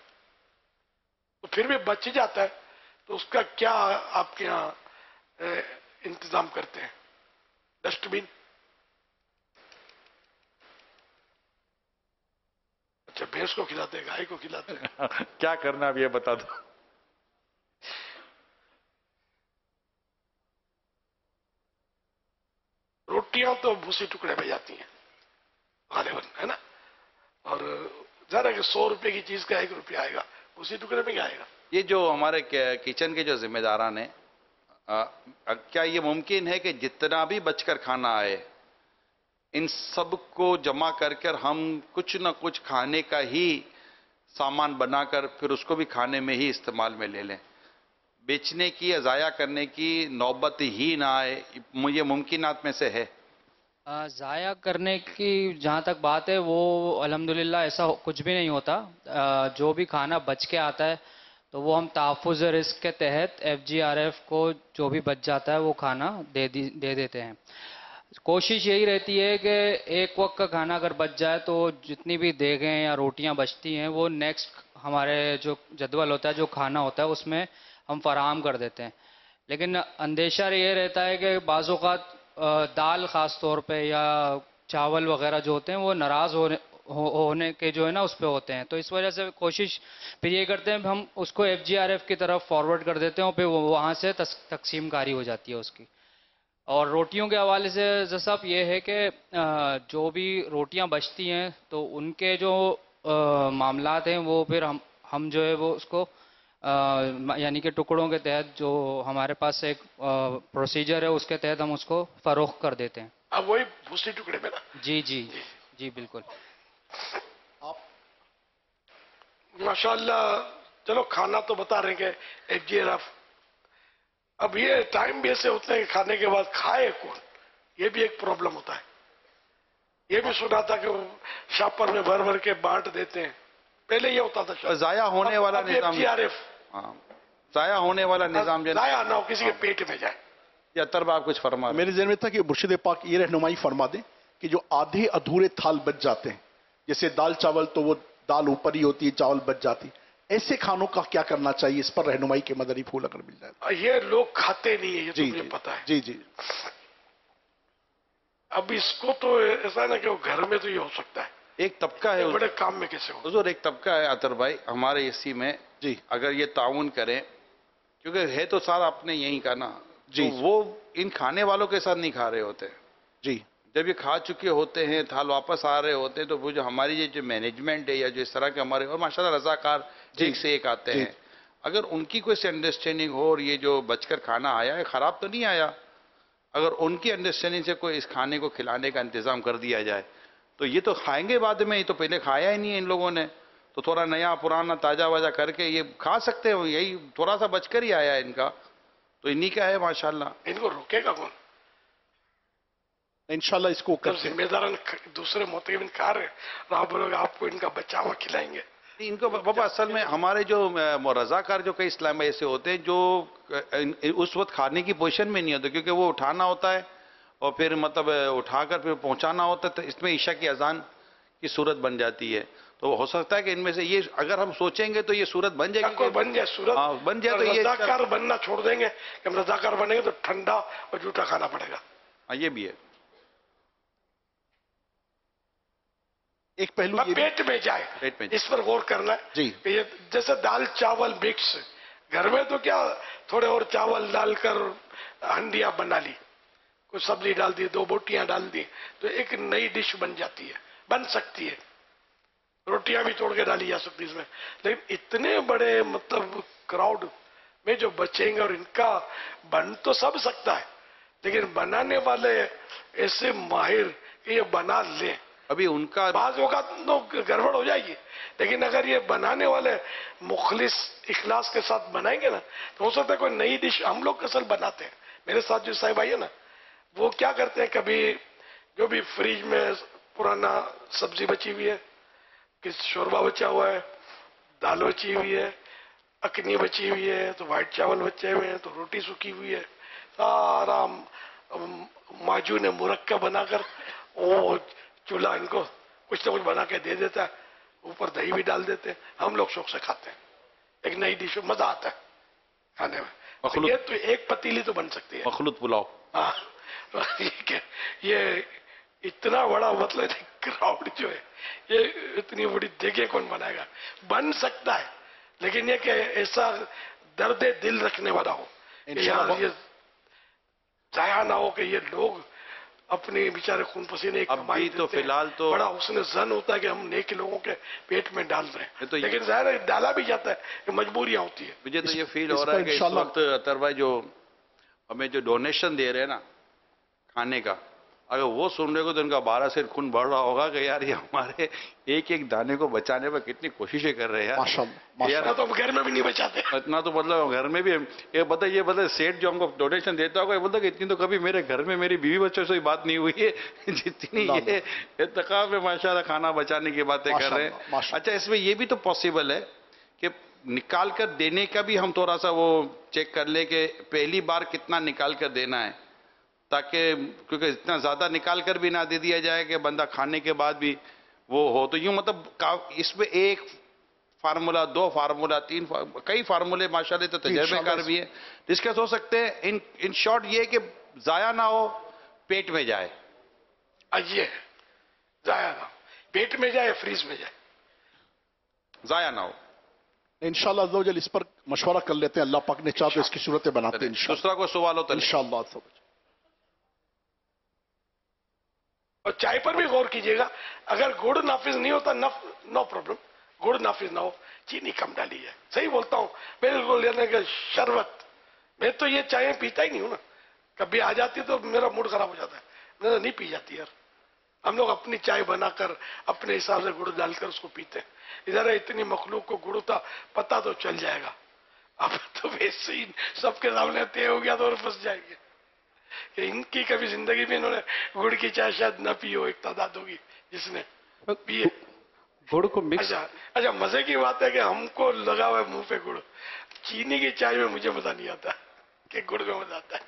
تو پھر بھی بچ جاتا ہے تو اس کا کیا آپ کے یہاں انتظام کرتے ہیں؟ Dustbin? اچھا، بھینس کو کھلاتے ہیں، گائے کو کھلاتے ہیں؟ کیا کرنا اب یہ بتا دو. روٹیاں تو بھوسی ٹکڑے میں جاتی ہیں غالباً، ہے نا، اور ذرا کہ سو روپے کی چیز کا ایک روپیہ آئے گا، بھوسی ٹکڑے میں کیا آئے گا؟ یہ جو ہمارے کچن کے جو ذمہ داران ہیں، کیا یہ ممکن ہے کہ جتنا بھی بچ کر کھانا آئے ان سب کو جمع کر کر ہم کچھ نہ کچھ کھانے کا ہی سامان بنا کر پھر اس کو بھی کھانے میں ہی استعمال میں لے لیں، بیچنے کی یا ضائع کرنے کی نوبت ہی نہ آئے؟ یہ ممکنات میں سے ہے. آ، ضائع کرنے کی جہاں تک بات ہے وہ الحمدللہ ایسا ہو- کچھ بھی نہیں ہوتا. آ، جو بھی کھانا بچ کے آتا ہے تو وہ ہم تحفظ رزق کے تحت ایف جی آر ایف کو جو بھی بچ جاتا ہے وہ کھانا دے دی دے دیتے ہیں. کوشش یہی رہتی ہے کہ ایک وقت کا کھانا اگر بچ جائے تو جتنی بھی دیگیں یا روٹیاں بچتی ہیں وہ نیکسٹ ہمارے جو جدول ہوتا ہے جو کھانا ہوتا ہے اس میں ہم فراہم کر دیتے ہیں. لیکن اندیشہ یہ رہتا ہے کہ بعض اوقات آ، دال خاص طور پہ یا چاول وغیرہ جو ہوتے ہیں وہ ناراض ہونے ہو- ہونے کے جو ہے نا اس پہ ہوتے ہیں. تو اس وجہ سے کوشش پھر یہ کرتے ہیں ہم اس کو ایف جی آر ایف کی طرف فارورڈ کر دیتے ہیں اور پھر وہ وہاں سے تس- تقسیم کاری ہو جاتی ہے اس کی. اور روٹیوں کے حوالے سے ذرا صاحب یہ ہے کہ آ، جو بھی روٹیاں بچتی ہیں تو ان کے جو آ، معاملات ہیں وہ پھر ہم ہم جو ہے وہ اس کو آ، یعنی کہ ٹکڑوں کے تحت جو ہمارے پاس ایک پروسیجر ہے اس کے تحت ہم اس کو فروخت کر دیتے ہیں. اب وہی بھوسی ٹکڑے میں نا. جی جی جی بالکل. ماشاء اللہ. چلو کھانا تو بتا رہے ہیں کہ ایف جی آر ایف. اب یہ ٹائم بھی ایسے ہوتے ہیں کہ کھانے کے بعد کھائے کون، یہ بھی ایک پرابلم ہوتا ہے. یہ بھی سنا تھا کہ وہ شاپر میں بھر بھر کے بانٹ دیتے ہیں. پہلے یہ ہوتا تھا شاید. ضائع ہونے والا اب ایف نظام. جی آر ایف ہاں، ضائع ہونے والا نظام جو ہے. ضائع نہ ہو، کسی کے پیٹ میں جائے. یا طرب آپ کچھ فرما رہے ہیں. میرے ذہن میں تھا کہ مرشد پاک یہ رہنمائی فرما دیں کہ جو آدھے ادھورے تھال بچ جاتے ہیں، جیسے دال چاول تو وہ دال اوپر ہی ہوتی ہے، چاول بچ جاتی، ایسے کھانوں کا کیا کرنا چاہیے؟ اس پر رہنمائی کے مدنی پھول اگر مل جائے. یہ لوگ کھاتے نہیں ہیں، یہ تو جی مجھے جی پتا ہے. جی جی اب اس کو تو ایسا ہے نا کہ وہ گھر میں تو یہ ہو سکتا ہے، ایک طبقہ ہے بڑے کام میں کیسے ہو. حضور، ایک طبقہ ہے اطہر بھائی ہمارے اسی میں، جی اگر یہ تعاون کریں، کیونکہ ہے تو سارا اپنے یہی کا نا، جی تو وہ ان کھانے والوں کے ساتھ نہیں کھا رہے ہوتے. جی جب یہ کھا چکے ہوتے ہیں، تھال واپس آ رہے ہوتے ہیں، تو وہ جو ہماری یہ جو مینجمنٹ ہے یا جو اس طرح کے ہمارے، اور ماشاءاللہ رضاکار ایک سے ایک آتے جی. ہیں، اگر ان کی کوئی سے انڈرسٹینڈنگ ہو اور یہ جو بچ کر کھانا آیا ہے خراب تو نہیں آیا، اگر ان کی انڈرسٹینڈنگ سے کوئی اس کھانے کو کھلانے کا انتظام کر دیا جائے تو یہ تو کھائیں گے بعد میں. یہ تو پہلے کھایا ہی نہیں ہے ان لوگوں نے، تو تھوڑا نیا پرانا تازہ وازہ کر کے یہ کھا سکتے ہیں. یہی تھوڑا سا بچ کر ہی آیا ہے ان کا، تو انہی کا ہے ماشاءاللہ. ان کو روکے گا کون؟ انشاءاللہ اس کو جب کرتے ہیں. ذمہ داران دوسرے محتمین کھا رہے ہیں اور آپ بولو گے آپ کو ان کا بچا ہوا کھلائیں گے. ان کو بابا اصل میں ہمارے جو رضاکار جو کئی اسلام میں ایسے ہوتے ہیں جو اس وقت کھانے کی پوزیشن میں نہیں ہوتے، کیونکہ وہ اٹھانا ہوتا ہے اور پھر مطلب اٹھا کر پھر پہنچانا ہوتا ہے، تو اس میں عشاء کی اذان کی صورت بن جاتی ہے. تو ہو سکتا ہے کہ ان میں سے یہ اگر ہم سوچیں گے تو یہ صورت بن جائے کوئی گی. بن جائے صورت، ہاں بن جائے تو یہ رضاکار بننا چھوڑ دیں گے کہ ہم رضاکار بنیں گے تو ٹھنڈا اور جھوٹا کھانا پڑے گا. ہاں یہ بھی ہے. ایک پہلو یہ بھی- پیٹ میں جائے، پیٹ میں اس پر غور کرنا ہے. جی کہ یہ جیسے دال چاول مکس، گھر میں تو کیا تھوڑے اور چاول ڈال کر ہنڈیاں بنا لی، کوئی سبزی ڈال دی، دو بوٹیاں ڈال دی، تو ایک نئی ڈش بن جاتی ہے، بن سکتی ہے. روٹیاں بھی توڑ کے ڈالی جا سکتی اس میں. لیکن اتنے بڑے مطلب کراؤڈ میں جو بچیں گے، اور ان کا بن تو سب سکتا ہے لیکن بنانے والے ایسے ماہر کہ یہ بنا لیں. ابھی ان کا بعض اوقات تو گڑبڑ ہو جائے گی، لیکن اگر یہ بنانے والے مخلص اخلاص کے ساتھ بنائیں گے نا تو ہو سکتا ہے کوئی نئی ڈش. ہم لوگ اصل بناتے ہیں، میرے ساتھ جو صاحب آئی ہے نا وہ کیا کرتے ہیں، کبھی جو بھی فریج میں پرانا سبزی بچی ہوئی ہے، کس شوربہ بچا ہوا ہے، دال بچی ہوئی ہے، اکنی بچی ہوئی ہے، تو وائٹ چاول بچے ہوئے ہیں، تو روٹی سکی ہوئی ہے، سارا ماجون مرکب بنا کر وہ چولہا ان کو کچھ نہ کچھ بنا کے دے دیتا ہے، اوپر دہی بھی ڈال دیتے ہیں. ہم لوگ شوق سے کھاتے ہیں، ایک نئی ڈش، مزہ آتا ہے کھانے میں. مخلوط- یہ تو ایک پتیلی تو بن سکتی ہے. مخلوط پلاؤ. ہاں یہ اتنا بڑا مطلب کراؤڈ جو ہے، یہ اتنی بڑی دیگیں کون بنائے گا؟ بن سکتا ہے لیکن یہ کہ ایسا درد دل رکھنے والا ہو کہ یار یہ ضائع نہ ہو، کہ یہ لوگ اپنے بیچارے خون پسینے اب بھی تو فی الحال تو بڑا حسن زن ہوتا ہے کہ ہم نیک لوگوں کے پیٹ میں ڈال رہے یہ تو ہیں، لیکن ظاہر ہے ڈالا بھی جاتا ہے کہ مجبوریاں ہوتی ہیں. مجھے تو یہ فیل اس ہو رہا پر ہے کہ اس انشاءاللہ- وقت اطہر بھائی جو ہمیں جو ڈونیشن دے رہے ہیں نا کھانے کا، اگر وہ سن رہے ہو تو ان کا بارہ سے خون بڑھ رہا ہوگا کہ یار یہ ہمارے ایک ایک دانے کو بچانے پر کتنی کوششیں کر رہے ہیں یار. ماشاءاللہ یار تو ہم گھر میں بھی نہیں بچاتے اتنا تو مطلب گھر میں بھی یہ بتا یہ بتا سیٹ جو ہم کو ڈونیشن دیتا ہوگا یہ بولتا کہ اتنی تو کبھی میرے گھر میں میری بیوی بچوں سے بات نہیں ہوئی ہے جتنی یہ اعتکاف میں ماشاءاللہ کھانا بچانے کی باتیں کر رہے ہیں. اچھا اس میں یہ بھی تو پاسبل ہے کہ نکال کر دینے کا بھی ہم تھوڑا سا وہ چیک کر لیں کہ پہلی بار کتنا نکال کر دینا ہے, تاکہ کیونکہ اتنا زیادہ نکال کر بھی نہ دے دیا جائے کہ بندہ کھانے کے بعد بھی وہ ہو. تو یوں مطلب اس میں ایک فارمولا, دو فارمولا, تین فارمولا, کئی فارمولے ماشاءاللہ تو تجربے کار بھی ہیں ڈسکس ہو سکتے ہیں. ان ان شارٹ یہ کہ ضائع نہ ہو, پیٹ میں جائے. یہ ضائع نہ ہو, پیٹ میں جائے, فریز میں جائے, ضائع نہ ہو. انشاءاللہ عز و جل اس پر مشورہ کر لیتے ہیں, اللہ پاک نے چاہا تو اس کی صورتیں بناتے ہیں انشاءاللہ. دوسرا کوئی سوال ہو تو انشاءاللہ عز و جل. اور چائے پر بھی غور کیجئے گا, اگر گڑ نافذ نہیں ہوتا نو پرابلم, گڑ نافذ نہ ہو, چینی کم ڈالی ہے. صحیح بولتا ہوں بالکل, یعنی کہ شربت, میں تو یہ چائے پیتا ہی نہیں ہوں نا, کبھی آ جاتی تو میرا موڈ خراب ہو جاتا ہے, میں نہیں پی جاتی یار. ہم لوگ اپنی چائے بنا کر اپنے حساب سے گڑ ڈال کر اس کو پیتے ہیں. ادھر اتنی مخلوق کو گڑ کا پتہ تو چل جائے گا, اب تو ویسے ہی سب کے سامنے طے ہو گیا تو اور پھنس جائیں گے کہ ان کی کبھی زندگی میں انہوں نے گڑ کی چائے شاید نہ پی ہو, ایک تعداد ہوگی جس نے پیے. گڑ کو مکس. اچھا اچھا مزے کی بات ہے کہ ہم کو لگا ہوا ہے منہ پہ گڑ, چینی کی چائے میں مجھے مزہ نہیں آتا کہ گڑ میں مزہ آتا ہے,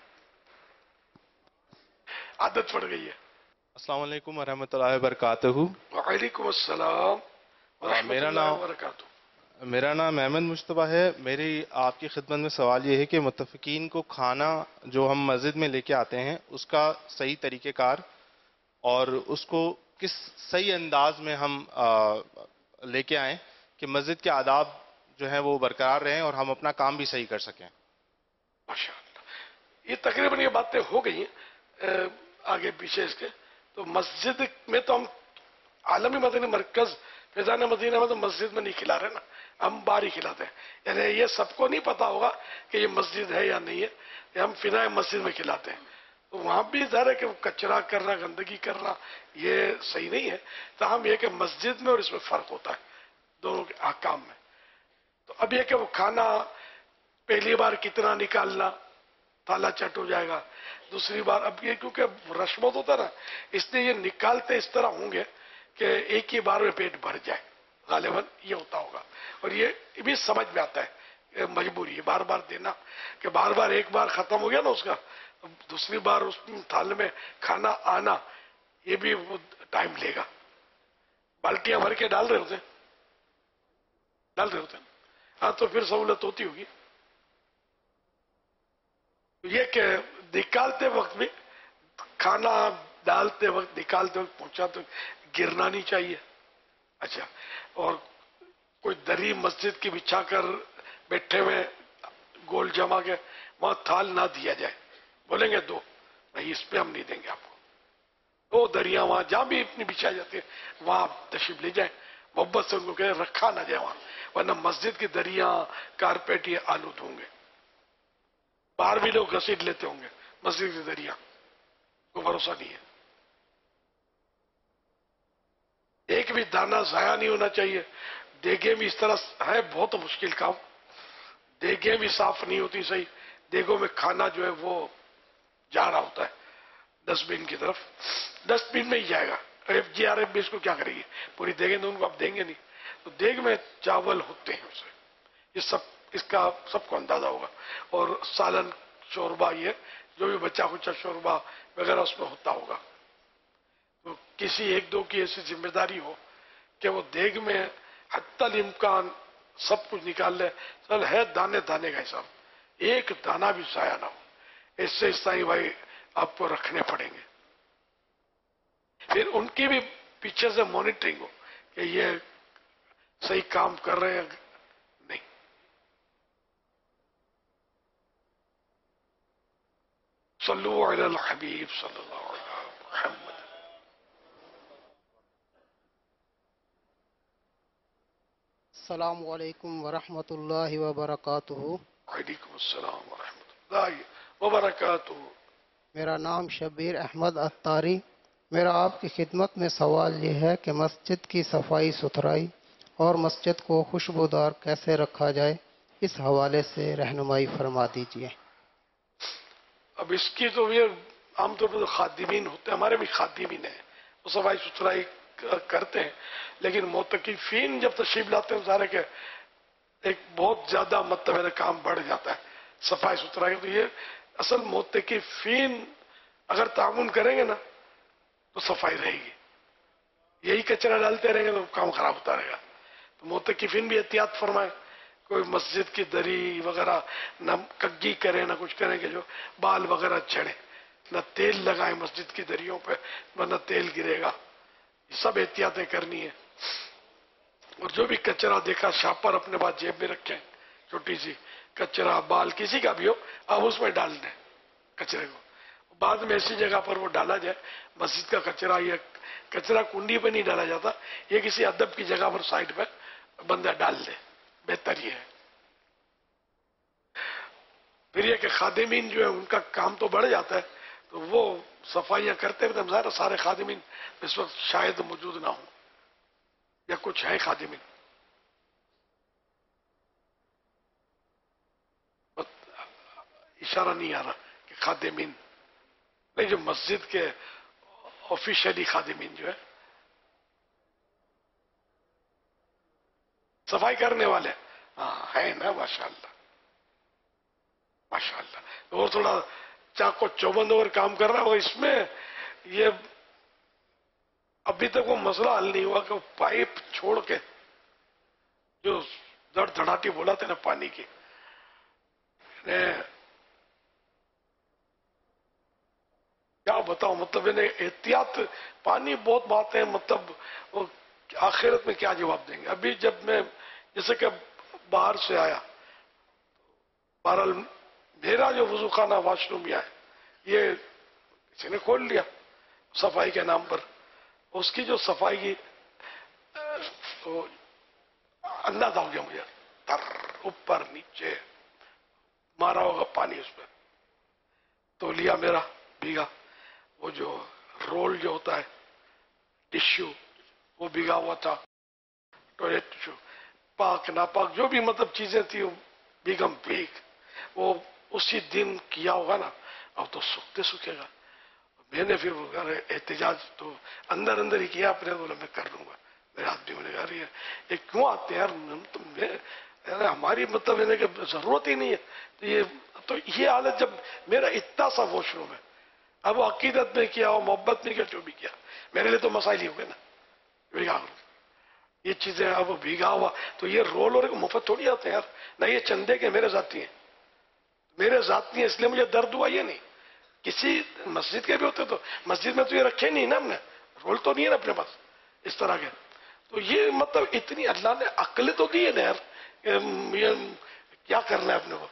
عادت پڑ گئی ہے. السلام علیکم ورحمۃ اللہ وبرکاتہ. وعلیکم السلام ورحمۃ میرا اللہ نام وبرکاتہ. میرا نام احمد مشتبہ ہے. میری آپ کی خدمت میں سوال یہ ہے کہ متفقین کو کھانا جو ہم مسجد میں لے کے آتے ہیں اس کا صحیح طریقہ کار اور اس کو کس صحیح انداز میں ہم لے کے آئیں کہ مسجد کے آداب جو ہیں وہ برقرار رہیں اور ہم اپنا کام بھی صحیح کر سکیں. ماشاء اللہ, یہ تقریباً یہ باتیں ہو گئی ہیں آگے پیچھے اس کے. تو مسجد میں تو ہم عالمی مدنی مرکز فیضان مدینہ میں تو مسجد میں نہیں کھلا رہے نا, ہم باہر ہی کھلاتے ہیں. یعنی یہ سب کو نہیں پتا ہوگا کہ یہ مسجد ہے یا نہیں ہے, یہ ہم فضائے مسجد میں کھلاتے ہیں. تو وہاں بھی ظاہر ہے کہ کچرا کرنا, گندگی کرنا یہ صحیح نہیں ہے. تو ہم یہ کہ مسجد میں اور اس میں فرق ہوتا ہے دونوں کے احکام میں. تو اب یہ کہ وہ کھانا پہلی بار کتنا نکالنا, تالا چٹ ہو جائے گا. دوسری بار اب یہ کیونکہ رش بہت ہوتا ہے نا, اس لیے یہ نکالتے اس طرح ہوں گے کہ ایک ہی بار میں پیٹ بھر جائے, غالباً یہ ہوتا ہوگا. اور یہ بھی سمجھ میں آتا ہے, مجبوری ہے بار بار دینا, کہ بار بار ایک بار ختم ہو گیا نا اس کا, دوسری بار اس تھال میں کھانا آنا یہ بھی وہ ٹائم لے گا. بالٹیاں بھر کے ڈال رہے ہوتے ہیں, ڈال رہے ہوتے ہیں ہاں, تو پھر سہولت ہوتی ہوگی. یہ کہ نکالتے وقت بھی کھانا ڈالتے وقت, نکالتے وقت, پہنچاتے وقت گرنا نہیں چاہیے. اچھا, اور کوئی دری مسجد کی بچھا کر بیٹھے ہوئے گول جما کے وہاں تھال نہ دیا جائے. بولیں گے دو, نہیں اس پہ ہم نہیں دیں گے آپ کو. دو دریاں وہاں جہاں بھی اتنی بچھائی جاتی ہے وہاں آپ تشریف لے جائیں, محبت سے ان کو کہیں رکھا نہ جائے وہاں, ورنہ مسجد کی دریاں کارپیٹ یہ آلود ہوں گے. باہر بھی لوگ گھسیٹ لیتے ہوں گے مسجد کی دریاں, کو بھروسہ نہیں ہے. ایک بھی دانہ ضائع نہیں ہونا چاہیے. دیگیں بھی اس طرح ہے بہت مشکل کام, دیگیں بھی صاف نہیں ہوتی صحیح, دیگوں میں کھانا جو ہے وہ جا رہا ہوتا ہے ڈسٹ بین کی طرف, ڈسٹ بین میں ہی جائے گا. ایف جی آر ایف بھی اس کو کیا کرے گی, پوری دیگیں تو ان کو آپ دیں گے نہیں. تو دیگ میں چاول ہوتے ہیں اسے, یہ سب اس کا سب کو اندازہ ہوگا. اور سالن شوربہ یہ جو بھی بچہ کچا شوربہ وغیرہ اس میں ہوتا ہوگا. تو کسی ایک دو کی ایسی ذمہ داری ہو کہ وہ دیگ میں حتی الامکان سب کچھ نکال لے. چل ہے دانے دانے کا حساب, ایک دانہ بھی ضائع نہ ہو. اس سے اس طرح بھائی آپ کو رکھنے پڑیں گے. پھر ان کی بھی پیچھے سے مانیٹرنگ ہو کہ یہ صحیح کام کر رہے ہیں نہیں. صلو علی الحبیب صلی اللہ علیہ محمد. السلام علیکم ورحمۃ اللہ وبرکاتہ. وعلیکم السلام ورحمۃ اللہ وبرکاتہ. میرا نام شبیر احمد اتاری. میرا آپ کی خدمت میں سوال یہ ہے کہ مسجد کی صفائی ستھرائی اور مسجد کو خوشبودار کیسے رکھا جائے، اس حوالے سے رہنمائی فرما دیجیے۔ اب اس کی تو یہ عام طور پر خادمین ہوتے ہیں، ہمارے بھی خادمین ہیں، وہ صفائی ستھرائی کرتے ہیں، لیکن معتکفین جب تشریف لاتے ہیں سارے کے ایک بہت زیادہ مطلب میرا کام بڑھ جاتا ہے صفائی ستھرائی۔ تو یہ اصل معتکفین اگر تعاون کریں گے نا تو صفائی رہے گی، یہی کچرا ڈالتے رہیں گے تو کام خراب ہوتا رہے گا۔ تو معتکفین بھی احتیاط فرمائیں، کوئی مسجد کی دری وغیرہ نہ کگی کریں نہ کچھ کریں کہ جو بال وغیرہ جھڑے، نہ تیل لگائیں مسجد کی دریوں پہ ورنہ تیل گرے گا، یہ سب احتیاطیں کرنی ہے۔ اور جو بھی کچرا دیکھا شاپر اپنے پاس جیب میں رکھیں، چھوٹی سی کچرا بال کسی کا بھی ہو آپ اس میں ڈال دیں کچرے کو، بعد میں ایسی جگہ پر وہ ڈالا جائے، مسجد کا کچرا یہ کچرا کنڈی پہ نہیں ڈالا جاتا، یہ کسی ادب کی جگہ پر سائڈ پہ بندہ ڈال دے، بہتر یہ ہے۔ پھر یہ کہ خادمین جو ہے ان کا کام تو بڑھ جاتا ہے، تو وہ صفائیاں کرتے ہوئے ظاہر سارے خادمین اس وقت شاید موجود نہ ہوں، یا کچھ ہیں خادمین۔ اشارہ نہیں آ رہا کہ خادمین نہیں، جو مسجد کے آفیشلی خادمین جو ہے صفائی کرنے والے ہاں ہے نا، ماشاءاللہ ماشاءاللہ۔ اور تھوڑا چاکو چوبند اور کام کر رہا ہو اس میں، یہ ابھی تک وہ مسئلہ حل نہیں ہوا کہ وہ پائپ چھوڑ کے جو دڑ دھڑاٹی بولا تھا نا پانی کی، کیا بتاؤں، مطلب احتیاط پانی بہت بات ہے، مطلب وہ آخرت میں کیا جواب دیں گے۔ ابھی جب میں جیسے کہ باہر سے آیا، بہرحال میرا جو وضو خانہ واش روم ہے یہ کسی نے کھول لیا صفائی کے نام پر، اس کی جو صفائی کی تو اندازہ ہو گیا مجھے، تر اوپر نیچے مارا ہوگا پانی اس پہ، تو لیا میرا بھیگا، وہ جو رول جو ہوتا ہے ٹشو وہ بھیگا ہوا تھا، ٹوائلٹ ٹشو پاک ناپاک جو بھی مطلب چیزیں تھی وہ بیگم بھیگ، وہ اسی دن کیا ہوگا نا، اب تو سوکھتے سوکھے گا۔ میں نے پھر احتجاج تو اندر اندر ہی کیا اپنے، بولا میں کر لوں گا، میرے آدمی میں نے کہا رہی ہے یہ کیوں آتے ہیں یار، ہماری مطلب کہ ضرورت ہی نہیں ہے۔ تو یہ تو یہ حالت جب میرا اتنا سا واش روم ہے، اب وہ عقیدت میں کیا ہو محبت میں کیا جو بھی کیا، میرے لیے تو مسائل ہی ہو گئے نا، بھیگا یہ چیزیں اب بھیگا ہوا، تو یہ رول اور مفت تھوڑی آتے ہیں یار، نہ یہ چندے کے میرے ذاتی ہیں، میرے ذاتی ہیں، اس لیے مجھے درد ہوا یہ نہیں، کسی مسجد کے بھی ہوتے تو مسجد میں تو یہ رکھے نہیں نا ہم نے، رول تو نہیں ہے نا اپنے پاس اس طرح کے۔ تو یہ مطلب اتنی اللہ نے عقل تو دی ہے نا یار، یہ کیا کرنا ہے اپنے کو۔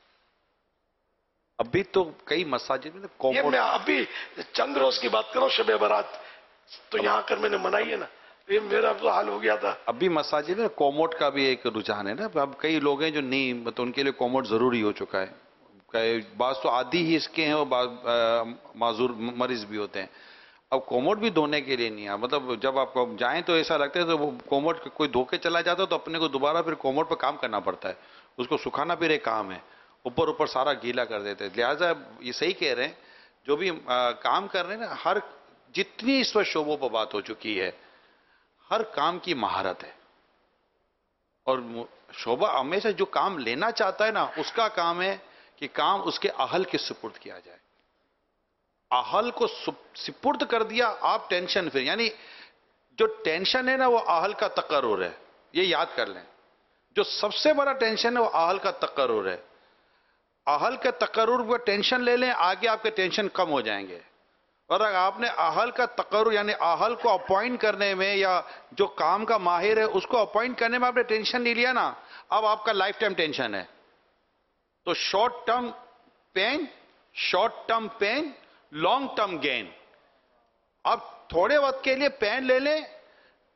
ابھی تو کئی مساجد میں یہ میں ابھی چند روز کی بات کروں، شب برات تو یہاں کر میں نے منائی ہے نا، یہ میرا تو حال ہو گیا تھا۔ ابھی مساجد میں کوموٹ کا بھی ایک رجحان ہے نا، اب کئی لوگ ہیں جو نہیں، تو ان کے لیے کوموٹ ضروری ہو چکا ہے، بعض تو عادی ہی اس کے ہیں اور بعض معذور مریض بھی ہوتے ہیں۔ اب کوموٹ بھی دھونے کے لیے نہیں ہے، مطلب جب آپ جائیں تو ایسا لگتا ہے تو وہ کوموٹ کوئی دھو کے چلا جاتا ہے تو اپنے کو دوبارہ پھر کوموٹ پہ کام کرنا پڑتا ہے، اس کو سکھانا پھر ایک کام ہے، اوپر اوپر سارا گیلا کر دیتے ہیں۔ لہٰذا یہ صحیح کہہ رہے ہیں جو بھی کام کر رہے ہیں نا، ہر جتنی اس وقت شعبوں پر بات ہو چکی ہے، ہر کام کی مہارت ہے، اور شعبہ ہمیشہ جو کام لینا چاہتا ہے نا اس کا کام ہے کہ کام اس کے اہل کے سپرد کیا جائے۔ اہل کو سپرد کر دیا آپ ٹینشن پھر، یعنی جو ٹینشن ہے نا وہ اہل کا تقرر ہے، یہ یاد کر لیں، جو سب سے بڑا ٹینشن ہے وہ اہل کا تقرر ہے۔ اہل کا تقرر کو ٹینشن لے لیں، آگے آپ کے ٹینشن کم ہو جائیں گے۔ اور اگر آپ نے اہل کا تقرر یعنی اہل کو اپوائنٹ کرنے میں یا جو کام کا ماہر ہے اس کو اپوائنٹ کرنے میں آپ نے ٹینشن نہیں لیا نا، اب آپ کا لائف ٹائم ٹینشن ہے۔ تو short term pain, short term pain, long term gain. آپ تھوڑے وقت کے لیے پین لے لیں،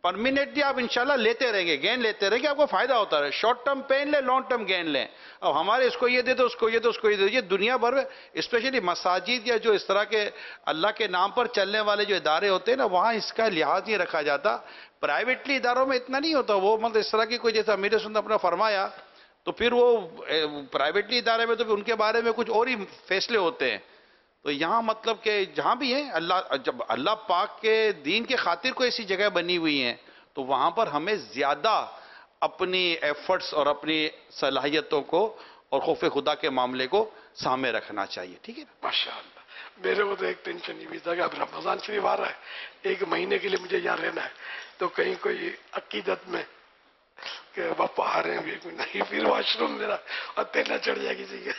परमानेंटली आप इंशाल्लाह लेते रहेंगे, गेन लेते रहेंगे, आपको फायदा होता रहे। शॉर्ट टर्म पेन ले, लॉन्ग टर्म गेन लें। अब हमारे इसको ये दे दो, उसको ये दो, उसको ये दो, ये दुनिया भर में स्पेशली मसाजिद या जो इस तरह के अल्लाह के नाम पर चलने वाले जो इदारे होते हैं ना, वहाँ इसका लिहाज नहीं रखा जाता। प्राइवेटली इदारों में इतना नहीं होता। वो मतलब इस तरह की कोई, जैसा अमीर सुन्नत अपना फरमाया, तो फिर वो प्राइवेटली इदारे में तो उनके बारे में कुछ और ही फैसले होते हैं। तो यहाँ मतलब कि जहाँ भी है अल्लाह, जब अल्लाह पाक के दीन के खातिर कोई ऐसी जगह बनी हुई है तो वहाँ पर हमें ज़्यादा अपनी एफर्ट्स और अपनी सलाहियतों को और खौफ खुदा के मामले को सामने रखना चाहिए। ठीक है ना? माशाअल्लाह। मेरे को तो एक टेंशन ये भी था कि अब रमजान शरीफ आ रहा है, एक महीने के लिए मुझे यहाँ रहना है, तो कहीं कोई अकीदत में कि बापा आ रहे हैं नहीं, फिर वॉशरूम मेरा और तेना चढ़ जाए किसी के,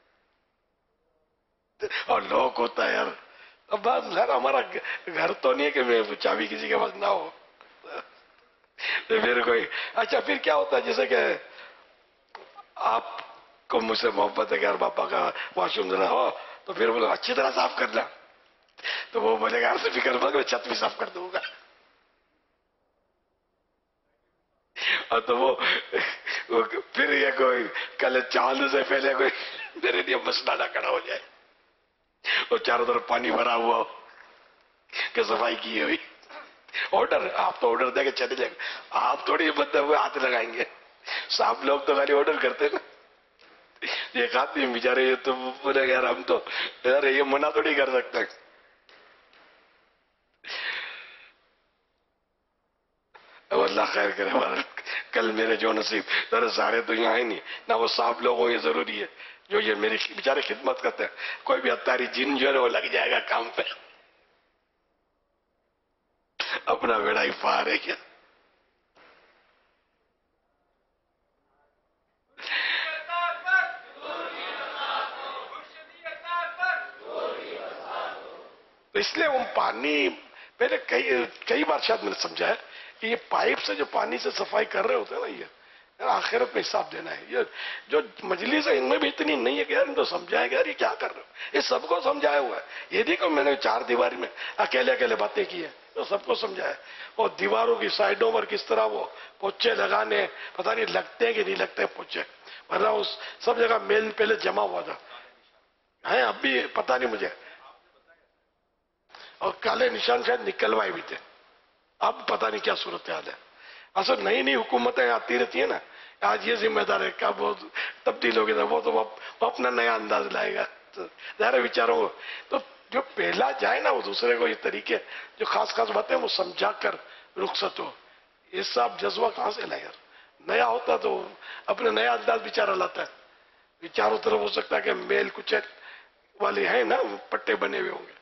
और लोग होता है यार। अब बात यार हमारा घर तो नहीं है कि मैं चाबी किसी के पास ना हो, तो फिर कोई अच्छा फिर क्या होता है, जैसे कि आपको मुझसे मोहब्बत है कि यार पापा का वॉशरूम देना हो, तो फिर बोलो अच्छी तरह साफ करना, तो वो बोलेगा यार से फिक्र मत, मैं छत भी साफ कर दूंगा। और तो वो, वो फिर ये कोई कल चांद से पहले कोई मेरे लिए मसला खड़ा हो जाए और चारों तरफ पानी भरा हुआ हो कि सफाई की हुई। ऑर्डर, आप तो ऑर्डर देके चले जाएंगे, आप थोड़ी बंदे हुए हाथ लगाएंगे। साफ लोग तो खाली ऑर्डर करते हैं ना। ये खाते हैं बेचारे, ये तो बोले यार हम तो यार ये मना थोड़ी कर सकते। अल्लाह खैर करे हमारा। कल मेरे जो नसीब, अरे सारे तो यहाँ ही नहीं ना, वो साफ लोग हो ये जरूरी है जो ये मेरी बेचारे खिदमत करते हैं। कोई भी अत्तारी जिन जो है वो लग जाएगा काम पे, अपना बेड़ा ही पार है क्या। तो इसलिए वो पानी पहले कई कई बार शायद मैंने समझा है कि ये पाइप से जो पानी से सफाई कर रहे होते हैं ना, ये आखिरत में हिसाब देना है। ये जो मजलिस है इनमें भी इतनी नहीं है कि यार इनको समझाएगा यार ये क्या कर रहे हो, ये सबको समझाया हुआ है। ये देखो मैंने चार दीवारी में अकेले अकेले बातें की है, तो सबको समझाया। और दीवारों की साइडों पर किस तरह वो पोछे लगाने, पता नहीं लगते हैं कि नहीं लगते पोछे, वरना उस सब जगह मेल पहले जमा हुआ था है, अब भी पता नहीं मुझे। और काले निशान शायद निकलवाए भी थे, अब पता नहीं क्या सूरत हाल है। असल नई नई हुकूमतें आती रहती है ना, आज ये जिम्मेदार है क्या वो तब्दील हो गया, वो तो वो, वो अपना नया अंदाज लाएगा। तो ज़ाहिर विचारों को तो जो पहला जाए ना वो दूसरे को ये तरीके जो खास खास बातें वो समझा कर रुखसत हो, ये सब जज्बा कहाँ से लाए यार। नया होता तो अपने नया अंदाज बेचारा लाता है। चारों तरफ हो सकता है कि मेल कुचैल वाले हैं ना, पट्टे बने हुए होंगे,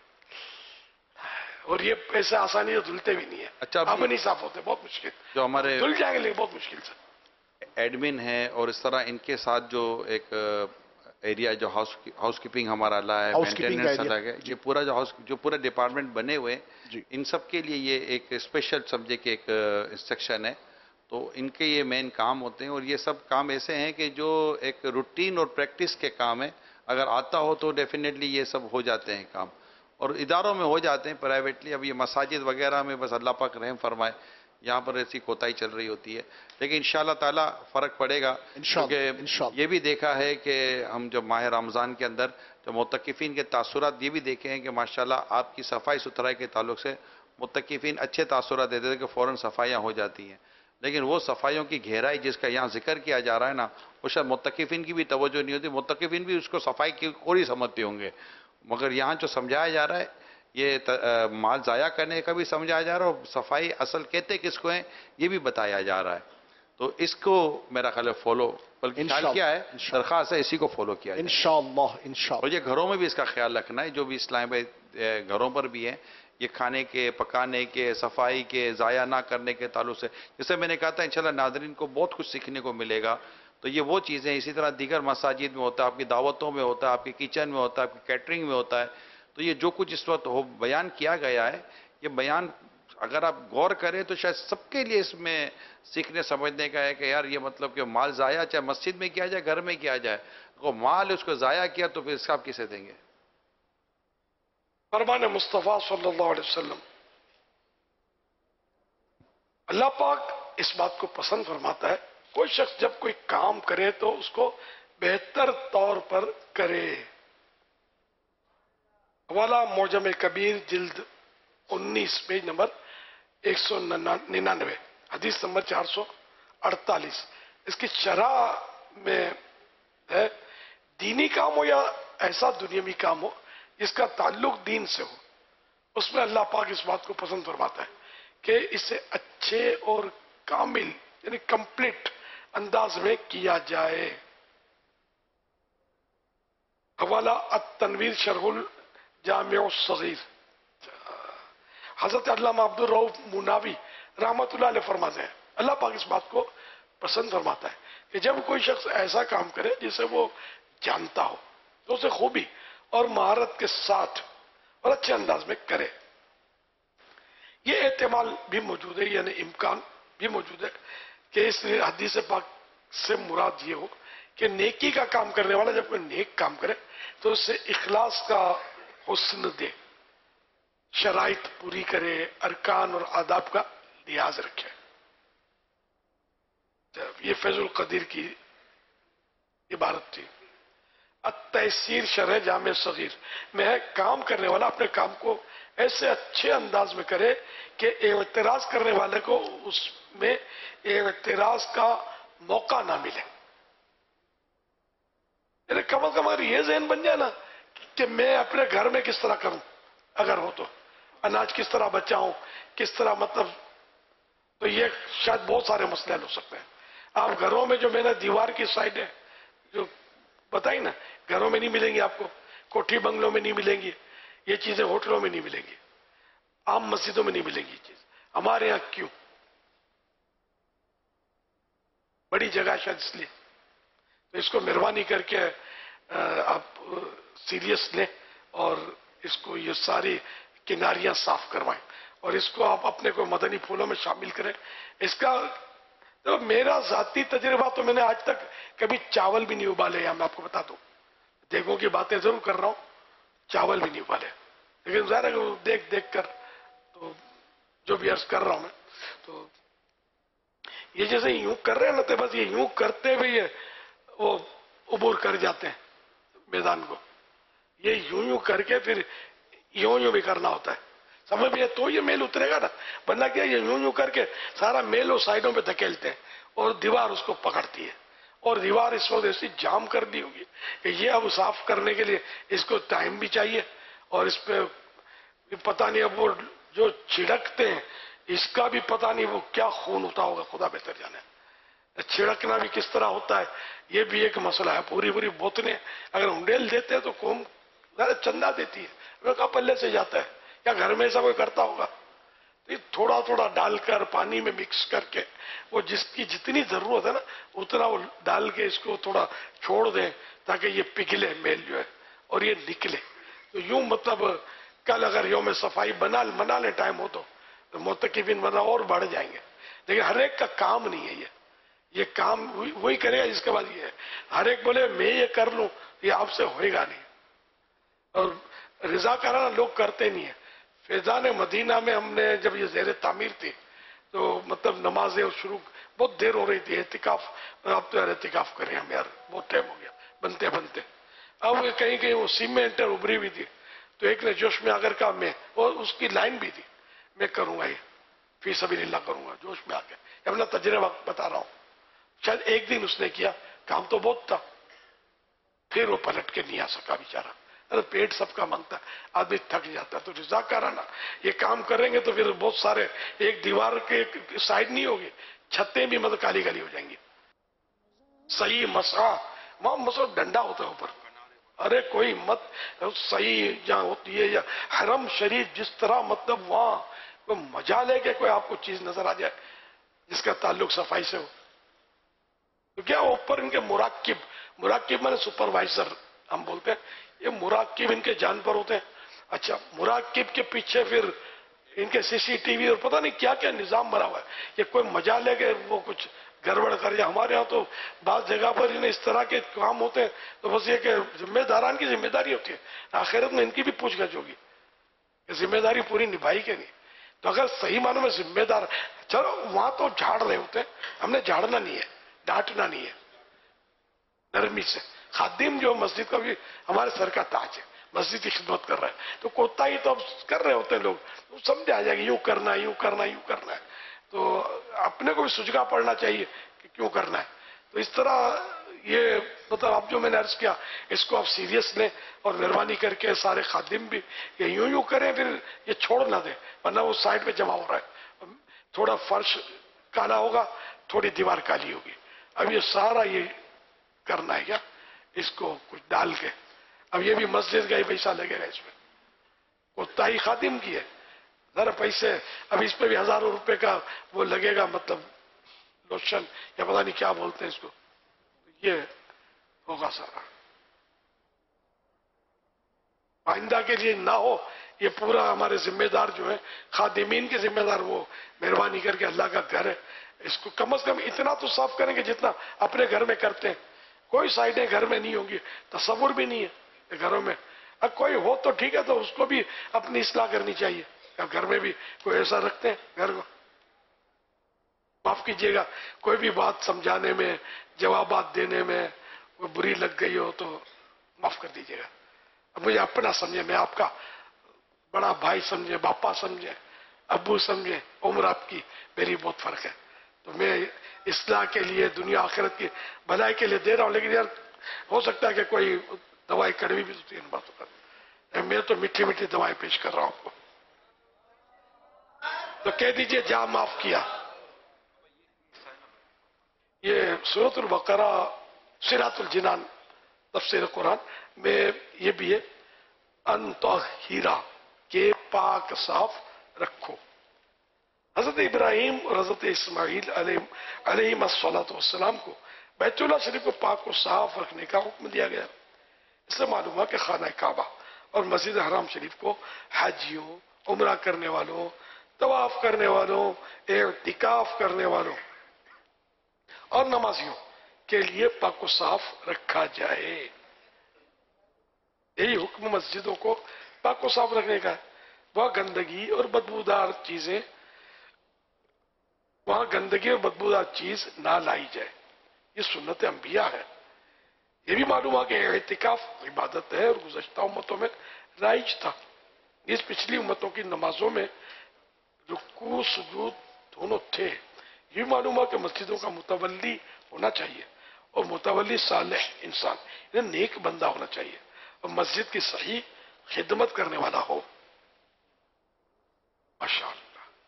और ये पैसे आसानी से धुलते भी नहीं है। अच्छा, अब नहीं साफ होते, बहुत मुश्किल, जो हमारे धुल जाएंगे लेकिन बहुत मुश्किल से। एडमिन है और इस तरह इनके साथ जो एक एरिया जो हाउस हाउस कीपिंग हमारा अलग है, मेंटेनेंस अलग है, ये पूरा जो हाउस जो पूरा डिपार्टमेंट बने हुए हैं, इन सब के लिए ये एक स्पेशल सब्जेक्ट के एक इंस्ट्रक्शन है। तो इनके ये मेन काम होते हैं, और ये सब काम ऐसे हैं कि जो एक रूटीन और प्रैक्टिस के काम है, अगर आता हो तो डेफिनेटली ये सब हो जाते हैं काम, और इदारों में हो जाते हैं प्राइवेटली। अब ये मसाजिद वगैरह में बस अल्लाह पाक रहम फरमाए, यहाँ पर ऐसी कोताही चल रही होती है, लेकिन इंशाअल्लाह ताला फ़र्क पड़ेगा। क्योंकि ये भी देखा है कि हम जब माह रमज़ान के अंदर जब मुत्तकिफ़ीन के तासुरात ये भी देखे हैं कि माशाअल्लाह आपकी सफाई सुथराई के ताल्लुक से मुत्तकिफ़ीन अच्छे तासुरात देते थे कि फ़ौरन सफाइयाँ हो जाती हैं, लेकिन वो सफाइयों की गहराई जिसका यहाँ जिक्र किया जा रहा है ना, वो शायद मुत्तकिफ़ीन की भी तवज्जो नहीं होती। मुत्तकिफ़ीन भी उसको सफाई की कोई समझते होंगे, मगर यहाँ जो समझाया जा रहा है ये त, आ, माल ज़ाया करने का भी समझाया जा रहा है, और सफाई असल कहते किसको हैं ये भी बताया जा रहा है। तो इसको मेरा ख्याल है फॉलो, बल्कि ख्याल क्या है, दरख्वास्त है इसी को फॉलो किया जाए इंशाअल्लाह इंशाअल्लाह। और ये घरों में भी इसका ख्याल रखना है, जो भी इस्लाम में घरों पर भी है, ये खाने के, पकाने के, सफाई के, ज़ाया ना करने के ताल्लुक से, जैसे मैंने कहा था इंशाल्लाह नाज़रीन को बहुत कुछ सीखने को मिलेगा। तो ये वो चीज़ें इसी तरह दीगर मसाजिद में होता है, आपकी दावतों में होता है, आपकी किचन में होता है, आपकी कैटरिंग में होता है। तो ये जो कुछ इस वक्त हो बयान किया गया है, ये बयान अगर आप गौर करें तो शायद सबके लिए इसमें सीखने समझने का है कि यार ये मतलब कि माल ज़ाया चाहे मस्जिद में किया जाए, घर में किया जाए, वो माल उसको ज़ाया किया तो फिर इसका आप किसे देंगे। फरमान मुस्तफ़ा सल्लल्लाहु अलैहि वसल्लम, اللہ پاک اس بات کو پسند فرماتا ہے کوئی شخص جب کوئی کام کرے تو اس کو بہتر طور پر کرے. حوالہ معجم کبیر جلد انیس پیج نمبر ایک سو ننانوے حدیث نمبر چار سو اڑتالیس. اس کی شرح میں ہے دینی کام ہو یا ایسا دنیاوی کام ہو جس کا تعلق دین سے ہو، اس میں اللہ پاک اس بات کو پسند فرماتا ہے کہ اسے اچھے اور کامل یعنی کمپلیٹ انداز میں کیا جائے. حوالہ التنویر شرح الجامع الصغیر. حضرت علامہ عبد الرؤف مناوی رحمۃ اللہ علیہ فرماتے ہیں اللہ پاک اس بات کو پسند فرماتا ہے کہ جب کوئی شخص ایسا کام کرے جسے وہ جانتا ہو تو اسے خوبی اور مہارت کے ساتھ اور اچھے انداز میں کرے. یہ احتمال بھی موجود ہے یعنی امکان بھی موجود ہے کہ اس حدیث پاک سے مراد یہ ہو کہ نیکی کا کام کرنے والا جب کوئی نیک کام کرے تو اس سے اخلاص کا حسن دے، شرائط پوری کرے، ارکان اور آداب کا لحاظ رکھے. یہ فیض القدیر کی عبارت تھی. التیسیر شرح جامع صغیر میں ہے کام کرنے والا اپنے کام کو ایسے اچھے انداز میں کرے کہ اعتراض کرنے والے کو اس میں اعتراض کا موقع نہ ملے. یعنی کم از کم اگر یہ ذہن بن جائے نا کہ میں اپنے گھر میں کس طرح کروں، اگر ہو تو اناج کس طرح بچاؤں، کس طرح مطلب، تو یہ شاید بہت سارے مسئلے حل ہو سکتے ہیں. آپ گھروں میں جو میں نے دیوار کی سائڈیں جو بتائی نا، گھروں میں نہیں ملیں گی آپ کو، کوٹھی بنگلوں میں نہیں ملیں گی، یہ چیزیں ہوٹلوں میں نہیں ملیں گی، عام مسجدوں میں نہیں ملیں گی. یہ چیز ہمارے ہاں کیوں بڑی جگہ شاید اس لیے. تو اس کو مہربانی کر کے آپ سیریس لیں اور اس کو یہ ساری کناریاں صاف کروائیں اور اس کو آپ اپنے کوئی مدنی پھولوں میں شامل کریں. اس کا تو میرا ذاتی تجربہ تو میں نے آج تک کبھی چاول بھی نہیں ابالے، یا میں آپ کو بتا دوں، دیکھوں کی باتیں ضرور کر رہا ہوں، چاول بھی نہیں ابالے. لیکن ظاہر ہے کہ دیکھ دیکھ کر تو جو بھی عرض کر رہا ہوں میں، تو یہ جیسے یوں کر رہے ہیں نا تو بس یہ یوں کرتے ہوئے یہ وہ عبور کر جاتے ہیں میدان کو. یہ یوں یوں کر کے پھر یوں یوں بھی کرنا ہوتا ہے، سمجھ میں تو یہ میل اترے گا نا. بندہ کیا یہ یوں یوں کر کے سارا میل وہ سائڈوں پہ دھکیلتے ہیں اور دیوار اس کو پکڑتی ہے، اور دیوار اس وقت ایسی جام کر دی ہوگی کہ یہ اب صاف کرنے کے لیے اس کو ٹائم بھی چاہیے، اور اس پہ پتہ نہیں اب وہ جو چھڑکتے ہیں اس کا بھی پتہ نہیں وہ کیا خون ہوتا ہوگا، خدا بہتر جانے. چھڑکنا بھی کس طرح ہوتا ہے یہ بھی ایک مسئلہ ہے. پوری پوری بوتلیں اگر ہنڈیل دیتے ہیں تو قوم چندہ دیتی ہے، وہ کہاں پلے سے جاتا ہے، یا گھر میں ایسا کوئی کرتا ہوگا. تو یہ تھوڑا تھوڑا ڈال کر پانی میں مکس کر کے وہ جس کی جتنی ضرورت ہے نا اتنا وہ ڈال کے اس کو تھوڑا چھوڑ دیں تاکہ یہ پگھلے میل جو ہے اور یہ نکلے. تو یوں مطلب کل اگر یوم صفائی بنا منا لیں ٹائم ہو تو معتکفین مطلب اور بڑھ جائیں گے. لیکن ہر ایک کا کام نہیں ہے، یہ یہ کام وہی کرے گا جس کے بعد یہ ہے. ہر ایک بولے میں یہ کر لوں یہ آپ سے ہوئے گا نہیں، اور رضا کرانا لوگ کرتے نہیں ہیں. فیضان مدینہ میں ہم نے جب یہ زیر تعمیر تھی تو مطلب نمازیں شروع بہت دیر ہو رہی تھی، اعتکاف اب تو یار اعتکاف کریں ہم یار بہت ٹائم ہو گیا بنتے بنتے. اب کہیں کہیں وہ سیمنٹ ابری ہوئی تھی تو ایک نے جوش میں آ کر کہا میں، اور اس کی لائن بھی تھی میں کروں گا یہ فی سبیل اللہ کروں گا، جوش میں آ کے اپنا تجربہ بتا رہا ہوں. شاید ایک دن اس نے کیا، کام تو بہت تھا، پھر وہ پلٹ کے نہیں آ سکا بیچارہ. ارے پیٹ سب کا مانگتا ہے، آدمی تھک جاتا ہے. تو رضا کرانا یہ کام کریں گے تو پھر بہت سارے ایک دیوار کے سائڈ نہیں ہوگی، چھتیں بھی مطلب کالی کالی ہو جائیں گی. صحیح مسا وہاں مسا ڈنڈا ہوتا ہے اوپر، ارے کوئی مت صحیح جہاں ہوتی ہے یا حرم شریف جس طرح مطلب وہاں کوئی مجال ہے کہ کوئی آپ کو چیز نظر آ جائے جس کا تعلق صفائی سے ہو. تو کیا اوپر ان کے مراقب، مراقب میں نے سپروائزر ہم بولتے ہیں، یہ مراقب ان کے جان پر ہوتے ہیں. اچھا مراقب کے پیچھے پھر ان کے سی سی ٹی وی اور پتہ نہیں کیا کیا نظام بنا ہوا ہے. یہ کوئی مجال ہے کہ وہ کچھ گڑبڑ کر جائے. ہمارے ہاں تو بعض جگہ پر انہیں اس طرح کے کام ہوتے ہیں تو بس یہ کہ ذمہ داران کی ذمہ داری ہوتی ہے، آخرت میں ان کی بھی پوچھ گچھ ہوگی کہ ذمہ داری پوری نبھائی کہ نہیں. تو اگر صحیح معنوں میں ذمہ دار، چلو وہاں تو جھاڑ رہے ہوتے ہیں، ہم نے جھاڑنا نہیں ہے، ڈانٹنا نہیں ہے، نرمی سے. خادم جو مسجد کا بھی ہمارے سر کا تاج ہے، مسجد کی خدمت کر رہا ہے، تو کوتاہی تو اب کر رہے ہوتے ہیں لوگ، تو سمجھ آ جائے گا یوں کرنا ہے، یوں کرنا ہے، یوں کرنا ہے. تو اپنے کو بھی سجگا پڑنا چاہیے کہ کیوں کرنا ہے. تو اس طرح یہ مطلب اب جو میں نے عرض کیا اس کو آپ سیریس لیں اور مہربانی کر کے سارے خادم بھی یہ یوں یوں کریں، پھر یہ چھوڑ نہ دیں ورنہ وہ سائڈ پہ جمع ہو رہا ہے. تھوڑا فرش کالا ہوگا، تھوڑی دیوار کالی ہوگی. اب یہ سارا یہ کرنا ہے کیا، اس کو کچھ ڈال کے. اب یہ بھی مسجد کا ہی پیسہ لگے گا، اس میں کوتاہی خادم کی ہے، ذرا پیسے اب اس پہ بھی ہزاروں روپے کا وہ لگے گا، مطلب لوشن یا پتہ نہیں کیا بولتے ہیں اس کو، یہ ہوگا سارا. آئندہ کے لیے نہ ہو، یہ پورا ہمارے ذمہ دار جو ہیں خادمین کے ذمہ دار، وہ مہربانی کر کے اللہ کا گھر ہے، اس کو کم از کم اتنا تو صاف کریں گے جتنا اپنے گھر میں کرتے ہیں. کوئی سائڈیں گھر میں نہیں ہوں گی، تصور بھی نہیں ہے گھروں میں. اب کوئی ہو تو ٹھیک ہے، تو اس کو بھی اپنی اصلاح کرنی چاہیے. اب گھر میں بھی کوئی ایسا رکھتے ہیں گھر کو، معاف کیجئے گا کوئی بھی بات سمجھانے میں، جوابات دینے میں وہ بری لگ گئی ہو تو معاف کر دیجئے گا. اب مجھے اپنا سمجھے، میں آپ کا بڑا بھائی سمجھے، باپا سمجھے، ابو سمجھے، عمر آپ کی میری بہت فرق ہے. تو میں اصلاح کے لیے، دنیا آخرت کی بھلائی کے لیے دے رہا ہوں، لیکن یار ہو سکتا ہے کہ کوئی دوائی کڑوی بھی ہوتی ہے ان باتوں پر. میں تو میٹھی میٹھی دوائی پیش کر رہا ہوں آپ کو. تو کہہ دیجئے جہاں معاف کیا. یہ سورۃ البقرہ، صراط الجنان تفسیر قرآن میں یہ بھی ہے، ان طہرا کے پاک صاف رکھو. حضرت ابراہیم اور حضرت اسماعیل علیہ علیہم الصلوۃ والسلام کو بیت اللہ شریف کو پاک و صاف رکھنے کا حکم دیا گیا. اس سے معلوم ہوا کہ خانہ کعبہ اور مسجد حرام شریف کو حاجیوں، عمرہ کرنے والوں، طواف کرنے والوں، اعتکاف کرنے والوں اور نمازیوں کے لیے پاک و صاف رکھا جائے. یہی حکم مسجدوں کو پاک و صاف رکھنے کا ہے. وہاں گندگی اور بدبودار چیزیں وہاں گندگی اور بدبودار چیز نہ لائی جائے. یہ سنت انبیاء ہے. یہ بھی معلوم ہے کہ اعتکاف عبادت ہے اور گزشتہ امتوں میں رائج تھا. اس پچھلی امتوں کی نمازوں میں رکوع سجود دونوں تھے. یہ بھی معلوم ہے کہ مسجدوں کا متولی ہونا چاہیے اور متولی صالح انسان، یعنی نیک بندہ ہونا چاہیے اور مسجد کی صحیح خدمت کرنے والا ہو. ماشاءاللہ.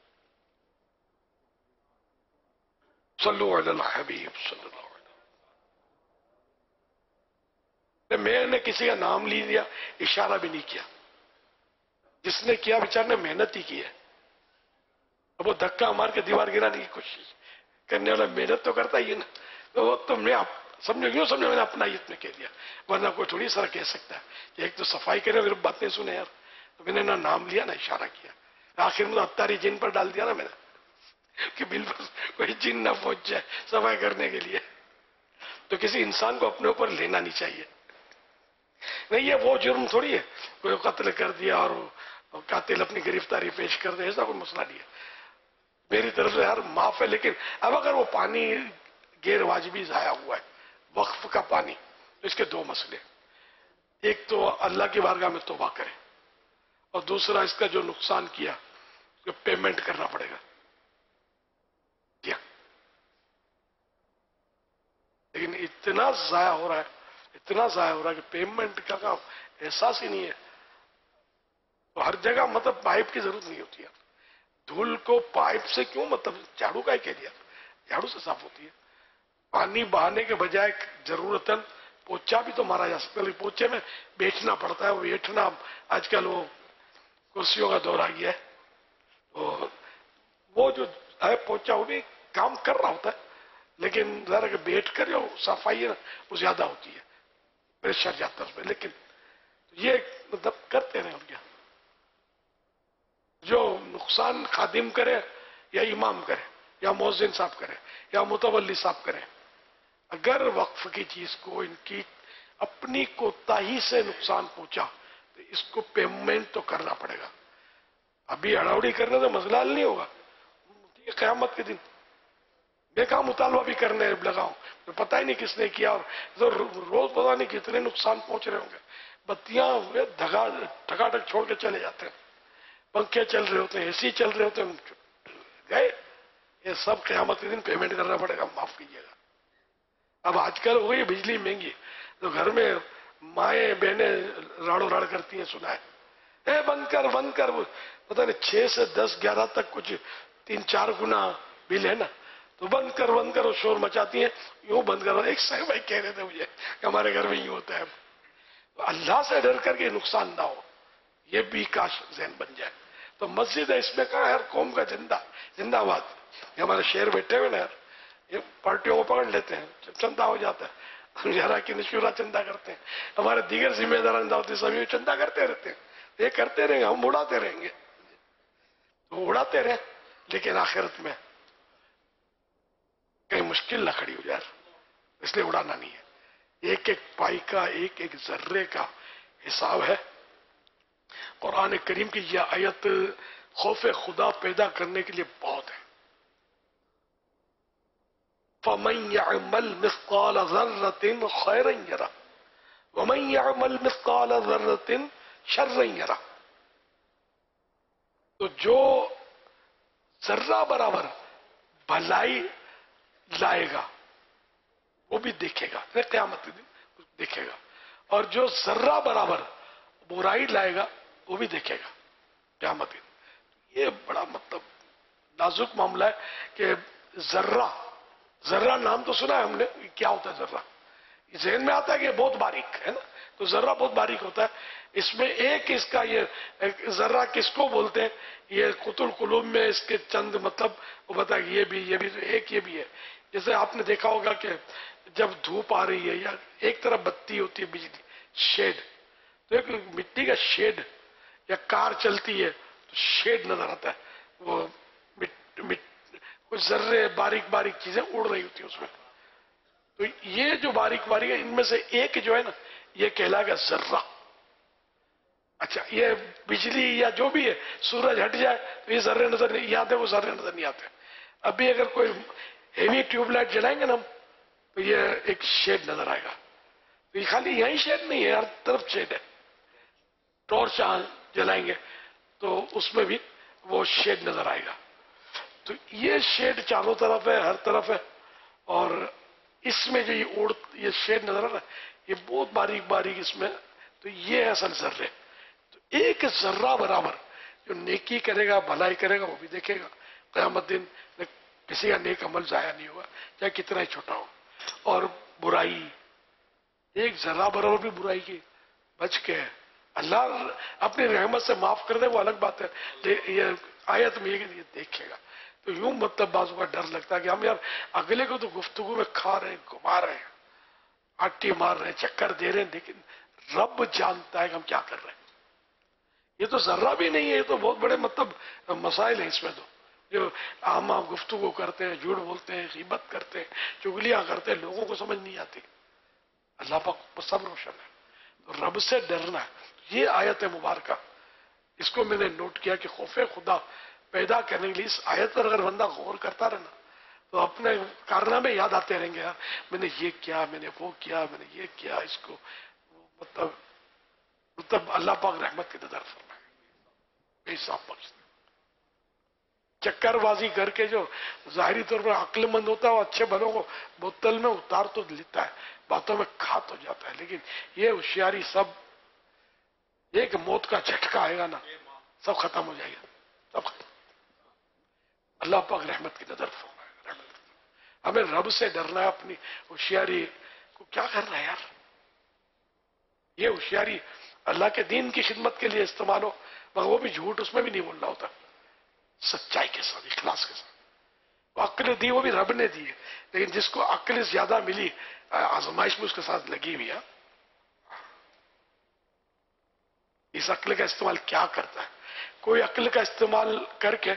صلو علی الحبیب صلی اللہ علیہ وسلم. میں نے کسی کا نام لی دیا، اشارہ بھی نہیں کیا. جس نے کیا بیچارے نے محنت ہی کی ہے. اب وہ دھکا مار کے دیوار گرانے کی کوشش کرنے والا محنت تو کرتا ہی ہے نا. تو وہ تو میں سمجھو کیوں سمجھو میں نے اپنائیت میں کہہ دیا، ورنہ کوئی تھوڑی سارا کہہ سکتا ہے کہ ایک تو صفائی کرے پھر باتیں سنے یار. تو میں نے نہ نام لیا نہ اشارہ کیا. آخر میں تو اتاری جن پر ڈال دیا نا میں نے کہ بالکل کوئی جن نہ پہنچ جائے صفائی کرنے کے لیے. تو کسی انسان کو اپنے اوپر لینا نہیں چاہیے. نہیں یہ وہ جرم تھوڑی ہے کوئی قتل کر دیا اور قاتل اپنی گرفتاری پیش کر دے، ایسا کوئی مسئلہ نہیں ہے. میری طرف سے ہر معاف ہے. لیکن اب اگر وہ پانی غیر واجبی ضائع ہوا ہے، وقف کا پانی، تو اس کے دو مسئلے. ایک تو اللہ کی بارگاہ میں توبہ کرے اور دوسرا اس کا جو نقصان کیا اس کو پیمنٹ کرنا پڑے گا. کیا لیکن اتنا ضائع ہو رہا ہے، اتنا ضائع ہو رہا ہے کہ پیمنٹ کا کا احساس ہی نہیں ہے. تو ہر جگہ مطلب پائپ کی ضرورت نہیں ہوتی ہے. دھول کو پائپ سے کیوں، مطلب جھاڑو کا ہی کہہ دیا، جھاڑو سے صاف ہوتی ہے. پانی بہانے کے بجائے ضرورتاً پوچھا بھی تو مارا جا سکتا ہے. پوچھے میں بیٹھنا پڑتا ہے، وہ بیٹھنا آج کل وہ کرسیوں کا دور آ گیا ہے. تو وہ جو ہے پوچھا وہ بھی کام کر رہا ہوتا ہے، لیکن ذرا کہ بیٹھ کر جو صفائی ہے نا وہ زیادہ ہوتی ہے، پریشر جاتا ہے اس میں. لیکن یہ مطلب کرتے رہے. اور کیا جو نقصان خادم کرے یا امام کرے یا مؤذن صاحب کرے یا متولی صاحب کرے، اگر وقف کی چیز کو ان کی اپنی کوتاہی سے نقصان پہنچا تو اس کو پیمنٹ تو کرنا پڑے گا. ابھی ہڑاوڑی کرنے سے مسئلہ حل نہیں ہوگا. یہ قیامت کے دن بے کام مطالبہ بھی کرنے لگا ہوں, پتہ ہی نہیں کس نے کیا, اور روز پتہ نہیں کتنے نقصان پہنچ رہے ہوں گے. بتیاں دھگا ٹھکاٹک چھوڑ کے چلے جاتے ہیں, پنکھے چل رہے ہوتے ہیں, اے سی چل رہے ہوتے ہیں, گئے. یہ سب قیامت کے دن پیمنٹ کرنا پڑے گا, معاف کیجیے گا. اب آج کل ہو گئی بجلی مہنگی, تو گھر میں مائیں بہنیں راڑو راڑ کرتی ہیں, سنا ہے, اے بند کر بند کر, پتہ نہیں چھ سے دس گیارہ تک کچھ تین چار گنا بل ہے نا, تو بند کر بند کر, شور مچاتی ہیں, یوں بند کر. ایک صاحب بھائی کہہ رہے تھے مجھے کہ ہمارے گھر میں یوں ہوتا ہے. تو اللہ سے ڈر کر کے نقصان نہ ہو, یہ بھی کاش ذہن بن جائے. تو مسجد ہے, اس میں کہا ہر قوم کا زندہ زندہ باد. یہ ہمارے شہر بیٹھے ہوئے نا یار, یہ پارٹیوں کو پکڑ لیتے ہیں, جب چندہ ہو جاتا ہے یارا کی نشورہ چندہ کرتے ہیں, ہمارے دیگر ذمہ داران دعوتی سبھی چندہ کرتے رہتے ہیں. یہ کرتے رہیں گے, ہم اڑاتے رہیں گے, تو اڑاتے رہیں, لیکن آخرت میں کہیں مشکل نہ کھڑی ہو یار, اس لیے اڑانا نہیں ہے. ایک ایک پائی کا, ایک ایک ذرے کا حساب ہے. قرآن کریم کی یہ آیت خوف خدا پیدا کرنے کے لیے بہت ہے. فَمَنْ يَعْمَلْ مِثْقَالَ ذَرَّةٍ خَيْرًا يَرَهُ وَمَنْ يَعْمَلْ مِثْقَالَ ذَرَّةٍ شَرًّا يَرَهُ. تو جو ذرہ برابر بھلائی لائے گا وہ بھی دیکھے گا, قیامت کے دن دیکھے گا, اور جو ذرہ برابر برائی لائے گا وہ بھی دیکھے گا قیامت کے دن. یہ بڑا مطلب نازک معاملہ ہے کہ ذرہ ذرہ نام تو سنا ہے ہم نے, کیا ہوتا ہے ذرہ؟ ذہن میں آتا ہے کہ یہ بہت باریک ہے نا, تو ذرہ بہت باریک ہوتا ہے. اس میں ایک اس کا یہ ذرہ کس کو بولتے ہیں, یہ قطب القلوب میں اس کے چند مطلب وہ بتا کہ یہ بھی یہ بھی ایک یہ بھی ہے. جیسے آپ نے دیکھا ہوگا کہ جب دھوپ آ رہی ہے یا ایک طرف بتی ہوتی ہے بجلی شیڈ, تو ایک مٹی کا شیڈ, یا کار چلتی ہے تو شیڈ نظر آتا ہے, وہ مٹ, مٹ, کچھ ذرے باریک باریک چیزیں اڑ رہی ہوتی ہیں اس میں. تو یہ جو باریک باریک ہے ان میں سے ایک جو ہے نا یہ کہلائے گا ذرہ. اچھا یہ بجلی یا جو بھی ہے, سورج ہٹ جائے تو یہ ذرے نظر نہیں آتے, وہ ذرے نظر نہیں آتے. ابھی اگر کوئی ہیوی ٹیوب لائٹ جلائیں گے نا ہم, تو یہ ایک شیڈ نظر آئے گا. تو یہ خالی یہیں شیڈ نہیں ہے, ہر طرف شیڈ ہے. ٹارچ جلائیں گے تو اس میں بھی وہ شیڈ نظر آئے گا. تو یہ شیڈ چاروں طرف ہے, ہر طرف ہے, اور اس میں جو یہ اڑ یہ شیڈ نظر آ رہا ہے یہ بہت باریک باریک اس میں, تو یہ ہے اصل ذرے. تو ایک ذرہ برابر جو نیکی کرے گا, بھلائی کرے گا, وہ بھی دیکھے گا قیامت دن. کسی کا نیک عمل ضائع نہیں ہوگا چاہے کتنا ہی چھوٹا ہو. اور برائی ایک ذرہ برابر بھی برائی کی بچ کے اللہ اپنی رحمت سے معاف کر دے وہ الگ بات ہے. یہ آیت میں یہ دیکھے گا. تو یوں مطلب بازو کا ڈر لگتا ہے کہ ہم یار اگلے کو تو گفتگو میں کھا رہے ہیں, گھما رہے ہیں, آٹی مار رہے ہیں, چکر دے رہے ہیں, لیکن رب جانتا ہے کہ ہم کیا کر رہے ہیں. یہ تو ذرہ بھی نہیں ہے, یہ تو بہت بڑے مطلب مسائل ہیں اس میں. تو جو عام عام گفتگو کرتے ہیں, جھوٹ بولتے ہیں, غیبت کرتے ہیں, چگلیاں کرتے ہیں, لوگوں کو سمجھ نہیں آتی. اللہ پاک سب روشن ہے. تو رب سے ڈرنا ہے. یہ آیت مبارکہ اس کو میں نے نوٹ کیا کہ خوف خدا پیدا کرنے کے لیے اس آیت پر اگر بندہ غور کرتا رہنا تو اپنے کارنامے یاد آتے رہیں گے. یار میں نے یہ کیا, میں نے وہ کیا, میں نے یہ کیا, اس کو مطلب مطلب اللہ پاک رحمت کے نظر فرمائے, بے حساب بخش. چکر بازی کر کے جو ظاہری طور پر عقل مند ہوتا ہے وہ اچھے بنوں کو بوتل میں اتار تو لیتا ہے, باتوں میں کھا تو جاتا ہے, لیکن یہ ہوشیاری سب ایک موت کا جھٹکا آئے گا نا سب ختم ہو جائے گا, سب ختم. اللہ پاک رحمت کی نظر فرمائے. ہمیں رب سے ڈرنا ہے. اپنی ہوشیاری کو کیا کرنا ہے یار, یہ ہوشیاری اللہ کے دین کی خدمت کے لیے استعمال ہو, مگر وہ بھی جھوٹ اس میں بھی نہیں بولنا ہوتا, سچائی کے ساتھ, اخلاص کے ساتھ. وہ عقل دی وہ بھی رب نے دی ہے, لیکن جس کو عقل زیادہ ملی آزمائش میں اس کے ساتھ لگی ہوئی ہے. اس عقل کا استعمال کیا کرتا ہے؟ کوئی عقل کا استعمال کر کے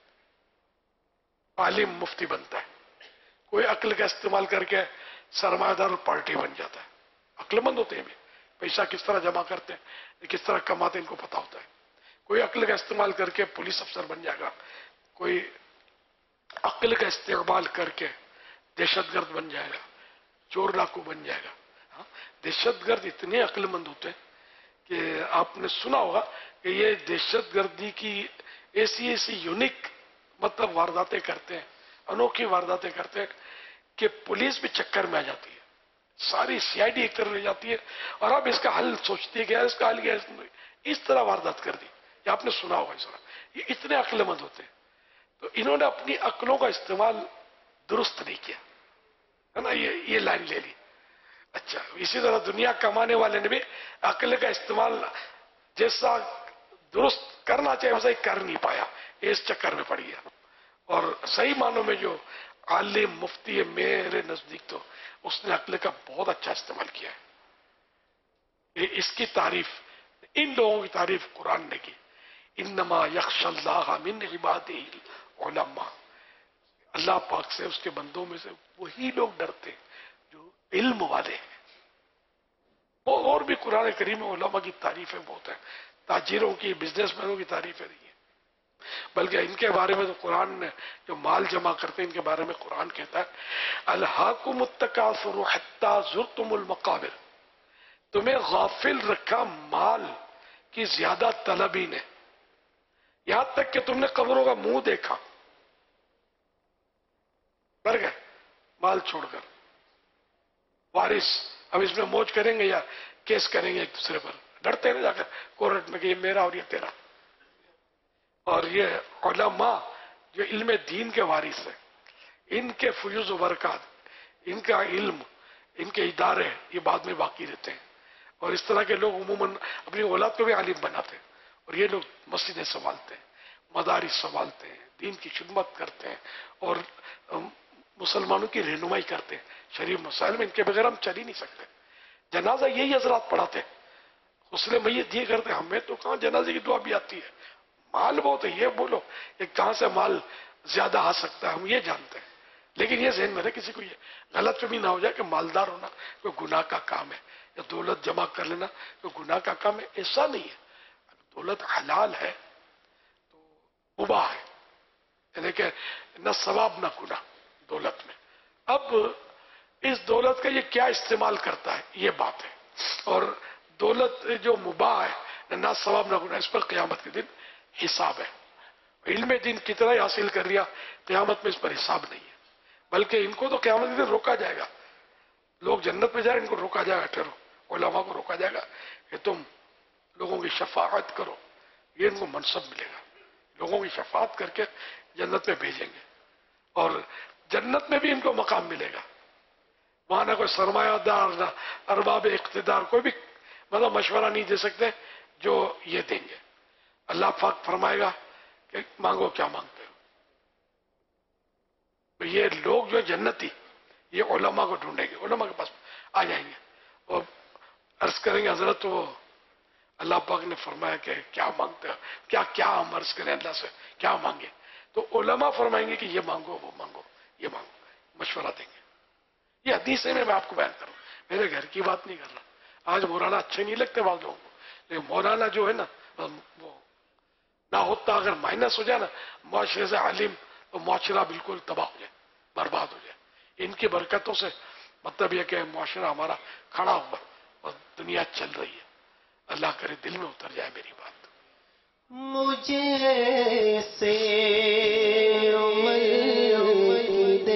عالم مفتی بنتا ہے, کوئی عقل کا استعمال کر کے سرمایہ دار اور پارٹی بن جاتا ہے. عقل مند ہوتے ہیں بھی, پیسہ کس طرح جمع کرتے ہیں, کس طرح کماتے ہیں ان کو پتا ہوتا ہے. کوئی عقل کا استعمال کر کے پولیس افسر بن جائے گا، کوئی عقل کا استعمال کر کے دہشت گرد بن جائے گا، چور ڈاکو بن جائے گا۔ دہشت گرد اتنے عقل مند ہوتے ہیں کہ آپ نے سنا ہوگا کہ یہ دہشت گردی کی ایسی ایسی یونیک مطلب وارداتیں کرتے ہیں، انوکھی وارداتیں کرتے ہیں کہ پولیس بھی چکر میں آ جاتی ہے، ساری سی آئی ڈی ایک طرف لے جاتی ہے، اور اب اس کا حل سوچتی ہے کہ اس کا حل کیا ہے، اس طرح واردات کر دی۔ یہ آپ نے سنا ہوگا اس طرح، یہ اتنے عقل مند ہوتے ہیں۔ تو انہوں نے اپنی عقلوں کا استعمال درست نہیں کیا ہے نا، یہ یہ لائن لے لی۔ اچھا، اسی طرح دنیا کمانے والے نے بھی عقل کا استعمال جیسا درست کرنا چاہیے ویسا ہی کر نہیں پایا، اس چکر میں پڑ گیا۔ اور صحیح معنوں میں جو عالم مفتی ہے میرے نزدیک تو اس نے عقل کا بہت اچھا استعمال کیا ہے۔ اس کی تعریف، ان لوگوں کی تعریف قرآن نے کی، انما یخشی اللہ من عبادہ العلماء، اللہ پاک سے اس کے بندوں میں سے وہی لوگ ڈرتے ہیں جو علم والے ہیں۔ اور بھی قرآن کریم میں علماء کی تعریفیں بہت ہیں، تاجروں کی، بزنس مینوں کی تعریفیں نہیں ہیں، بلکہ ان کے بارے میں تو قرآن نے جو مال جمع کرتے ہیں ان کے بارے میں قرآن کہتا ہے الہاکم التکاثر حتی زرتم المقابر، تمہیں غافل رکھا مال کی زیادہ طلبی نے، یہاں تک کہ تم نے قبروں کا منہ دیکھا، مر گئے مال چھوڑ کر۔ وارث اب اس میں موج کریں گے یا کیس کریں گے ایک دوسرے پر، ڈرتے ہیں جا کر کورٹ میں کہ یہ میرا اور یہ تیرا۔ اور یہ علماء جو علم دین کے وارث ہیں، ان کے فیوز و برکات، ان کا علم، ان کے ادارے یہ بعد میں باقی رہتے ہیں۔ اور اس طرح کے لوگ عموماً اپنی اولاد کو بھی عالم بناتے ہیں، اور یہ لوگ مسجدیں سنبھالتے ہیں، مدارس سنبھالتے ہیں، دین کی خدمت کرتے ہیں، اور مسلمانوں کی رہنمائی کرتے ہیں۔ شریف مسائل میں ان کے بغیر ہم چل ہی نہیں سکتے۔ جنازہ یہی حضرات پڑھاتے ہیں، غسل میت یہ کرتے ہیں، ہمیں تو کہاں جنازے کی دعا بھی آتی ہے۔ مال بہت ہے، یہ بولو کہ کہاں سے مال زیادہ آ سکتا ہے ہم یہ جانتے ہیں، لیکن یہ ذہن میں رہے کسی کو یہ غلط فہمی نہ ہو جائے کہ مالدار ہونا کوئی گناہ کا کام ہے، یا دولت جمع کر لینا کوئی گناہ کا کام ہے، ایسا نہیں ہے۔ دولت حلال ہے تو مباح ہے، یعنی کہ نہ ثواب نہ گناہ دولت میں۔ اب اس دولت کا یہ کیا استعمال کرتا ہے یہ بات ہے، اور دولت جو مباح ہے نہ ثواب نہ گناہ، اس پر قیامت کے دن حساب ہے۔ علم دین کتنا ہی حاصل کر لیا، قیامت میں اس پر حساب نہیں ہے، بلکہ ان کو تو قیامت کے دن روکا جائے گا۔ لوگ جنت میں جائیں ان کو روکا جائے گا، ٹھہرو، علماء کو روکا جائے گا کہ تم لوگوں کی شفاعت کرو، یہ ان کو منصب ملے گا، لوگوں کی شفاعت کر کے جنت میں بھیجیں گے، اور جنت میں بھی ان کو مقام ملے گا۔ وہاں نہ کوئی سرمایہ دار نہ ارباب اقتدار کوئی بھی مطلب مشورہ نہیں دے سکتے جو یہ دیں گے۔ اللہ پاک فرمائے گا کہ مانگو کیا مانگتے ہو۔ تو یہ لوگ جو جنتی یہ علماء کو ڈھونڈیں گے، علماء کے پاس آ جائیں گے اور عرض کریں گے حضرت تو اللہ پاک نے فرمایا کہ کیا مانگتے ہو، کیا کیا ہم عرض کریں اللہ سے کیا مانگے، تو علماء فرمائیں گے کہ یہ مانگو وہ مانگو یہ مانگو، مشورہ دیں گے۔ یہ حدیث میں میں آپ کو بیان کروں، میرے گھر کی بات نہیں کر رہا۔ آج مولانا اچھے نہیں لگتے بعض لوگوں کو، لیکن مولانا جو ہے نا وہ نہ ہوتا اگر مائنس ہو جائے نا معاشرے سے عالم تو معاشرہ بالکل تباہ ہو جائے، برباد ہو جائے۔ ان کی برکتوں سے مطلب یہ کہ معاشرہ ہمارا کھڑا ہوا اور دنیا چل رہی ہے۔ اللہ کرے دل میں اتر جائے میری بات۔ مجھے سے عمر دے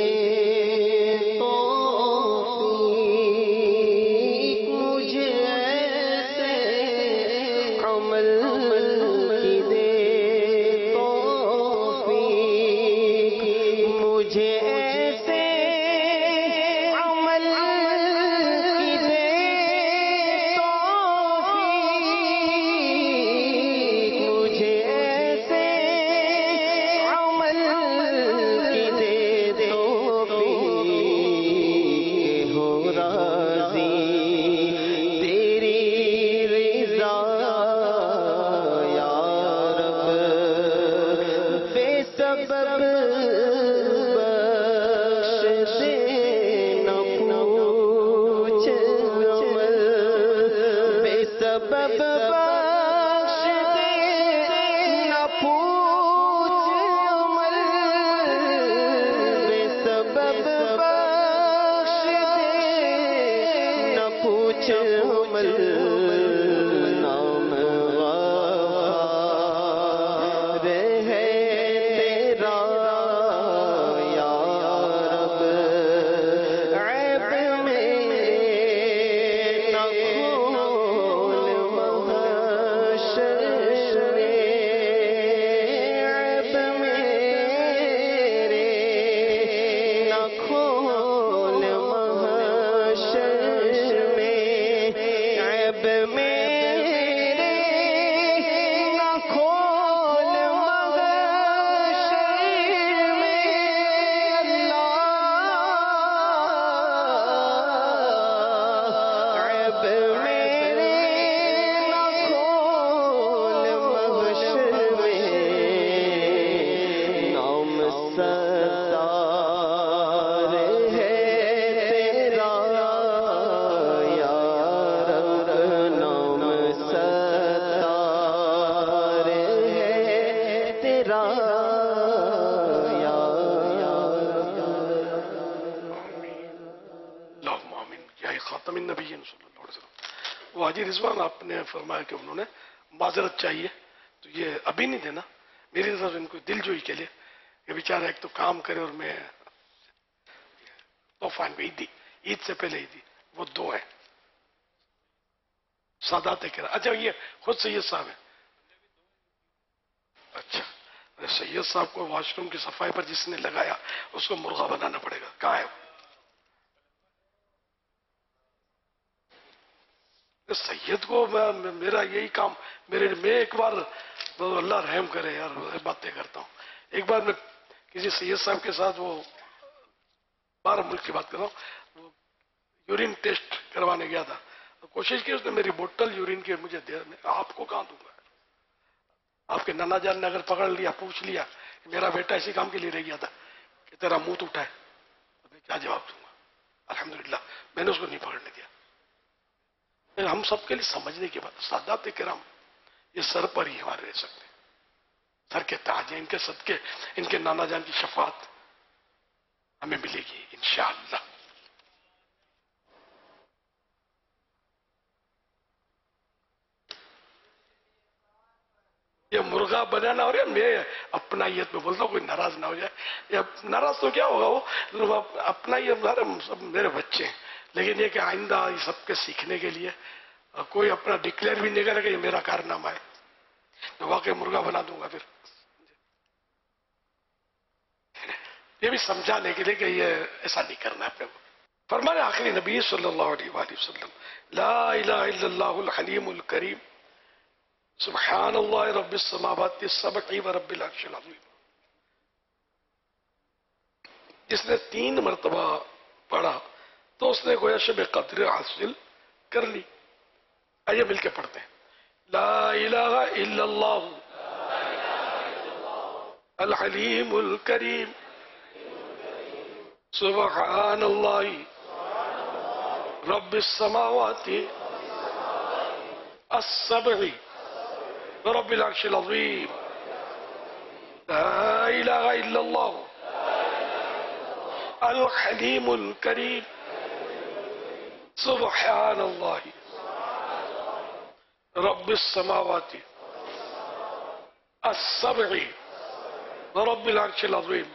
سبب بخش دے مجھمل نام غفار ہے تیرا یا رب عیب میں نہ کھول محشر میں عیب میرے نہ کھول محشر میں عیب میرے نہ کھول محشر میں اللہ عیب میرے نہ کھول محشر میں نام ستار ہے تیرا یا رب نام ستار ہے تیرا یا اللہم آمین یا خاتم النبیین صلی اللہ علیہ وسلم. وہ حاجی رضوان آپ نے فرمایا کہ انہوں نے معذرت چاہیے، تو یہ ابھی نہیں دینا، میری طرف سے ان کو دل جوئی کے لیے کہ بیچارہ ایک تو کام کرے اور میں طوفان بھی عید دی عید سے پہلے عید دی، وہ دو ہیں سادات کرام. اچھا یہ خود سید صاحب ہیں. اچھا سید صاحب کو واش روم کی صفائی پر جس نے لگایا اس کو مرغا بنانا پڑے گا. کہاں ہے وہ؟ سید کو میں میرا یہی کام میرے میں ایک بار اللہ رحم کرے یار باتیں کرتا ہوں. ایک بار میں کسی سید صاحب کے ساتھ وہ باہر ملک کی بات کر رہا ہوں، وہ یورین ٹیسٹ کروانے گیا تھا. کوشش کی اس نے میری بوتل یورین کی مجھے دے. میں آپ کو کہاں دوں گا؟ آپ کے نانا جان نے اگر پکڑ لیا پوچھ لیا کہ میرا بیٹا اسی کام کے لیے رہ گیا تھا کہ تیرا منہ تو اٹھائے تو میں کیا جواب دوں گا؟ الحمدللہ میں نے اس کو نہیں پکڑنے دیا. ہم سب کے لیے سمجھنے کی بات، سادات کرام یہ سر پر ہی ہمارے رہ سکتے ہیں، سر کے تاج ہیں، ان کے صدقے ان کے نانا جان کی شفاعت ہمیں ملے گی انشاءاللہ. یہ مرغا بنانا ہو رہا ہے، میں اپنائیت میں بولتا ہوں کوئی ناراض نہ ہو جائے. یا ناراض تو کیا ہوگا، وہ اپنا یہ سب میرے بچے ہیں، لیکن یہ کہ آئندہ یہ سب کے سیکھنے کے لیے کوئی اپنا ڈکلیئر بھی نہیں کرے کہ یہ میرا کارنامہ ہے، تو واقعی مرغا بنا دوں گا. پھر یہ بھی سمجھانے کے لیے کہ یہ ایسا نہیں کرنا ہے اپنے کو. فرمانے آخری نبی صلی اللہ علیہ وآلہ وسلم لا الہ الا اللہ الحلیم الکریم سبحان اللہ رب السماوات السبع و رب العرش العظیم. جس نے تین مرتبہ پڑھا تو اس نے گویا شب قدر حاصل کر لی. آئیے مل کے پڑھتے ہیں. لا الہ الا اللہ الحلیم الکریم سبحان اللہ رب السماوات السبع ورب العرش العظیم. لا الہ الا اللہ الحلیم الکریم سبحان اللہ رب السماوات السبع ورب العرش العظیم.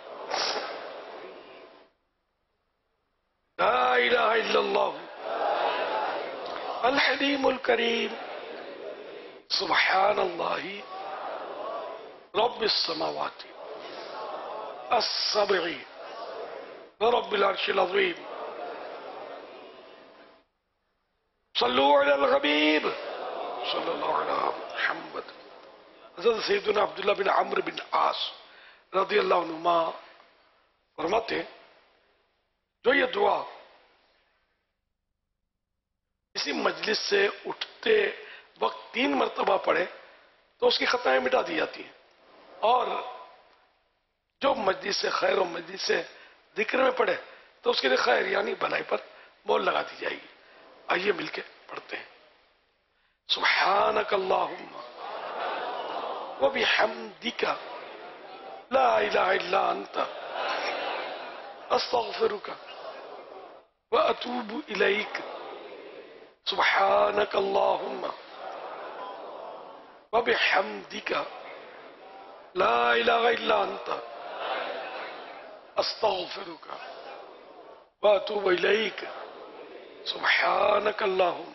لا الہ الا اللہ الحلیم الکریم سبحان اللہ رب السماوات السبع ورب العرش العظیم. صلو علی الحبیب صلی اللہ علیہ محمد. حضرت سیدنا عبداللہ بن عمرو بن عاص رضی اللہ عنہما فرماتے ہیں جو یہ دعا کسی مجلس سے اٹھتے وقت تین مرتبہ پڑھے تو اس کی خطائیں مٹا دی جاتی ہیں، اور جو مجلس سے خیر و مجلس سے ذکر میں پڑھے تو اس کے لیے خیر یعنی بھلائی پر مول لگا دی جائے گی. آئیے مل کے پڑھتے ہیں. سبحانک اللہم وبحمدک لا الہ الا انت استغفرک واتوب الیک. سبحانك اللهم وبحمدك لا إله إلا أنت أستغفرك وأتوب إليك سبحانك اللهم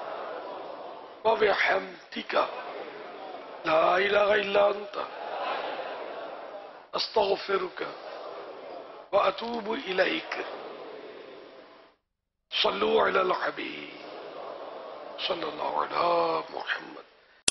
وبحمدك لا إله إلا أنت أستغفرك وأتوب إليك صلوا على الحبيب صلى الله على محمد